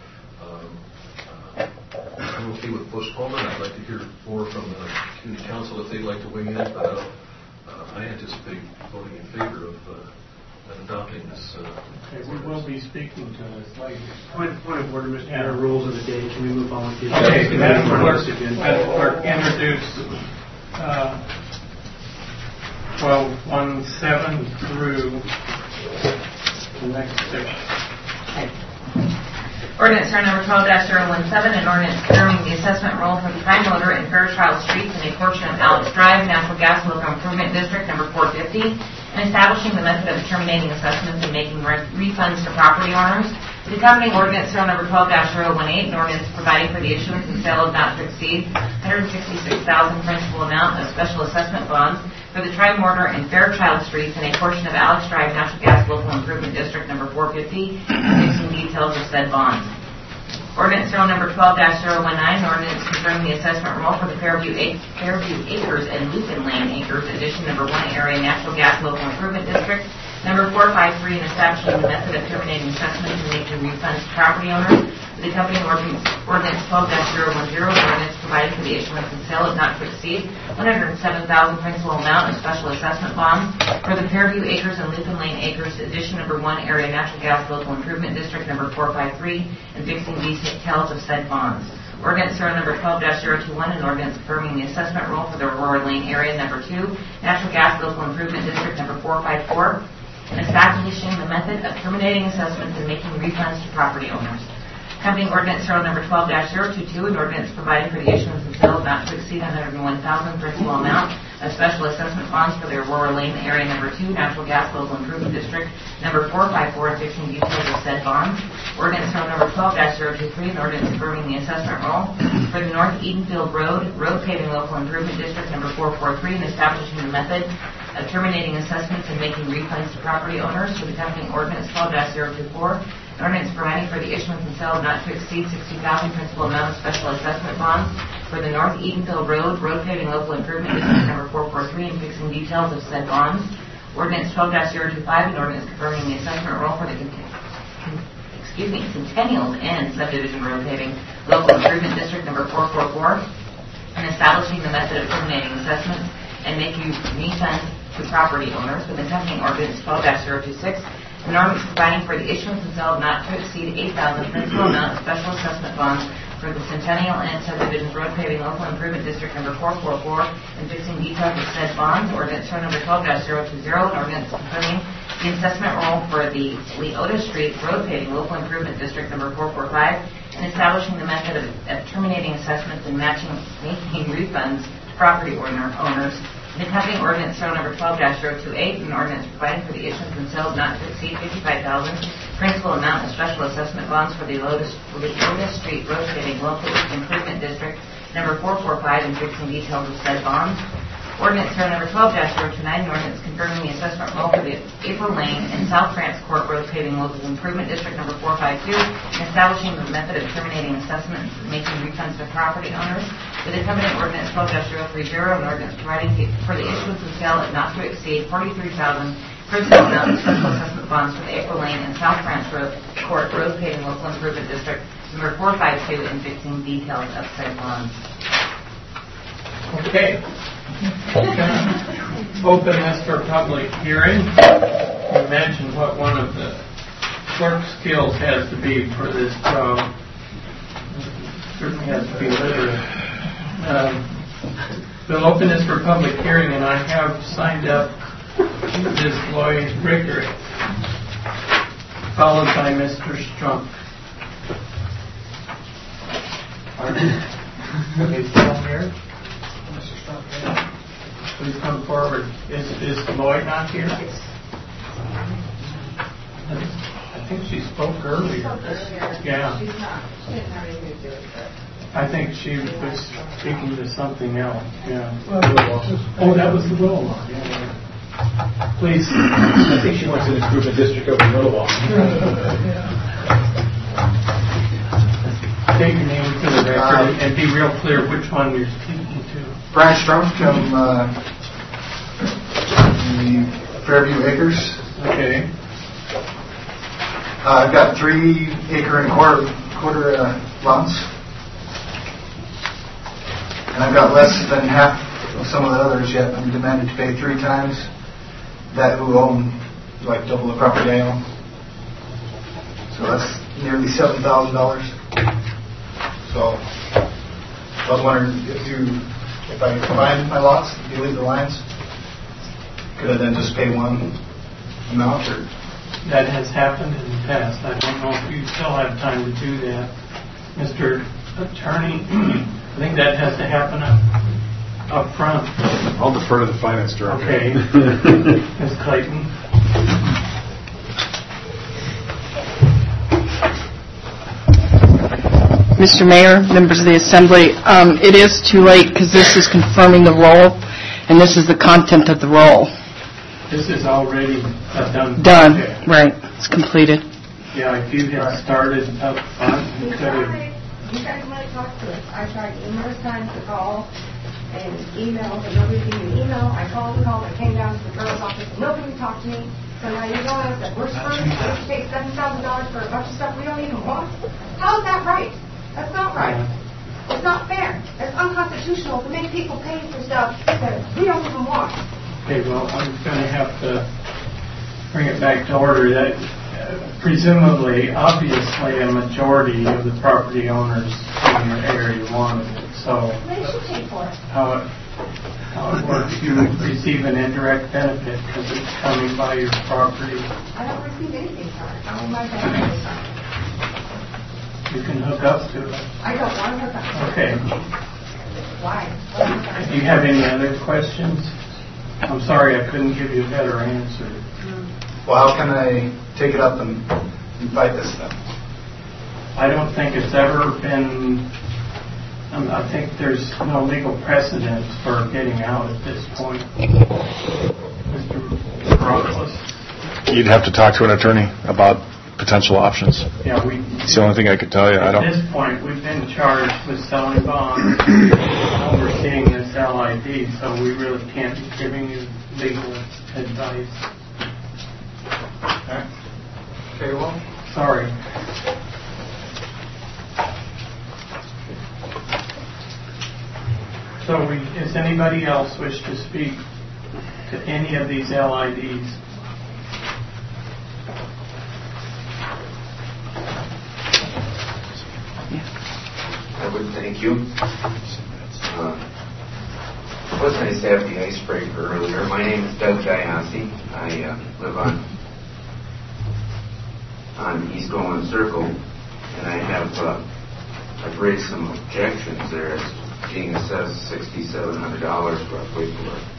L: I'm okay with postponement. I'd like to hear more from the community council if they'd like to weigh in, but I anticipate voting in favor of adopting this.
A: Okay, we will be speaking to this later.
D: Point of order, Mr. Mayor. Rules of the day. Can we move on with the
A: Okay, Madam Clerk, introduce 1217 through the next section.
B: Ordinance number 12-017, an ordinance confirming the assessment roll for the prime motor in Fairchild Streets and a portion of Alex Drive, Natural Gas Local Improvement District number 450, and establishing the method of determining assessments and making refunds to property owners. The accompanying ordinance, serial number 12-018, an ordinance providing for the issuance and sale of not to exceed $166,000 principal amount of special assessment bonds for the Tri-Mortar and Fairchild Streets in a portion of Alex Drive Natural Gas Local Improvement District number 450, and fixing details of said bonds. Ordinance serial number 12-019, ordinance confirming the assessment roll for the Fairview Acres and Lupin Lane Acres, addition number 1 area natural gas local improvement district, number 453, and establishing the method of terminating assessments and making refunds to property owners. The accompanying ordinance 12-010, an ordinance providing for the issuance and sale of not to exceed $107,000 principal amount of special assessment bonds for the Fairview Acres and Lupin Lane Acres, addition number 1 area natural gas local improvement district number 453, and fixing details of said bonds. Ordinance serial number 12-021, an ordinance confirming the assessment roll for the Aurora Lane area number 2 natural gas local improvement district number 454, and establishing the method of terminating assessments and making refunds to property owners. Accompanying ordinance serial number 12-022, an ordinance providing for the issuance and sale of not to exceed $101,000 principal amount of special assessment bonds for the Aurora Lane area number 2 natural gas local improvement district number 454, and fixing details of said bonds. Ordinance serial number 12-023, an ordinance confirming the assessment roll for the North Edenfield Road paving local improvement district number 443, and establishing the method of terminating assessments and making refunds to property owners. For the accompanying ordinance 12-024, an ordinance providing for the issuance and sale of not to exceed $60,000 principal amount of special assessment bonds for the North Edenfield Road paving local improvement district number 443, and fixing details of said bonds. Ordinance 12-025, an ordinance confirming the assessment roll for the Centennial End subdivision road paving local improvement district number 444, and establishing the method of terminating assessments and making refunds to property owners. For the accompanying ordinance 12-026, an ordinance providing for the issuance and sale of not to exceed $8,000 principal amount of special assessment bonds for the Centennial End subdivision road paving local improvement district number 444, and fixing details of said bonds. Ordinance number 12-020, an ordinance confirming the assessment roll for the Leota Street road paving local improvement district number 445, and establishing the method of terminating assessments and making refunds to property owners. The accompanying ordinance number 12-028, an ordinance providing for the issuance and sale of not to exceed $55,000 principal amount of special assessment bonds for the Leota Street road paving local improvement district number 445, and fixing details of said bonds. Ordinance number 12-029, an ordinance confirming the assessment roll for the April Lane and South France Court road paving local improvement district number 452, and establishing the method of terminating assessments and making refunds to property owners. With the accompanying ordinance 12-030, an ordinance providing for the issuance and sale of not to exceed $43,000 principal amount of special assessment bonds for the April Lane and South France Court road paving local improvement district number 452, and fixing details of said bonds.
A: Okay. Open this for public hearing. Imagine what one of the clerk's skills has to be for this job. Certainly has to be literate. We'll open this for public hearing, and I have signed up Ms. Lloyd Ricker, followed by Mr. Strunk. Are they still here? Mr. Strunk here. Please come forward. Is Lloyd not here?
B: Yes.
A: I think she spoke earlier. Yeah.
N: She's not. She didn't have anything to do with it.
A: I think she was speaking to something else. Yeah.
N: Oh, that was the roll-on.
A: Please.
N: I think she went to the improvement district over roll-on.
A: State your name for the record and be real clear which one you're speaking to.
V: Brian Strunk from the Fairview Acres.
A: Okay.
V: I've got 3 acre and quarter lots, and I've got less than half of some of the others yet. I'm demanded to pay 3 times that who own like double the property I own. So that's nearly $7,000. So I was wondering if I combine my lots, if you leave the lines, could I then just pay one amount? Or?
A: That has happened in the past. I don't know if you still have time to do that. Mr. Attorney, I think that has to happen up front.
Q: I'll defer to the finance director.
A: Okay. Ms. Clayton.
P: Mr. Mayor, members of the Assembly, it is too late because this is confirming the role, and this is the content of the role.
A: This is already done.
P: Done, right. It's completed.
A: Yeah, if you had started up front, you could have.
R: You guys might talk to us. I tried numerous times to call and email, but nobody gave me an email. I called. I came down to the girl's office. Nobody talked to me. So now you're going out that we're screwed. We have to pay $7,000 for a bunch of stuff we don't even want. How is that right? That's not right. It's not fair. It's unconstitutional to make people pay for stuff that we don't even want.
A: Okay, well, I'm going to have to bring it back to order. That presumably, obviously, a majority of the property owners in your area wanted it. So
R: They should pay for it.
A: how it works, you receive an indirect benefit because it's coming by your property.
R: I don't receive anything for it. I own my family.
A: You can hook up to it.
R: I don't want to hook up.
A: Okay.
R: Why?
A: Do you have any other questions? I'm sorry I couldn't give you a better answer.
V: Well, how can I take it up and fight this then?
A: I don't think it's ever been, I think there's no legal precedent for getting out at this point. Mr. Broncos?
Q: You'd have to talk to an attorney about potential options.
A: Yeah,
Q: It's the only thing I could tell you.
A: At this point, we've been charged with selling bonds, overseeing this LID, so we really can't be giving you legal advice.
V: Okay, well.
A: Sorry. So does anybody else wish to speak to any of these LIDs?
U: I would thank you. It was nice to have the icebreaker earlier. My name is Doug Giassi. I live on East Owen Circle, and I've raised some objections there as being assessed $6,700 roughly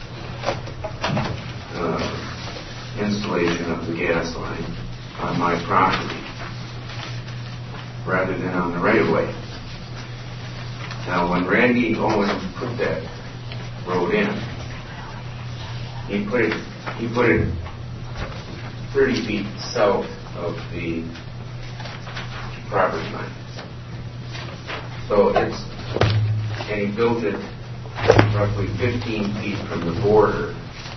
U: for installation of the gas line on my property rather than on the right-of-way. Now, when Randy Owen put that road in, he put it 30 feet south of the property line. So and he built it roughly 15 feet from the border,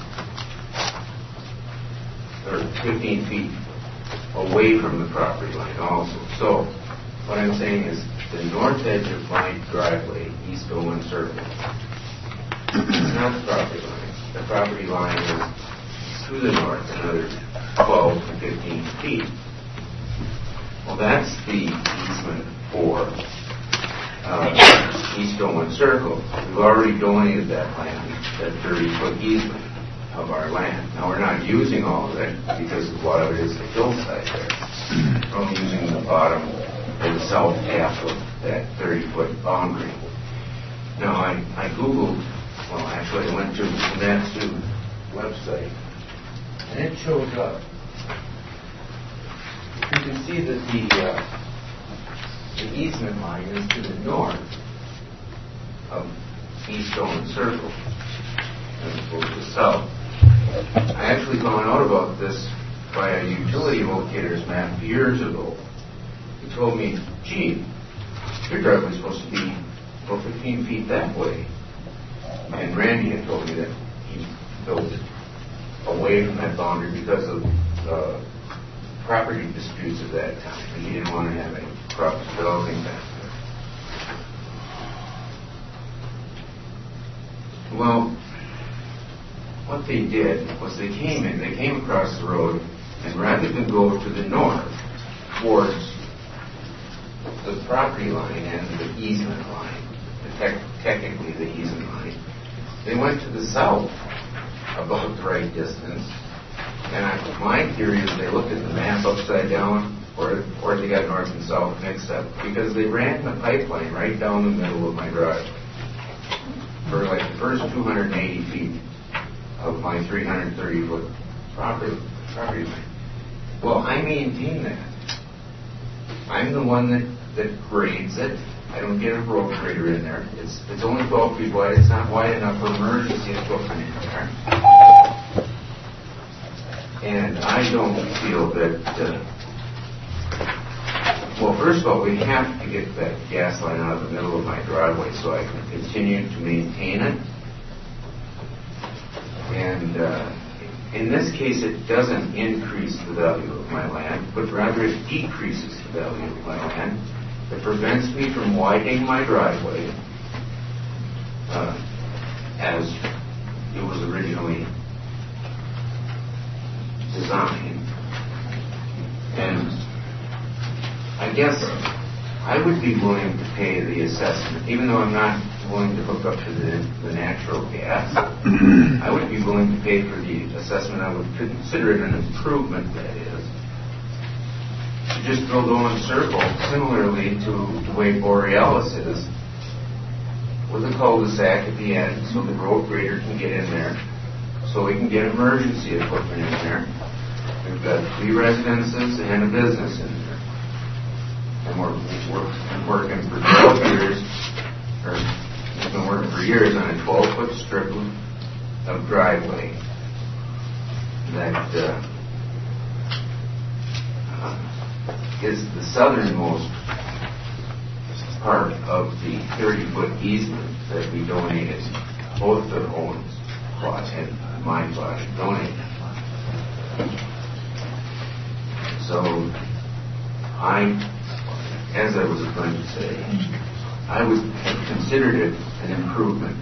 U: or 15 feet away from the property line also. So what I'm saying is the north edge of my driveway, East Owen Circle, it's not the property line. The property line is to the north, another 12 to 15 feet. Well, that's the easement for East Owen Circle. We've already donated that land, that 30-foot easement of our land. Now, we're not using all of it because a lot of it is the hillside there. We're only using the bottom or the south half of that 30-foot boundary. Now, I Googled, well, actually, I went to the NATSU website, and it shows up. You can see that the easement line is to the north of East Owen Circle, as opposed to south. I actually found out about this by a utility locators map years ago. He told me, gee, your driveway's supposed to be about 15 feet that way. And Randy had told me that he built away from that boundary because of property disputes at that time. And he didn't want to have any crops developing back there. Well, what they did was they came across the road, and rather than go to the north towards the property line and the easement line, technically the easement line, they went to the south about the right distance. And my theory is they looked at the map upside down, or they got north and south mixed up, because they ran the pipeline right down the middle of my drive for like the first 280 feet of my 330-foot property line. Well, I maintain that. I'm the one that grades it, I don't get a road grader in there. It's only 12 feet wide. It's not wide enough for emergency equipment in there. And I don't feel that, well, first of all, we have to get that gas line out of the middle of my driveway so I can continue to maintain it. And in this case, it doesn't increase the value of my land, but rather it decreases the value of my land. It prevents me from widening my driveway as it was originally designed. And I guess I would be willing to pay the assessment, even though I'm not willing to hook up to the natural gas. I would be willing to pay for the assessment. I would consider it an improvement, that is. To just build Owen Circle, similarly to the way Borealis is, with a cul-de-sac at the end, so the road grader can get in there, so we can get emergency equipment in there. We've got 3 residences and a business in there. And we're working for 12 years, or we've been working for years on a 12-foot strip of driveway that is the southernmost part of the 30-foot easement that we donated, both the Owens plot and my plot donated. So as I was going to say, I would have considered it an improvement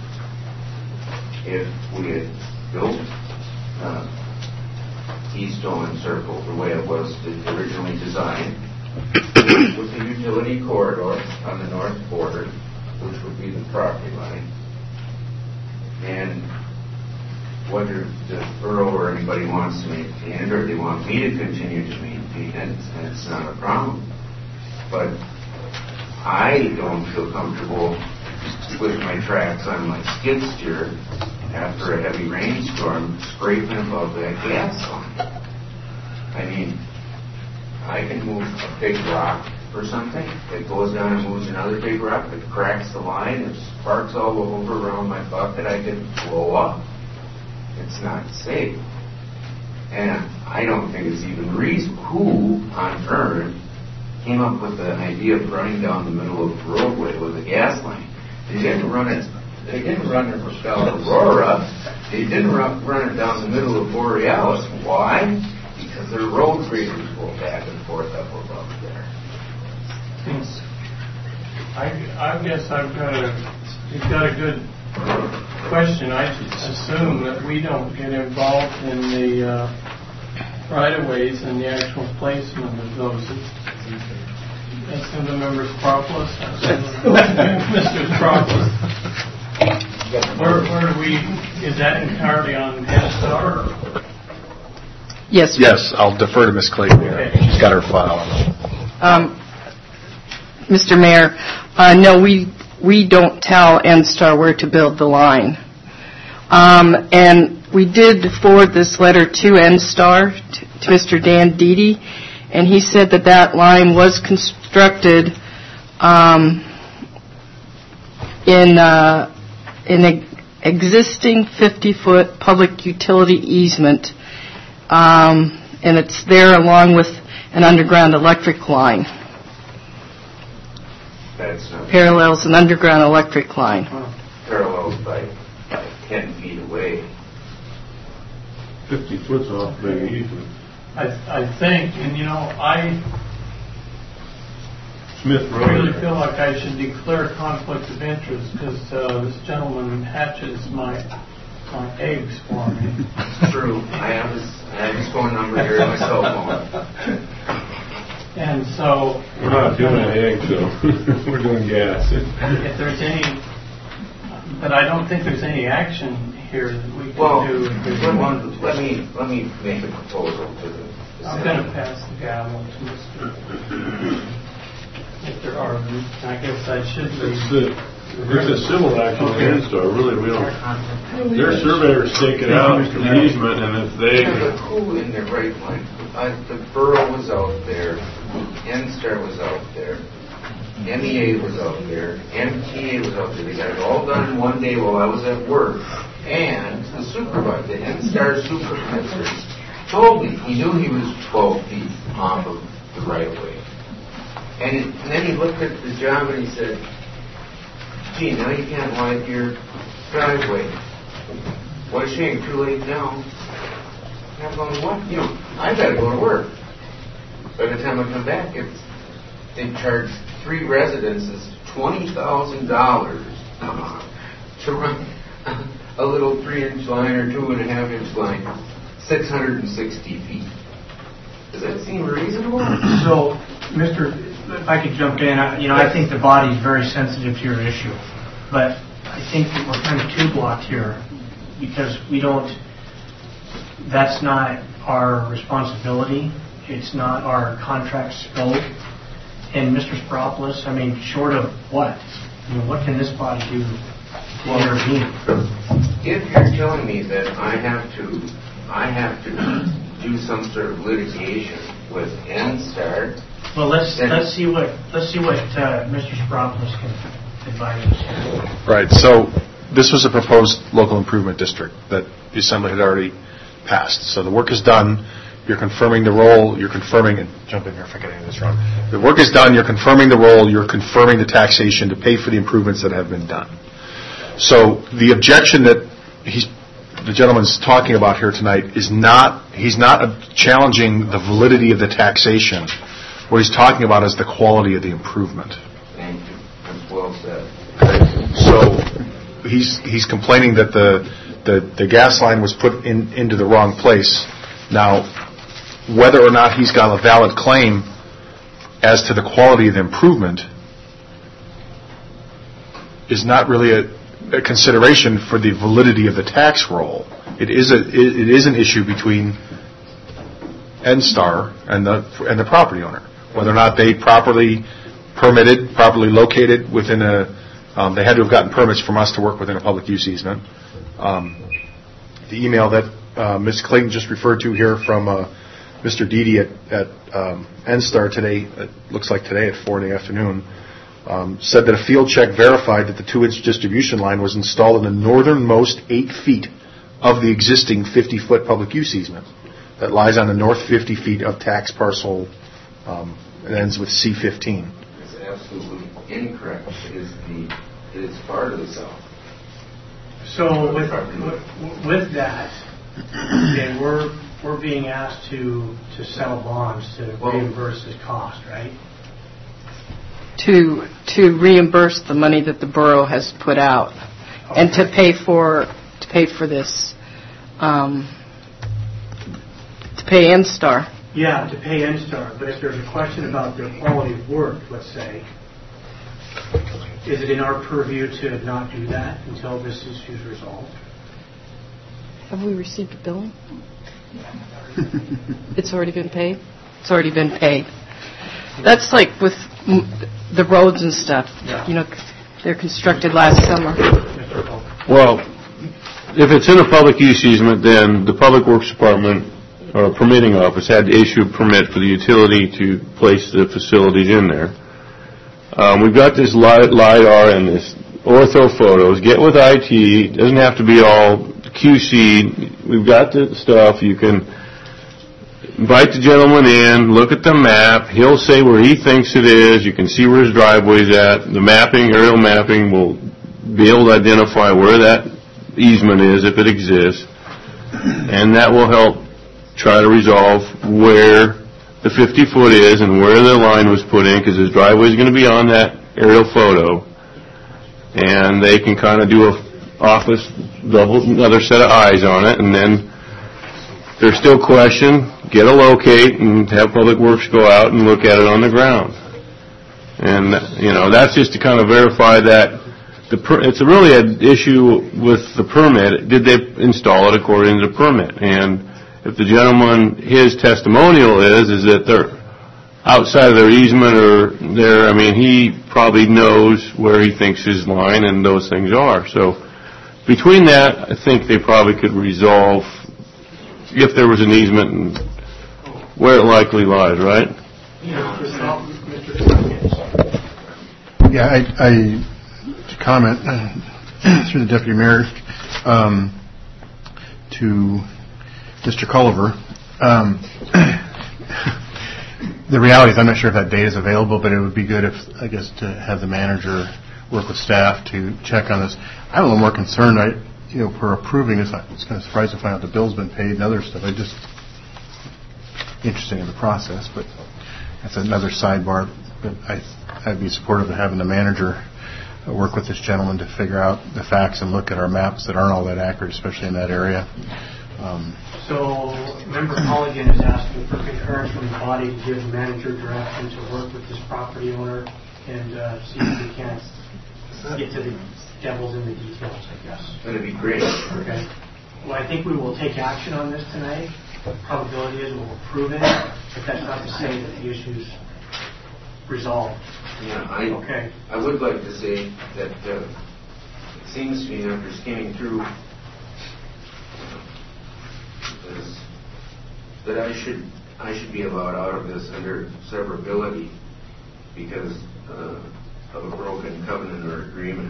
U: if we had built East Owen Circle the way it was originally designed, with the utility corridor on the north border, which would be the property line. And whether the borough or anybody wants to maintain it, or they want me to continue to maintain it, it's not a problem. But I don't feel comfortable with my tracks on my skid steer after a heavy rainstorm scraping above that gas line. I mean, I can move a big rock or something. It goes down and moves another big rock. It cracks the line. It sparks all over around my bucket. I can blow up. It's not safe. And I don't think it's even reasonable. Who on earth came up with the idea of running down the middle of the roadway with a gas line? They didn't run it. They didn't run it down Aurora. They didn't run it down the middle of Borealis. Why? Because their road graders go back and forth up above there.
A: I guess you've got a good question. I assume that we don't get involved in the right-of-ways and the actual placement of those. Assemblymember Propolis. Mr. Propolis. Where do we, is that entirely on NSTAR?
P: Yes.
Q: Yes, I'll defer to Ms. Clayton here.
A: Okay.
Q: She's got her file.
P: Mr. Mayor, no, we don't tell NSTAR where to build the line. And we did forward this letter to NSTAR, to Mr. Dan Deedy, and he said that line was constructed in an existing 50-foot public utility easement, and it's there along with an underground electric line. Parallels an underground electric line.
U: Parallels by 10 feet away.
K: 50 foot's off the easement.
A: I think, and
K: Smith Road.
A: I really feel like I should declare conflict of interest because this gentleman hatches my eggs for me.
U: It's true. I have his phone number here on my cell phone.
A: And so
K: We're not doing eggs, though. We're doing gas.
A: If there's any, but I don't think there's any action here that we can do.
U: Let me make a proposal to the.
A: I'm going to pass the gavel to Mr. Arvin. I guess I should be.
K: There's a civil action against NSTAR. Really, we don't. Their surveyors stake it out the easement, and if they.
U: Who in their right mind? The borough was out there. NSTAR was out there. MEA was out there, MTA was out there. They got it all done in one day while I was at work. And the supervisor, the NSTAR supervisor, told me he knew he was 12 feet off of the right-of-way. And then he looked at the job and he said, gee, now you can't wipe your driveway. What a shame, too late now. I'm going, what? You know, I got to go to work. By the time I come back, they charge 3 residences $20,000 to run a little 3-inch line or 2.5-inch line, 660 feet. Does that seem reasonable?
D: So, if I could jump in, I think the body is very sensitive to your issue, but I think that we're kind of two-blocked here because that's not our responsibility. It's not our contract scope. And Mr. Spropoulos, short of what? What can this body do to intervene?
U: If you're telling me that I have to do some sort of litigation with NSTAR.
D: Well, let's see what Mr. Spropoulos can advise us.
Q: Right. So this was a proposed local improvement district that the Assembly had already passed. So the work is done. You're confirming the role. You're confirming, and jump in here if I get any of this wrong. The work is done. You're confirming the role. You're confirming the taxation to pay for the improvements that have been done. So the objection that the gentleman's talking about here tonight is he's not challenging the validity of the taxation. What he's talking about is the quality of the improvement.
U: Thank you. That's well said.
Q: So he's complaining that the gas line was put into the wrong place. Now, whether or not he's got a valid claim as to the quality of the improvement is not really a consideration for the validity of the tax roll. It is an issue between NSTAR and the property owner, whether or not they properly permitted, properly located within they had to have gotten permits from us to work within a public use easement. The email that Ms. Clayton just referred to here from Mr. Dede at NSTAR today, it looks like today at 4 in the afternoon, said that a field check verified that the 2-inch distribution line was installed in the northernmost 8 feet of the existing 50-foot public use easement that lies on the north 50 feet of tax parcel. It ends with C15.
U: It's absolutely incorrect. It is part of the south.
D: So with that, okay, we're being asked to settle bonds to reimburse this cost, right?
P: To reimburse the money that the borough has put out, okay, and to pay for this, to pay NSTAR.
D: Yeah, to pay NSTAR. But if there's a question about their quality of work, let's say, is it in our purview to not do that until this issue is resolved?
P: Have we received a billing? It's already been paid? It's already been paid. That's like with the roads and stuff. Yeah. They're constructed last summer.
E: Well, if it's in a public use easement, then the Public Works Department or permitting office had to issue a permit for the utility to place the facilities in there. We've got this LiDAR and this ortho photos. Get with IT. It doesn't have to be all QC. We've got the stuff. You can invite the gentleman in, look at the map. He'll say where he thinks it is. You can see where his driveway's at. The mapping, aerial mapping, will be able to identify where that easement is, if it exists. And that will help try to resolve where the 50-foot is and where the line was put in, because his driveway is going to be on that aerial photo. And they can kind of do another set of eyes on it, and then if there's still question, get a locate and have Public Works go out and look at it on the ground. And, that's just to kind of verify that it's really an issue with the permit. Did they install it according to the permit? And if the gentleman, his testimonial is that they're outside of their easement or he probably knows where he thinks his line and those things are. So between that, I think they probably could resolve if there was an easement and where it likely lies, right?
F: Yeah, I to comment through the Deputy Mayor to Mr. Culliver. The reality is I'm not sure if that data is available, but it would be good if, I guess, to have the manager work with staff to check on this. I'm a little more concerned. If we're approving this, it's kind of surprising to find out the bill's been paid and other stuff. Interesting in the process, but that's another sidebar. But I'd be supportive of having the manager work with this gentleman to figure out the facts and look at our maps that aren't all that accurate, especially in that area.
D: So, Member Colligan is asking for concurrence from the body to give the manager direction to work with this property owner and see if we can get to the devil's in the details, I guess.
U: That'd be great.
D: Okay. Well, I think we will take action on this tonight. The probability is we'll approve it, but that's not to say that the issue's resolved.
U: Yeah, I would like to say that it seems to me after skimming through this, that I should be allowed out of this under severability because of a broken covenant or agreement,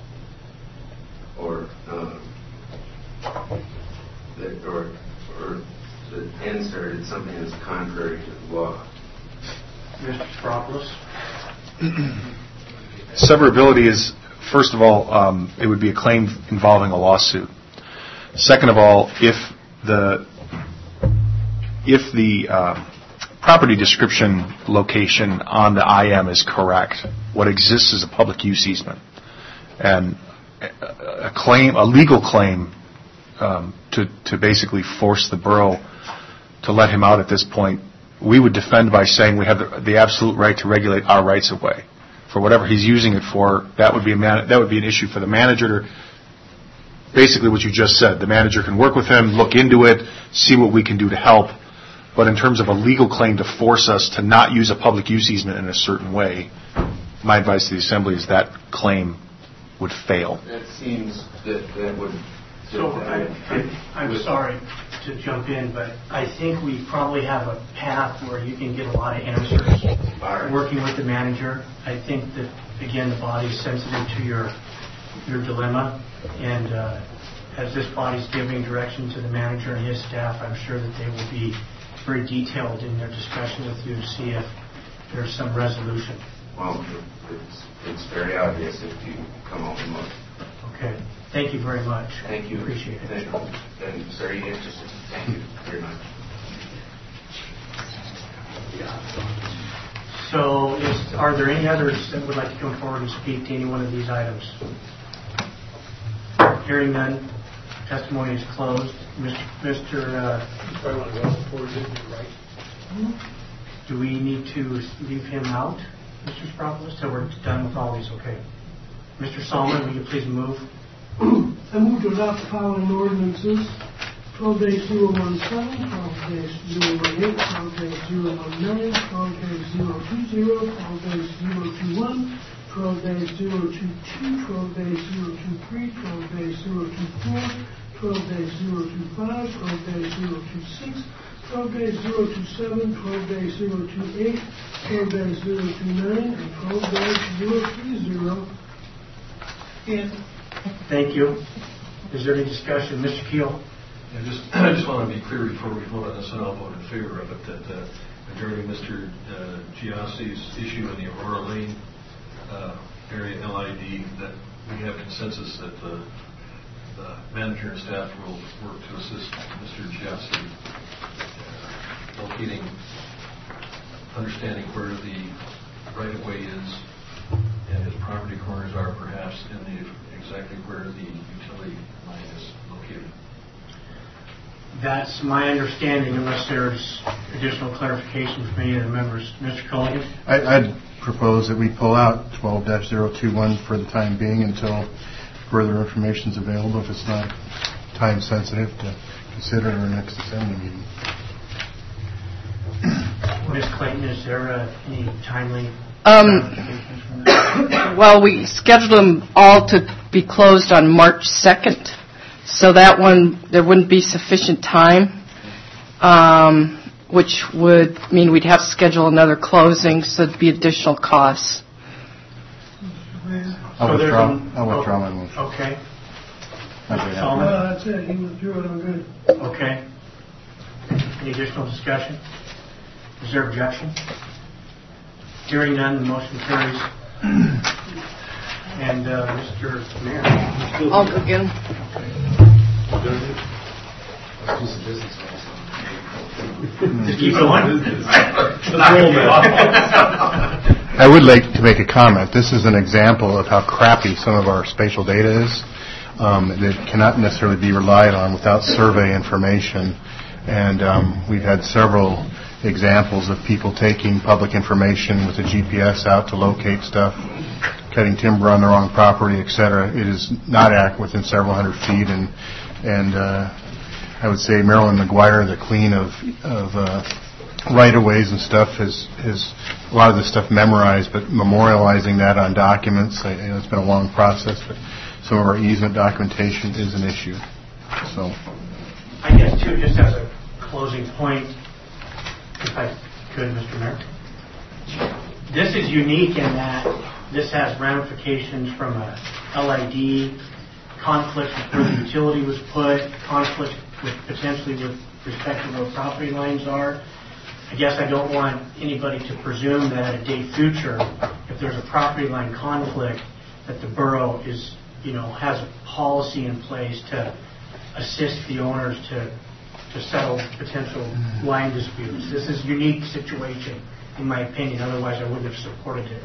U: or that NSTAR did something that's contrary to the law.
D: Mr. Spropoulos?
Q: Severability is, first of all, it would be a claim involving a lawsuit. Second of all, if the property description location on the IM is correct, what exists is a public use easement, and a legal claim to basically force the borough to let him out at this point, we would defend by saying we have the absolute right to regulate our rights of way for whatever he's using it for. That would be an issue for the manager to. Basically what you just said, the manager can work with him, look into it, see what we can do to help. But in terms of a legal claim to force us to not use a public use easement in a certain way, my advice to the Assembly is that claim would fail.
U: That seems that would...
D: So I'm sorry to jump in, but I think we probably have a path where you can get a lot of answers working with the manager. I think that, again, the body's sensitive to your dilemma, and as this body's giving direction to the manager and his staff, I'm sure that they will be very detailed in their discussion with you to see if there's some resolution.
U: Well, it's very obvious if you come up and look.
D: Okay. Thank you very much.
U: Thank you.
D: Appreciate it.
U: And sir, you interested? Thank you very much.
D: So, are there any others that would like to come forward and speak to any one of these items? Hearing none, testimony is closed. Do we need to leave him out, Mr. Spropoulos, till we're done with all these? Okay. Mr. Solomon, will you please move?
M: I move to adopt the following ordinances: 12-017, 12-018, 12-019, 12-020, 12-021, 12-022, 12-023, 12-024, 12-025, 12-026, 12-027, 12-028, 12-029, and 12-030.
D: Thank you. Is there any discussion? Mr. Keel?
L: I just want to be clear before we vote on this, and I'll vote in favor of it, that regarding Mr. Giassi's issue in the Aurora Lane area LID, that we have consensus that the manager and staff will work to assist Mr. Giassi locating, understanding where the right-of-way is and his property corners are, perhaps, and exactly where the utility line is located.
D: That's my understanding, unless there's additional clarification from any of the members. Mr. Culligan?
F: I'd propose that we pull out 12-021 for the time being until further information is available, if it's not time sensitive, to consider in our next Assembly meeting.
D: Ms. Clayton, is there any timely...
P: Well, we scheduled them all to be closed on March 2nd, so that one, there wouldn't be sufficient time, which would mean we'd have to schedule another closing, so there'd be additional costs.
M: Mayor.
F: I'll withdraw my motion.
D: Okay.
M: No, that's it, he withdrew it, I'm good.
D: Okay. Any additional discussion? Is there objection? Hearing none, the motion carries. And Mr. Mayor.
P: I'll go get him.
D: Just keep going.
F: I would like to make a comment. This is an example of how crappy some of our spatial data is. That cannot necessarily be relied on without survey information. And we've had several examples of people taking public information with a GPS out to locate stuff, cutting timber on the wrong property, etc. It is not accurate within several hundred feet. And I would say Marilyn McGuire, the queen of right-of-ways and stuff, has a lot of this stuff memorized, but memorializing that on documents, it's been a long process, but some of our easement documentation is an issue. So,
D: I guess, too, just as a closing point, if I could, Mr. Mayor. This is unique in that this has ramifications from a LID, conflict with where the utility was put, conflict with potentially with respect to where property lines are. I guess I don't want anybody to presume that at a day future, if there's a property line conflict, that the borough is, has a policy in place to assist the owners to settle potential line disputes. This is a unique situation, in my opinion. Otherwise, I wouldn't have supported it.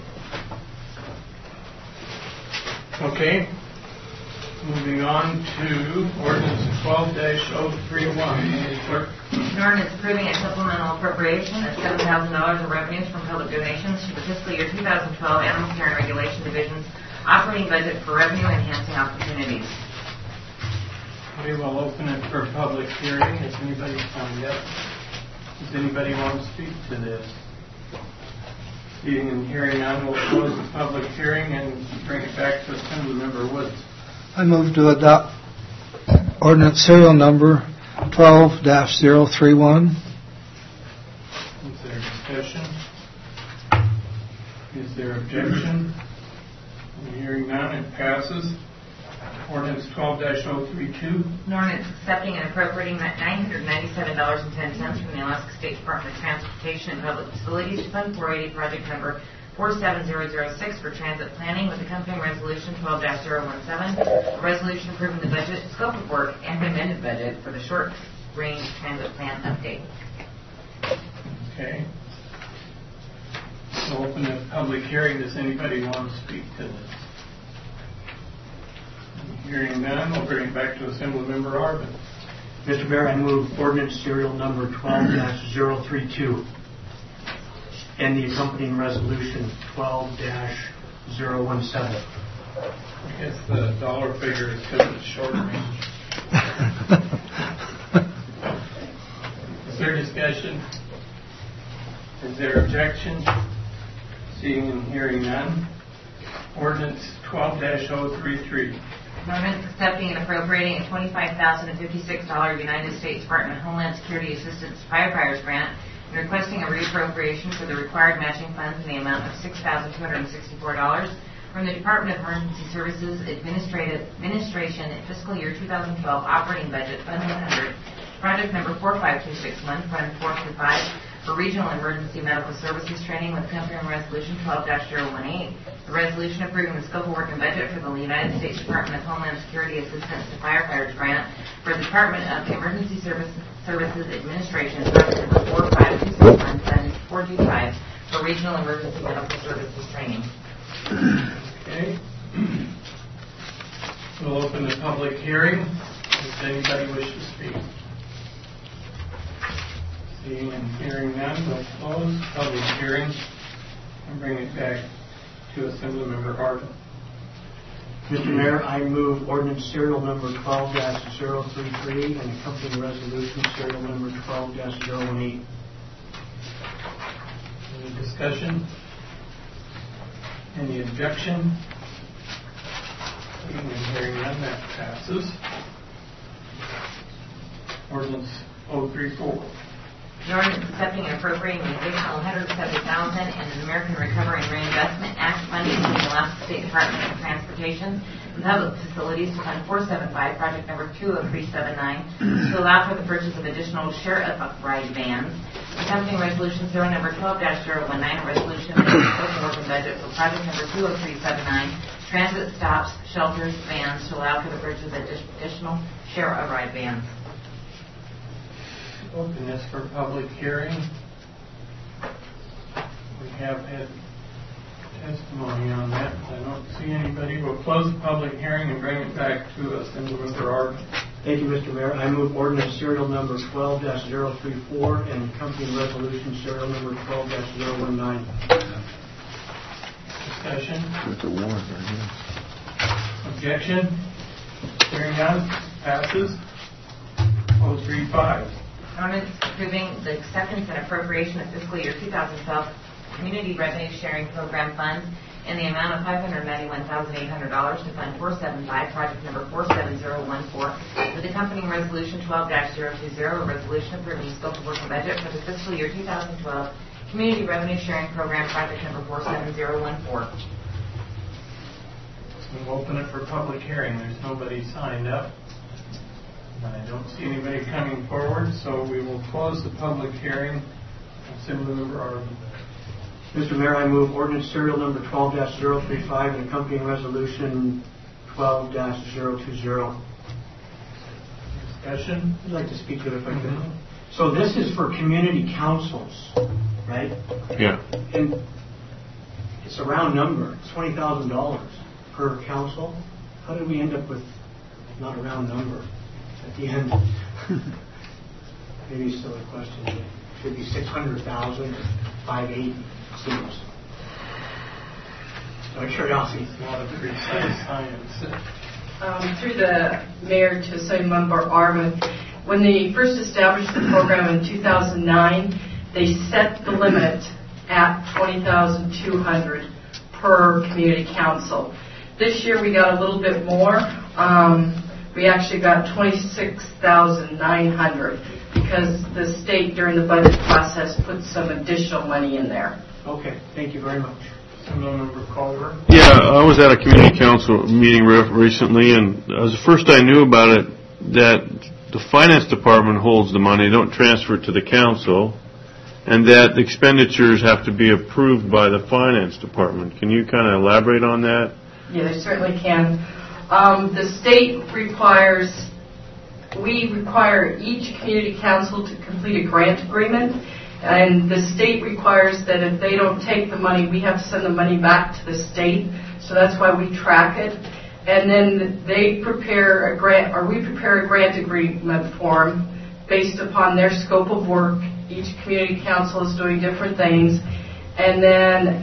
A: Okay. Moving on to ordinance 12-031. Clerk.
B: An ordinance approving a supplemental appropriation of $7,000 of revenues from public donations to the fiscal year 2012 Animal Care and Regulation Division's operating budget for revenue enhancing opportunities.
A: We will open it for public hearing. Has anybody signed up? Does anybody want to speak to this? Seeing and hearing none, we'll close the public hearing and bring it back to Assemblymember Woods.
C: I move to adopt ordinance serial number 12-031.
A: Is there discussion? Is there objection? Hearing none, it passes. Ordinance 12-032.
B: An ordinance accepting and appropriating $997.10 from the Alaska State Department of Transportation and Public Facilities to Fund 480 project number 47006 for transit planning with accompanying resolution 12-017, a resolution approving the budget, scope of work, and amended budget for the short-range transit plan update.
A: Okay. We'll open the public hearing. Does anybody want to speak to this? Hearing none, we'll bring it back to Assemblymember Arvin.
D: Mr. Mayor, I move ordinance serial number 12-032 and the accompanying resolution 12-017.
A: I guess the dollar figure is because it's short range. Is there discussion? Is there objection? Seeing and hearing none. Ordinance 12-033.
B: An ordinance accepting and appropriating a $25,056 United States Department of Homeland Security Assistance Firefighters Grant and requesting a reappropriation for the required matching funds in the amount of $6,264 from the Department of Emergency Services Administration fiscal year 2012 operating budget Fund 100, project number 45261, Fund 425, for regional emergency medical services training with accompanying resolution 12-018, the resolution approving the scope of work and budget for the United States Department of Homeland Security Assistance to Firefighters Grant for the Department of Emergency Services Administration, project number 45261, Fund 425, for regional emergency medical services training.
A: Okay. We'll open the public hearing. Does anybody wish to speak? Seeing and hearing none, we'll close public hearing and bring it back to Assemblymember Arvin.
D: Mr. Mayor, I move ordinance serial number 12-033 and accompanying resolution serial number 12-018.
A: Any discussion? Any objection? Seeing and hearing none, that passes. Ordinance 034.
B: An ordinance accepting and appropriating an additional $170,000 in the American Recovery and Reinvestment Act funding from the Alaska State Department of Transportation and Public Facilities to Fund 475, project number 20379, to allow for the purchase of additional share-of-ride vans. Accompanying resolution serial number 12-019, a resolution of the scope of work and budget for project number 20379, transit stops, shelters, vans, to allow for the purchase of additional share-of-ride vans.
A: Open this for public hearing. We have had testimony on that. I don't see anybody. We'll close the public hearing and bring it back to Assemblymember Arvin.
D: Thank you, Mr. Mayor. I move ordinance serial number 12-034 and accompanying resolution serial number 12-019.
A: Discussion?
E: It's a warrant right here.
A: Objection? Hearing none, passes. 035.
B: Ordinance approving the acceptance and appropriation of fiscal year 2012 Community Revenue Sharing Program funds in the amount of $591,800 to Fund 475, project number 47014, with accompanying resolution 12-020, a resolution approving the scope of work and budget for the fiscal year 2012 Community Revenue Sharing Program, project number 47014.
A: We'll open it for public hearing. There's nobody signed up. I don't see anybody coming forward, so we will close the public hearing. Assemblymember Arvin.
D: Mr. Mayor, I move ordinance serial number 12-035 and accompanying resolution 12-020.
A: Discussion?
D: I'd like to speak to it if I could. So this is for community councils, right?
E: Yeah.
D: And it's a round number. It's $20,000 per council. How did we end up with not a round number at the end? Maybe still a question. It should be 600,000, 580 seems. I'm curiosity.
A: A lot of precise science.
P: Through the mayor to Assemblymember Arvin, when they first established the program in 2009, they set the limit at $20,200 per community council. This year we got a little bit more. We actually got $26,900 because the state during the budget process put some additional money in there.
D: Okay, thank you very much.
A: Assemblymember Culver.
E: Yeah, I was at a community council meeting recently, and it was the first I knew about it that the finance department holds the money, don't transfer it to the council, and that the expenditures have to be approved by the finance department. Can you kind of elaborate on that?
P: Yeah, they certainly can. The state requires, we require each community council to complete a grant agreement, and the state requires that if they don't take the money, we have to send the money back to the state, so that's why we track it. And then they prepare a grant, or we prepare a grant agreement form based upon their scope of work. Each community council is doing different things, and then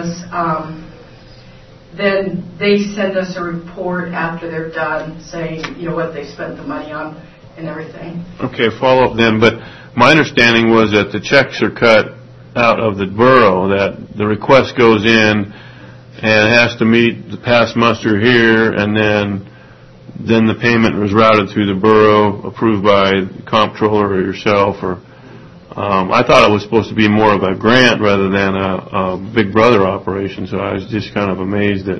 P: then they send us a report after they're done saying, you know, what they spent the money on and everything.
E: Okay, follow up then. But my understanding was that the checks are cut out of the borough, that the request goes in and has to meet the pass muster here, and then the payment was routed through the borough, approved by the comptroller or yourself. Or I thought it was supposed to be more of a grant rather than a Big Brother operation, so I was just kind of amazed that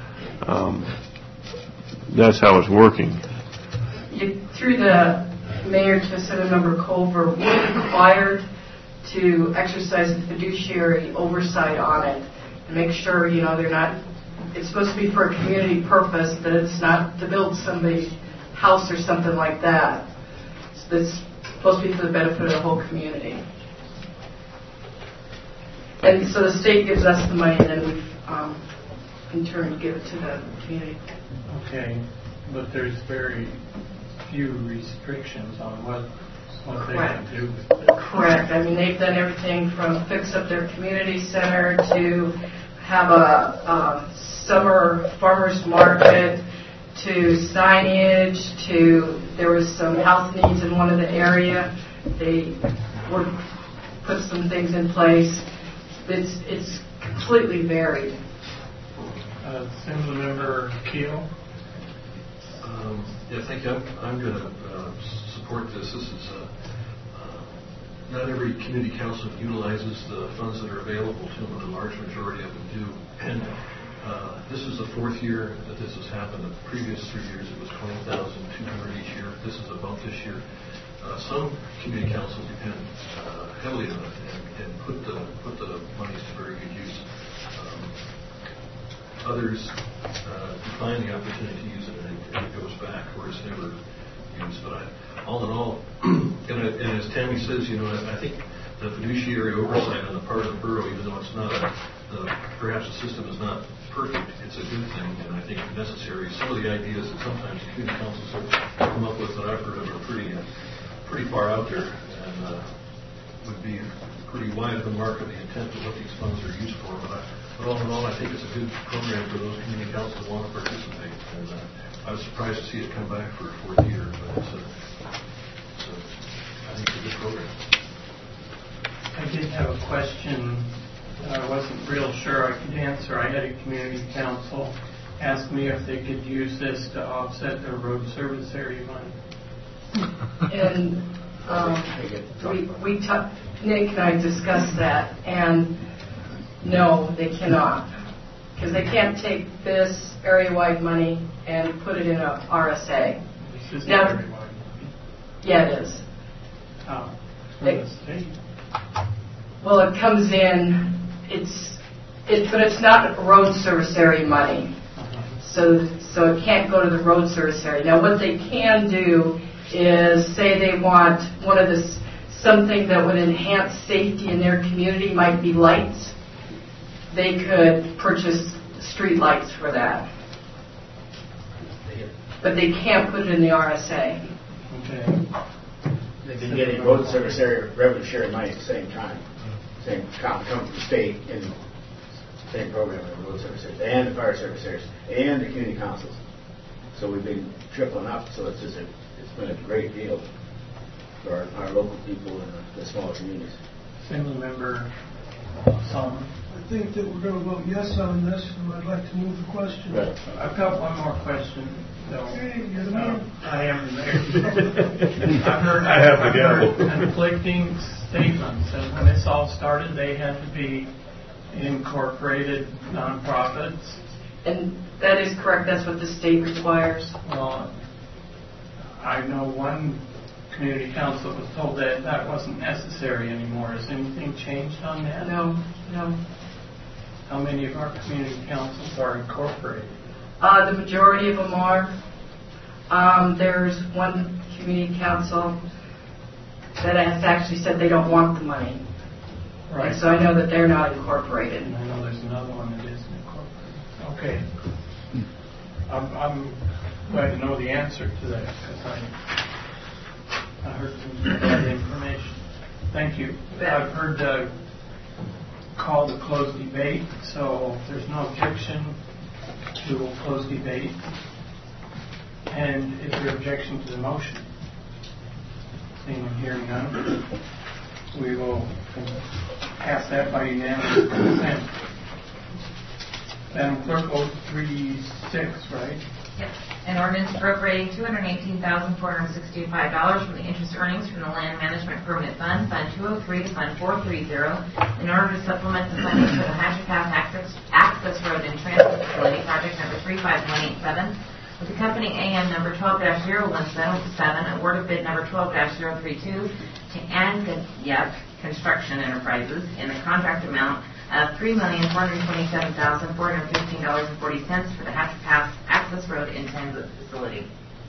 E: that's how it's working.
P: Through the mayor to Assemblymember Culver, we're required to exercise a fiduciary oversight on it and make sure, you know, they're not, it's supposed to be for a community purpose, that it's not to build somebody's house or something like that. So it's supposed to be for the benefit of the whole community. And so the state gives us the money, and then we, in turn, give it to the community.
A: Okay, but there's very few restrictions on what they can do with it.
P: Correct. I mean, they've done everything from fix up their community center to have a summer farmers market to signage to, there was some health needs in one of the area. They would put some things in place. It's completely varied.
A: Assemblymember Keel.
L: Yeah, thank you. I'm going to support this. This is not every community council utilizes the funds that are available to them, and a large majority of them do. And this is the fourth year that this has happened. The previous 3 years it was $20,200 each year. This is a bump this year. Some community councils depend heavily on it and put the monies to very good use. Others decline the opportunity to use it, and it goes back, or it's never used. But all in all, and as Tammy says, I think the fiduciary oversight on the part of the borough, even though it's not perhaps the system is not perfect, it's a good thing, and I think necessary. Some of the ideas that sometimes community councils have come up with that I've heard of are pretty far out there, and would be pretty wide of the mark of the intent of what these funds are used for. But all in all, I think it's a good program for those community councils that want to participate. And I was surprised to see it come back for a fourth year, but I think it's a good program.
A: I did have a question I wasn't real sure I could answer. I had a community council ask me if they could use this to offset their road service area money.
P: And Nick and I discussed that, and no, they cannot. Because they can't take this area-wide money and put it in a RSA.
A: This is
P: Now,
A: area-wide.
P: yeah, it is.
A: Oh, from the state.
P: Well, it comes in, but it's not road service area money. So it can't go to the road service area. Now, what they can do is say they want something that would enhance safety in their community, might be lights. They could purchase street lights for that. But they can't put it in the RSA.
A: Okay.
H: They've been getting road service area revenue sharing money at the same time. Same come from the state in the same program of the road service areas and the fire service areas and the community councils. So we've been tripling up. So it's been a great deal for our local people and the smaller communities.
A: Assembly Member Solomon.
M: I think that we're going to vote yes on this, and I'd like to move the question.
H: Right.
A: I've got one more question. So,
M: Hey, you're the man.
A: I am the mayor. I've heard conflicting statements, and when this all started, they had to be incorporated nonprofits.
P: And that is correct. That's what the state requires.
A: Well, I know one community council was told that that wasn't necessary anymore. Has anything changed on that?
P: No.
A: How many of our community councils are incorporated?
P: The majority of them are. There's one community council that has actually said they don't want the money.
A: Right.
P: And so I know that they're not incorporated.
A: And I know there's another one that isn't incorporated. Okay. I'm glad to know the answer to that because I heard some bad information. Thank you. I've heard call to close debate, so if there's no objection, we will close debate. And is there objection to the motion? Seeing and hearing none, we will pass that by unanimous consent. Madam Clerk, vote 3-6, right?
B: Yep. An ordinance appropriating $218,465 from the interest earnings from the Land Management Permanent Fund, Fund 203 to Fund 430, in order to supplement the funding for the Hatchet Path Access Road and Transit Facility, project number 35187, with the company AM number 12-0177, award of bid number 12-032 to Yep Construction Enterprises in the contract amount of $3,427,415.40 for the Hatchet Path Access Road and Transit Facility.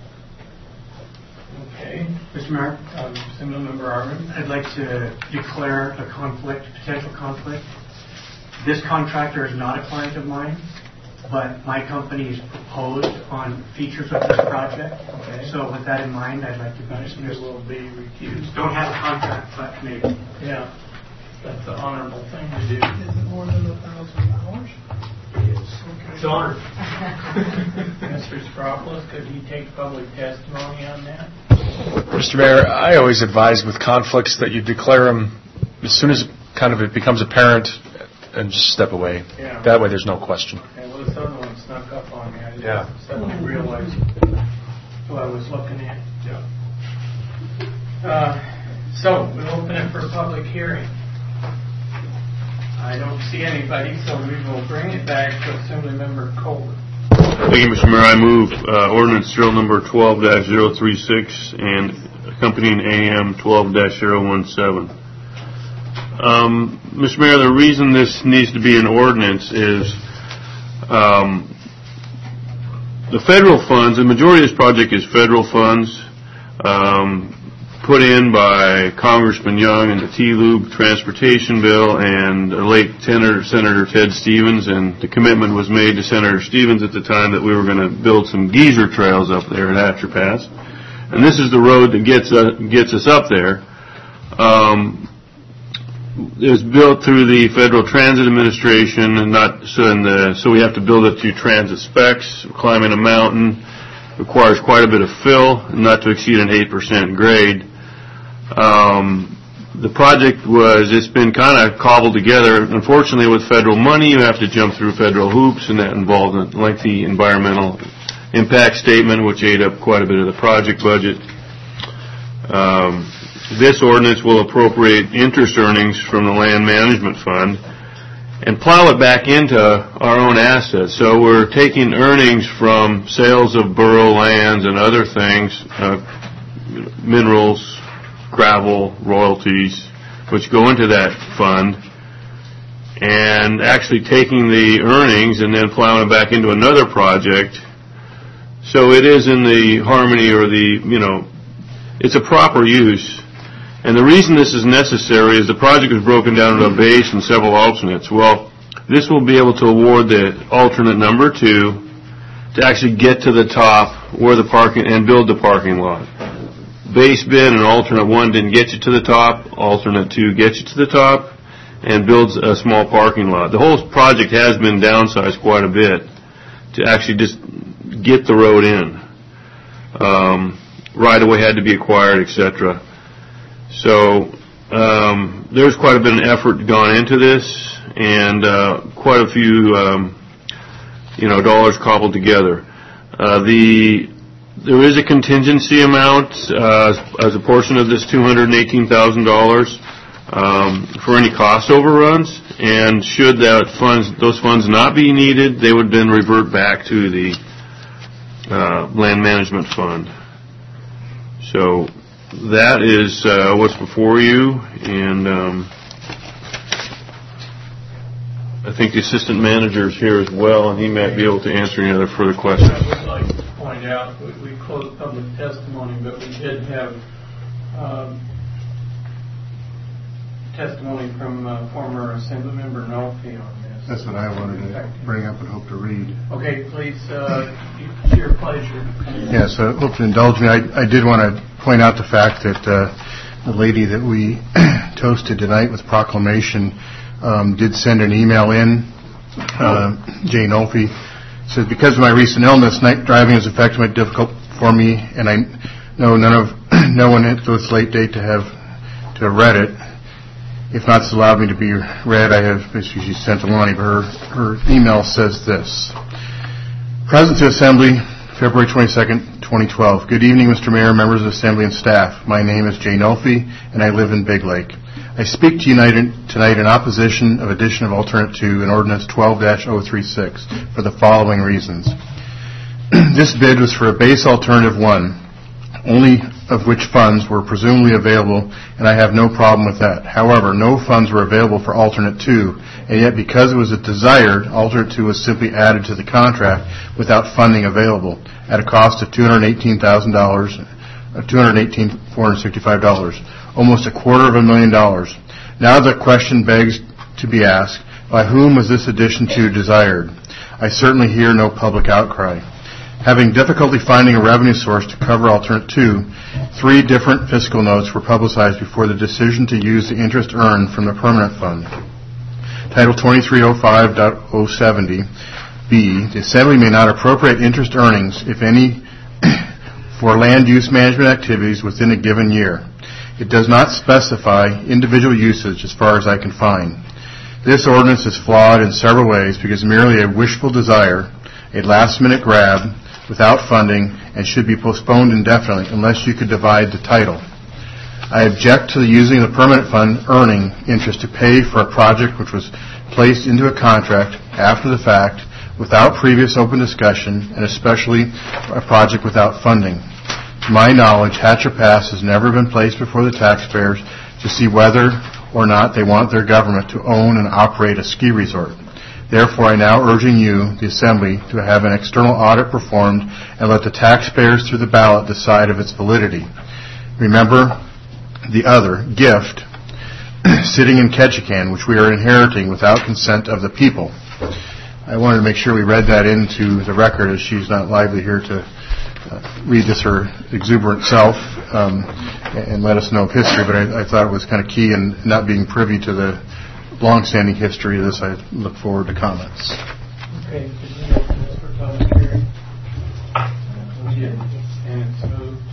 A: Okay.
D: Mr. Mayor,
A: Assembly Member Arvin.
D: I'd like to declare a potential conflict. This contractor is not a client of mine, but my company is proposed on features of this project.
A: Okay.
D: So with that in mind, I'd like to be
A: It will be recused.
D: Don't have a contract, but maybe.
A: Yeah. That's an honorable thing to do.
M: Is it more than $1,000?
D: It's an honor.
A: Mr. Skropoulos, could he take public testimony on that?
Q: Mr. Mayor, I always advise with conflicts that you declare them as soon as it becomes apparent and just step away.
A: Yeah.
Q: That way there's no question.
A: Okay, well, this other one snuck up on me. I
Q: Yeah.
A: just suddenly realized what I was looking at.
Q: Yeah.
A: So, we'll open it for a public hearing. I don't see anybody, so we will bring it back to Assemblymember Colbert.
E: Thank you, Mr. Mayor. I move ordinance serial number 12-036 and accompanying AM 12-017. Mr. Mayor, the reason this needs to be an ordinance is the federal funds, the majority of this project is federal funds put in by Congressman Young in the T-Lube transportation bill and the late Senator Ted Stevens, and the commitment was made to Senator Stevens at the time that we were going to build some geyser trails up there at Hatcher Pass. And this is the road that gets us up there. It was built through the Federal Transit Administration, and so we have to build it to transit specs. Climbing a mountain requires quite a bit of fill, not to exceed an 8% grade. The project it's been kind of cobbled together. Unfortunately, with federal money, you have to jump through federal hoops, and that involved a lengthy environmental impact statement, which ate up quite a bit of the project budget. This ordinance will appropriate interest earnings from the Land Management Fund and plow it back into our own assets. So we're taking earnings from sales of borough lands and other things, minerals, gravel, royalties, which go into that fund, and actually taking the earnings and then plowing it back into another project. So it is in the harmony or it's a proper use. And the reason this is necessary is the project is broken down into a base and several alternates. Well, this will be able to award the alternate number 2 to actually get to the top where the parking and build the parking lot. Base bid and alternate 1 didn't get you to the top. Alternate 2 gets you to the top and builds a small parking lot. The whole project has been downsized quite a bit to actually just get the road in. Right-of-way had to be acquired, etc. So there's quite a bit of effort gone into this, and quite a few dollars cobbled together. There is a contingency amount as a portion of this $218,000 for any cost overruns, and should those funds not be needed, they would then revert back to the Land Management Fund. So that is what's before you, and I think the assistant manager is here as well, and he might be able to answer any other further questions.
A: I would like to point out, we closed public testimony, but we did have testimony from former Assemblymember Nolfi on this.
F: That's what I wanted to bring up and hope to read.
A: Okay, please, it's your pleasure.
F: Yes, hope to indulge me. I did want to point out the fact that the lady that we toasted tonight with proclamation did send an email in. Jay Nolfi says, because of my recent illness, night driving is effectively difficult for me, and I know no one at this late date to have read it. If not, it's allowed me to be read. I have, she sent to Lonnie, but her email says this. Present to Assembly, February 22nd, 2012. Good evening, Mr. Mayor, members of the Assembly and staff. My name is Jay Nolfi, and I live in Big Lake. I speak to you tonight in opposition of addition of alternate 2 in Ordinance 12-036 for the following reasons. This bid was for a base alternative 1, only of which funds were presumably available, and I have no problem with that. However, no funds were available for alternate 2, and yet because it was a desired, alternate 2 was simply added to the contract without funding available at a cost of $218,465, almost $250,000. Now the question begs to be asked, by whom was this addition to desired? I certainly hear no public outcry. Having difficulty finding a revenue source to cover alternate 2, 3 different fiscal notes were publicized before the decision to use the interest earned from the permanent fund. Title 2305.070B, the Assembly may not appropriate interest earnings, if any, for land use management activities within a given year. It does not specify individual usage as far as I can find. This ordinance is flawed in several ways because merely a wishful desire, a last-minute grab, without funding, and should be postponed indefinitely unless you could divide the title. I object to the using of the permanent fund earning interest to pay for a project which was placed into a contract after the fact without previous open discussion, and especially a project without funding. To my knowledge, Hatcher Pass has never been placed before the taxpayers to see whether or not they want their government to own and operate a ski resort. Therefore, I now urging you, the Assembly, to have an external audit performed and let the taxpayers through the ballot decide of its validity. Remember the other, gift, sitting in Ketchikan, which we are inheriting without consent of the people. I wanted to make sure we read that into the record, as she's not lively here to read this her exuberant self and let us know of history, but I thought it was kind of key, and not being privy to the long-standing history of this, I look forward to comments.
A: Okay, did you open this for public hearing? We did, and it's moved.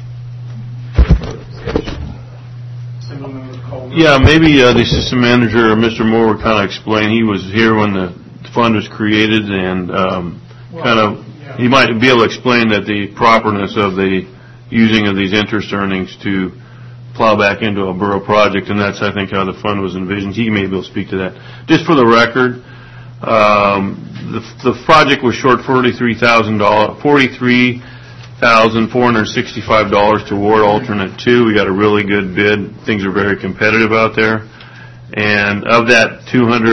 A: Assemblyman Coleman.
E: Yeah, maybe the assistant manager, Mr. Moore, would kind of explain. He was here when the fund was created, and he might be able to explain that the properness of the using of these interest earnings to plow back into a borough project, and that's, I think, how the fund was envisioned. He may be able to speak to that. Just for the record, the project was short $43,465 to award alternate 2. We got a really good bid. Things are very competitive out there. And of that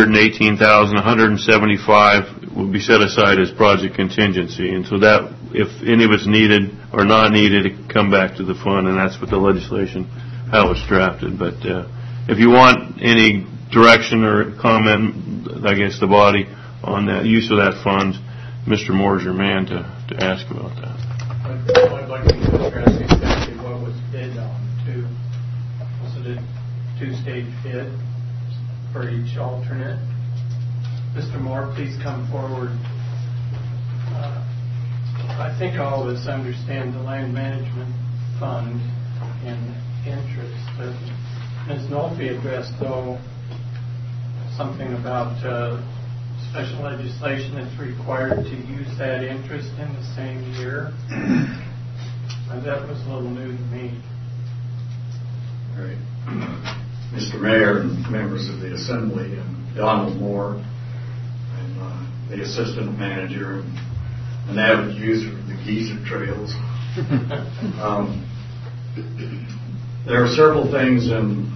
E: $218,175 will be set aside as project contingency. And so that, if any of it's needed or not needed, it can come back to the fund, and that's what the legislation, how it's drafted. But if you want any direction or comment, I guess, the body on that use of that fund, Mr. Moore's your man to ask about that.
A: I'd like to address exactly what was bid on, too. Was it a 2-stage bid for each alternate? Mr. Moore, please come forward. I think all of us understand the land management fund and interest. Ms. Nolfi addressed, though, something about special legislation that's required to use that interest in the same year. That was a little new to me.
S: All right. Mr. Mayor and members of the Assembly, and Donald Moore, and the Assistant Manager, and an avid user of the Geezer Trails. There are several things in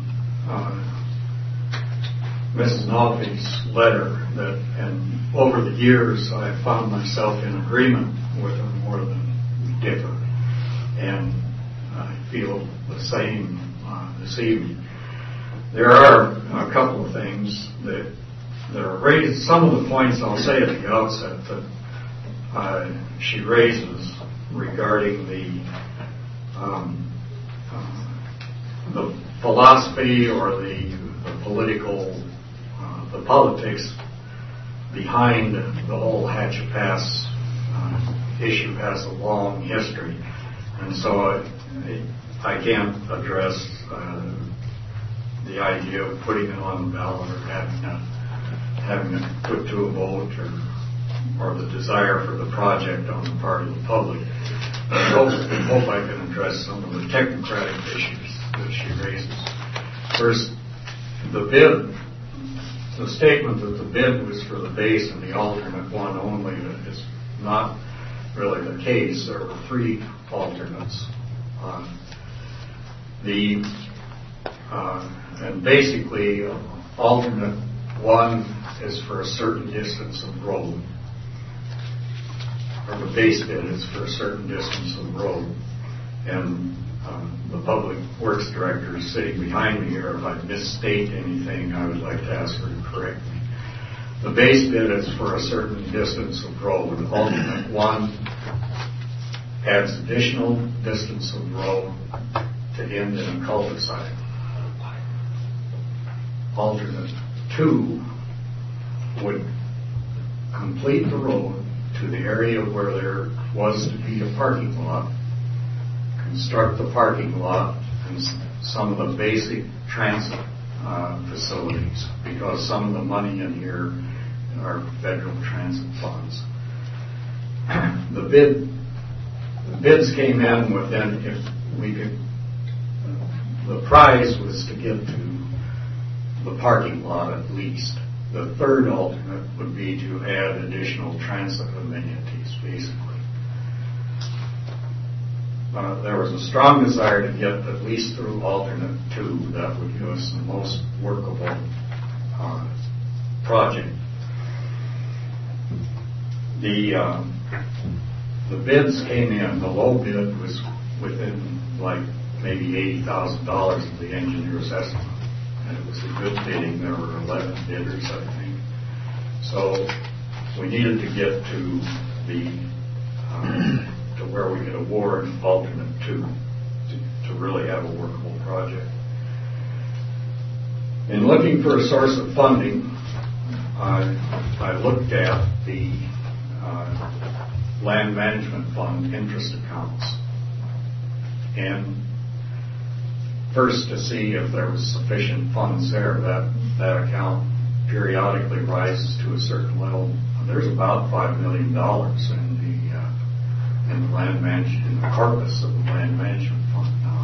S: Mrs. Nolfi's letter that, and over the years, I found myself in agreement with her more than differ, and I feel the same this evening. There are a couple of things that are raised. Some of the points I'll say at the outset that she raises regarding the philosophy or the political, the politics behind the whole Hatcher Pass issue has a long history, and so I can't address the idea of putting it on the ballot or having it put to a vote or the desire for the project on the part of the public. I hope I can address some of the technocratic issues that she raises. First, the bid, the statement that the bid was for the base and the alternate one only is not really the case. There were 3 alternates. And basically, alternate 1 is for a certain distance of road, or the base bid is for a certain distance of road. And the Public Works Director is sitting behind me here. If I misstate anything, I would like to ask her to correct me. The base bid is for a certain distance of road. Alternate 1 adds additional distance of road to end in a cul-de-sac. Alternate 2 would complete the road to the area where there was to be a parking lot, construct the parking lot and some of the basic transit facilities, because some of the money in here are federal transit funds. The bids came in within, if we could the prize was to get to the parking lot at least. The third alternate would be to add additional transit amenities, basically. There was a strong desire to get at least through alternate 2. That would give us the most workable project. The bids came in. The low bid was within like maybe $80,000 of the engineer's estimate. And it was a good bidding. There were 11 bidders, I think. So we needed to get to to where we could award alternate 2 to really have a workable project. In looking for a source of funding, I looked at the Land Management Fund interest accounts, and first to see if there was sufficient funds there. That account periodically rises to a certain level. There's about $5 million in the land management, in the corpus of the Land Management Fund now.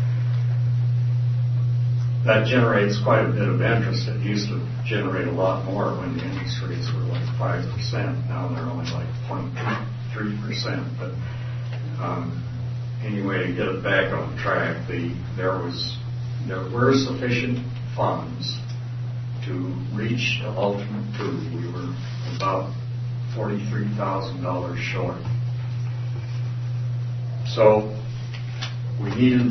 S: That generates quite a bit of interest. It used to generate a lot more when the interest rates were like 5%. Now they're only like 0.3%. But anyway, to get it back on track, there were sufficient funds to reach the ultimate 2. We were about $43,000 short. So we needed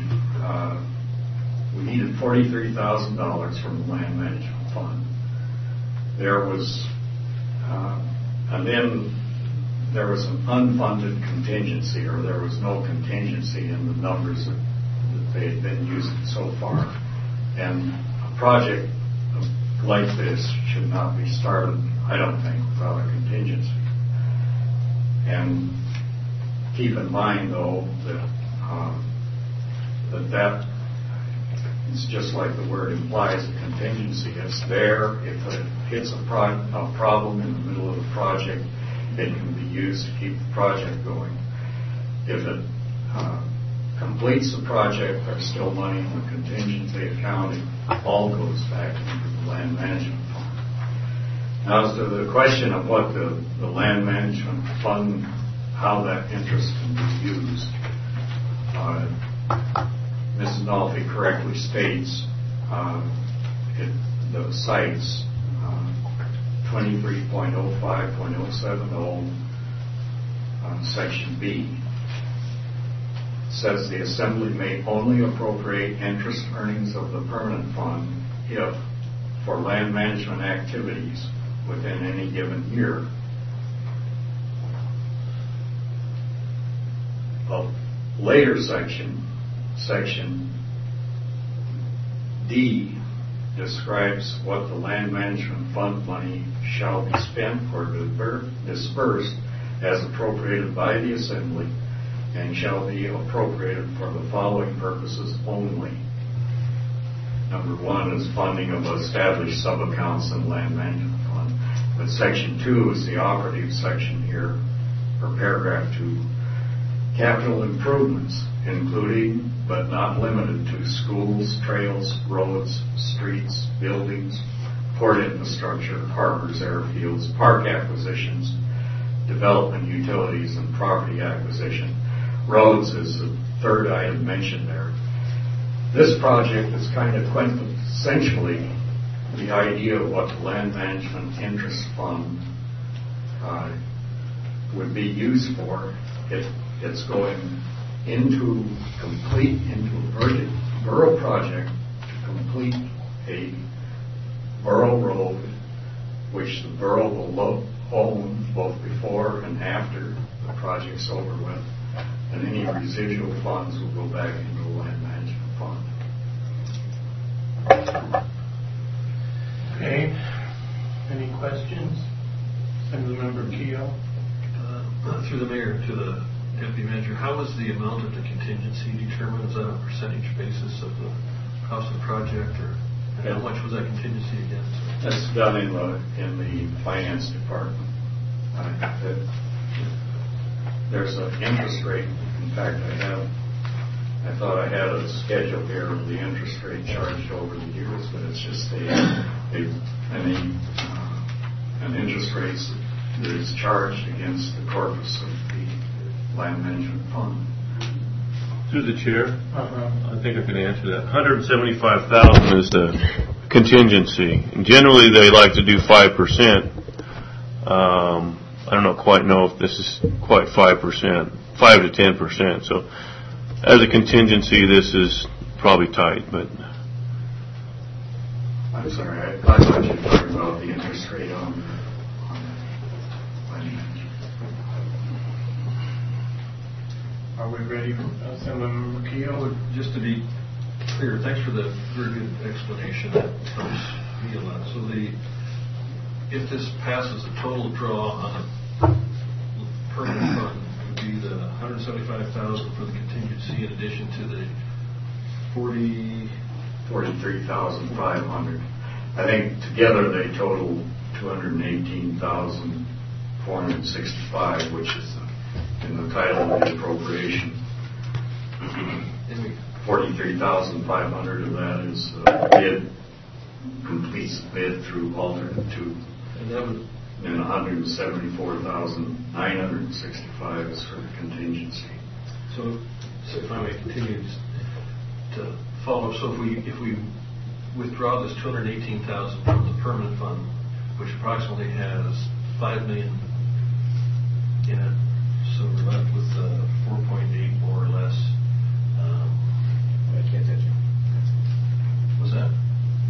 S: $43,000 from the Land Management Fund. There was, and then there was an unfunded contingency, or there was no contingency in the numbers that they had been using so far. And a project like this should not be started, I don't think, without a contingency. And keep in mind, though, that it's just like the word implies, a contingency. It's there. If it hits a problem in the middle of the project, it can be used to keep the project going. If it completes the project, there's still money in the contingency account. It all goes back into the Land Management Fund. Now, as to the question of what the Land Management Fund, how that interest can be used, Mrs. Nolfi correctly states the sites 23.05.070 Section B says the Assembly may only appropriate interest earnings of the permanent fund if, for land management activities within any given year, a later section D, describes what the land management fund money shall be spent or dispersed as appropriated by the Assembly and shall be appropriated for the following purposes only. Number 1 is funding of established sub-accounts in the Land Management Fund. But Section 2 is the operative section here, or paragraph 2. Capital improvements, including but not limited to schools, trails, roads, streets, buildings, port infrastructure, harbors, airfields, park acquisitions, development utilities, and property acquisition. Roads is the third item mentioned there. This project is kind of quintessentially the idea of what the Land Management Interest Fund would be used for. It's going into a borough project to complete a borough road, which the borough will own both before and after the project's over with, and any residual funds will go back into the Land Management Fund.
A: Okay. Any questions? Assemblymember Keough?
L: Through the mayor to the deputy manager, how was the amount of the contingency determined? Is that a percentage basis of the cost of the project, or how much was that contingency against?
S: That's done in the finance department. There's an interest rate. In fact, I I thought I had a schedule here of the interest rate charged over the years, but it's just an interest rate that is charged against the corpus of the land management fund.
E: Through the chair, I think I can answer that. $175,000 is the contingency. And generally, they like to do 5%. I don't quite know if this is quite 5%, 5 to 10%. So, as a contingency, this is probably tight, but.
S: I'm sorry, I thought you were talking about the interest rate on
A: Are we ready for Councilmember Keel?
L: Just to be clear, thanks for the very good explanation. That helps me a lot. So if this passes, the total draw on a permanent fund would be the $175,000 for the contingency in addition to the
S: $43,500. I think together they total $218,465, which is in the title of the appropriation. $43,500 of that is completes the bid through alternate 2. And $174,965 is for the contingency.
L: So if I may continue to follow up, so if we withdraw this $218,000 from the permanent fund, which approximately has $5 million in it, so we're left with $4.81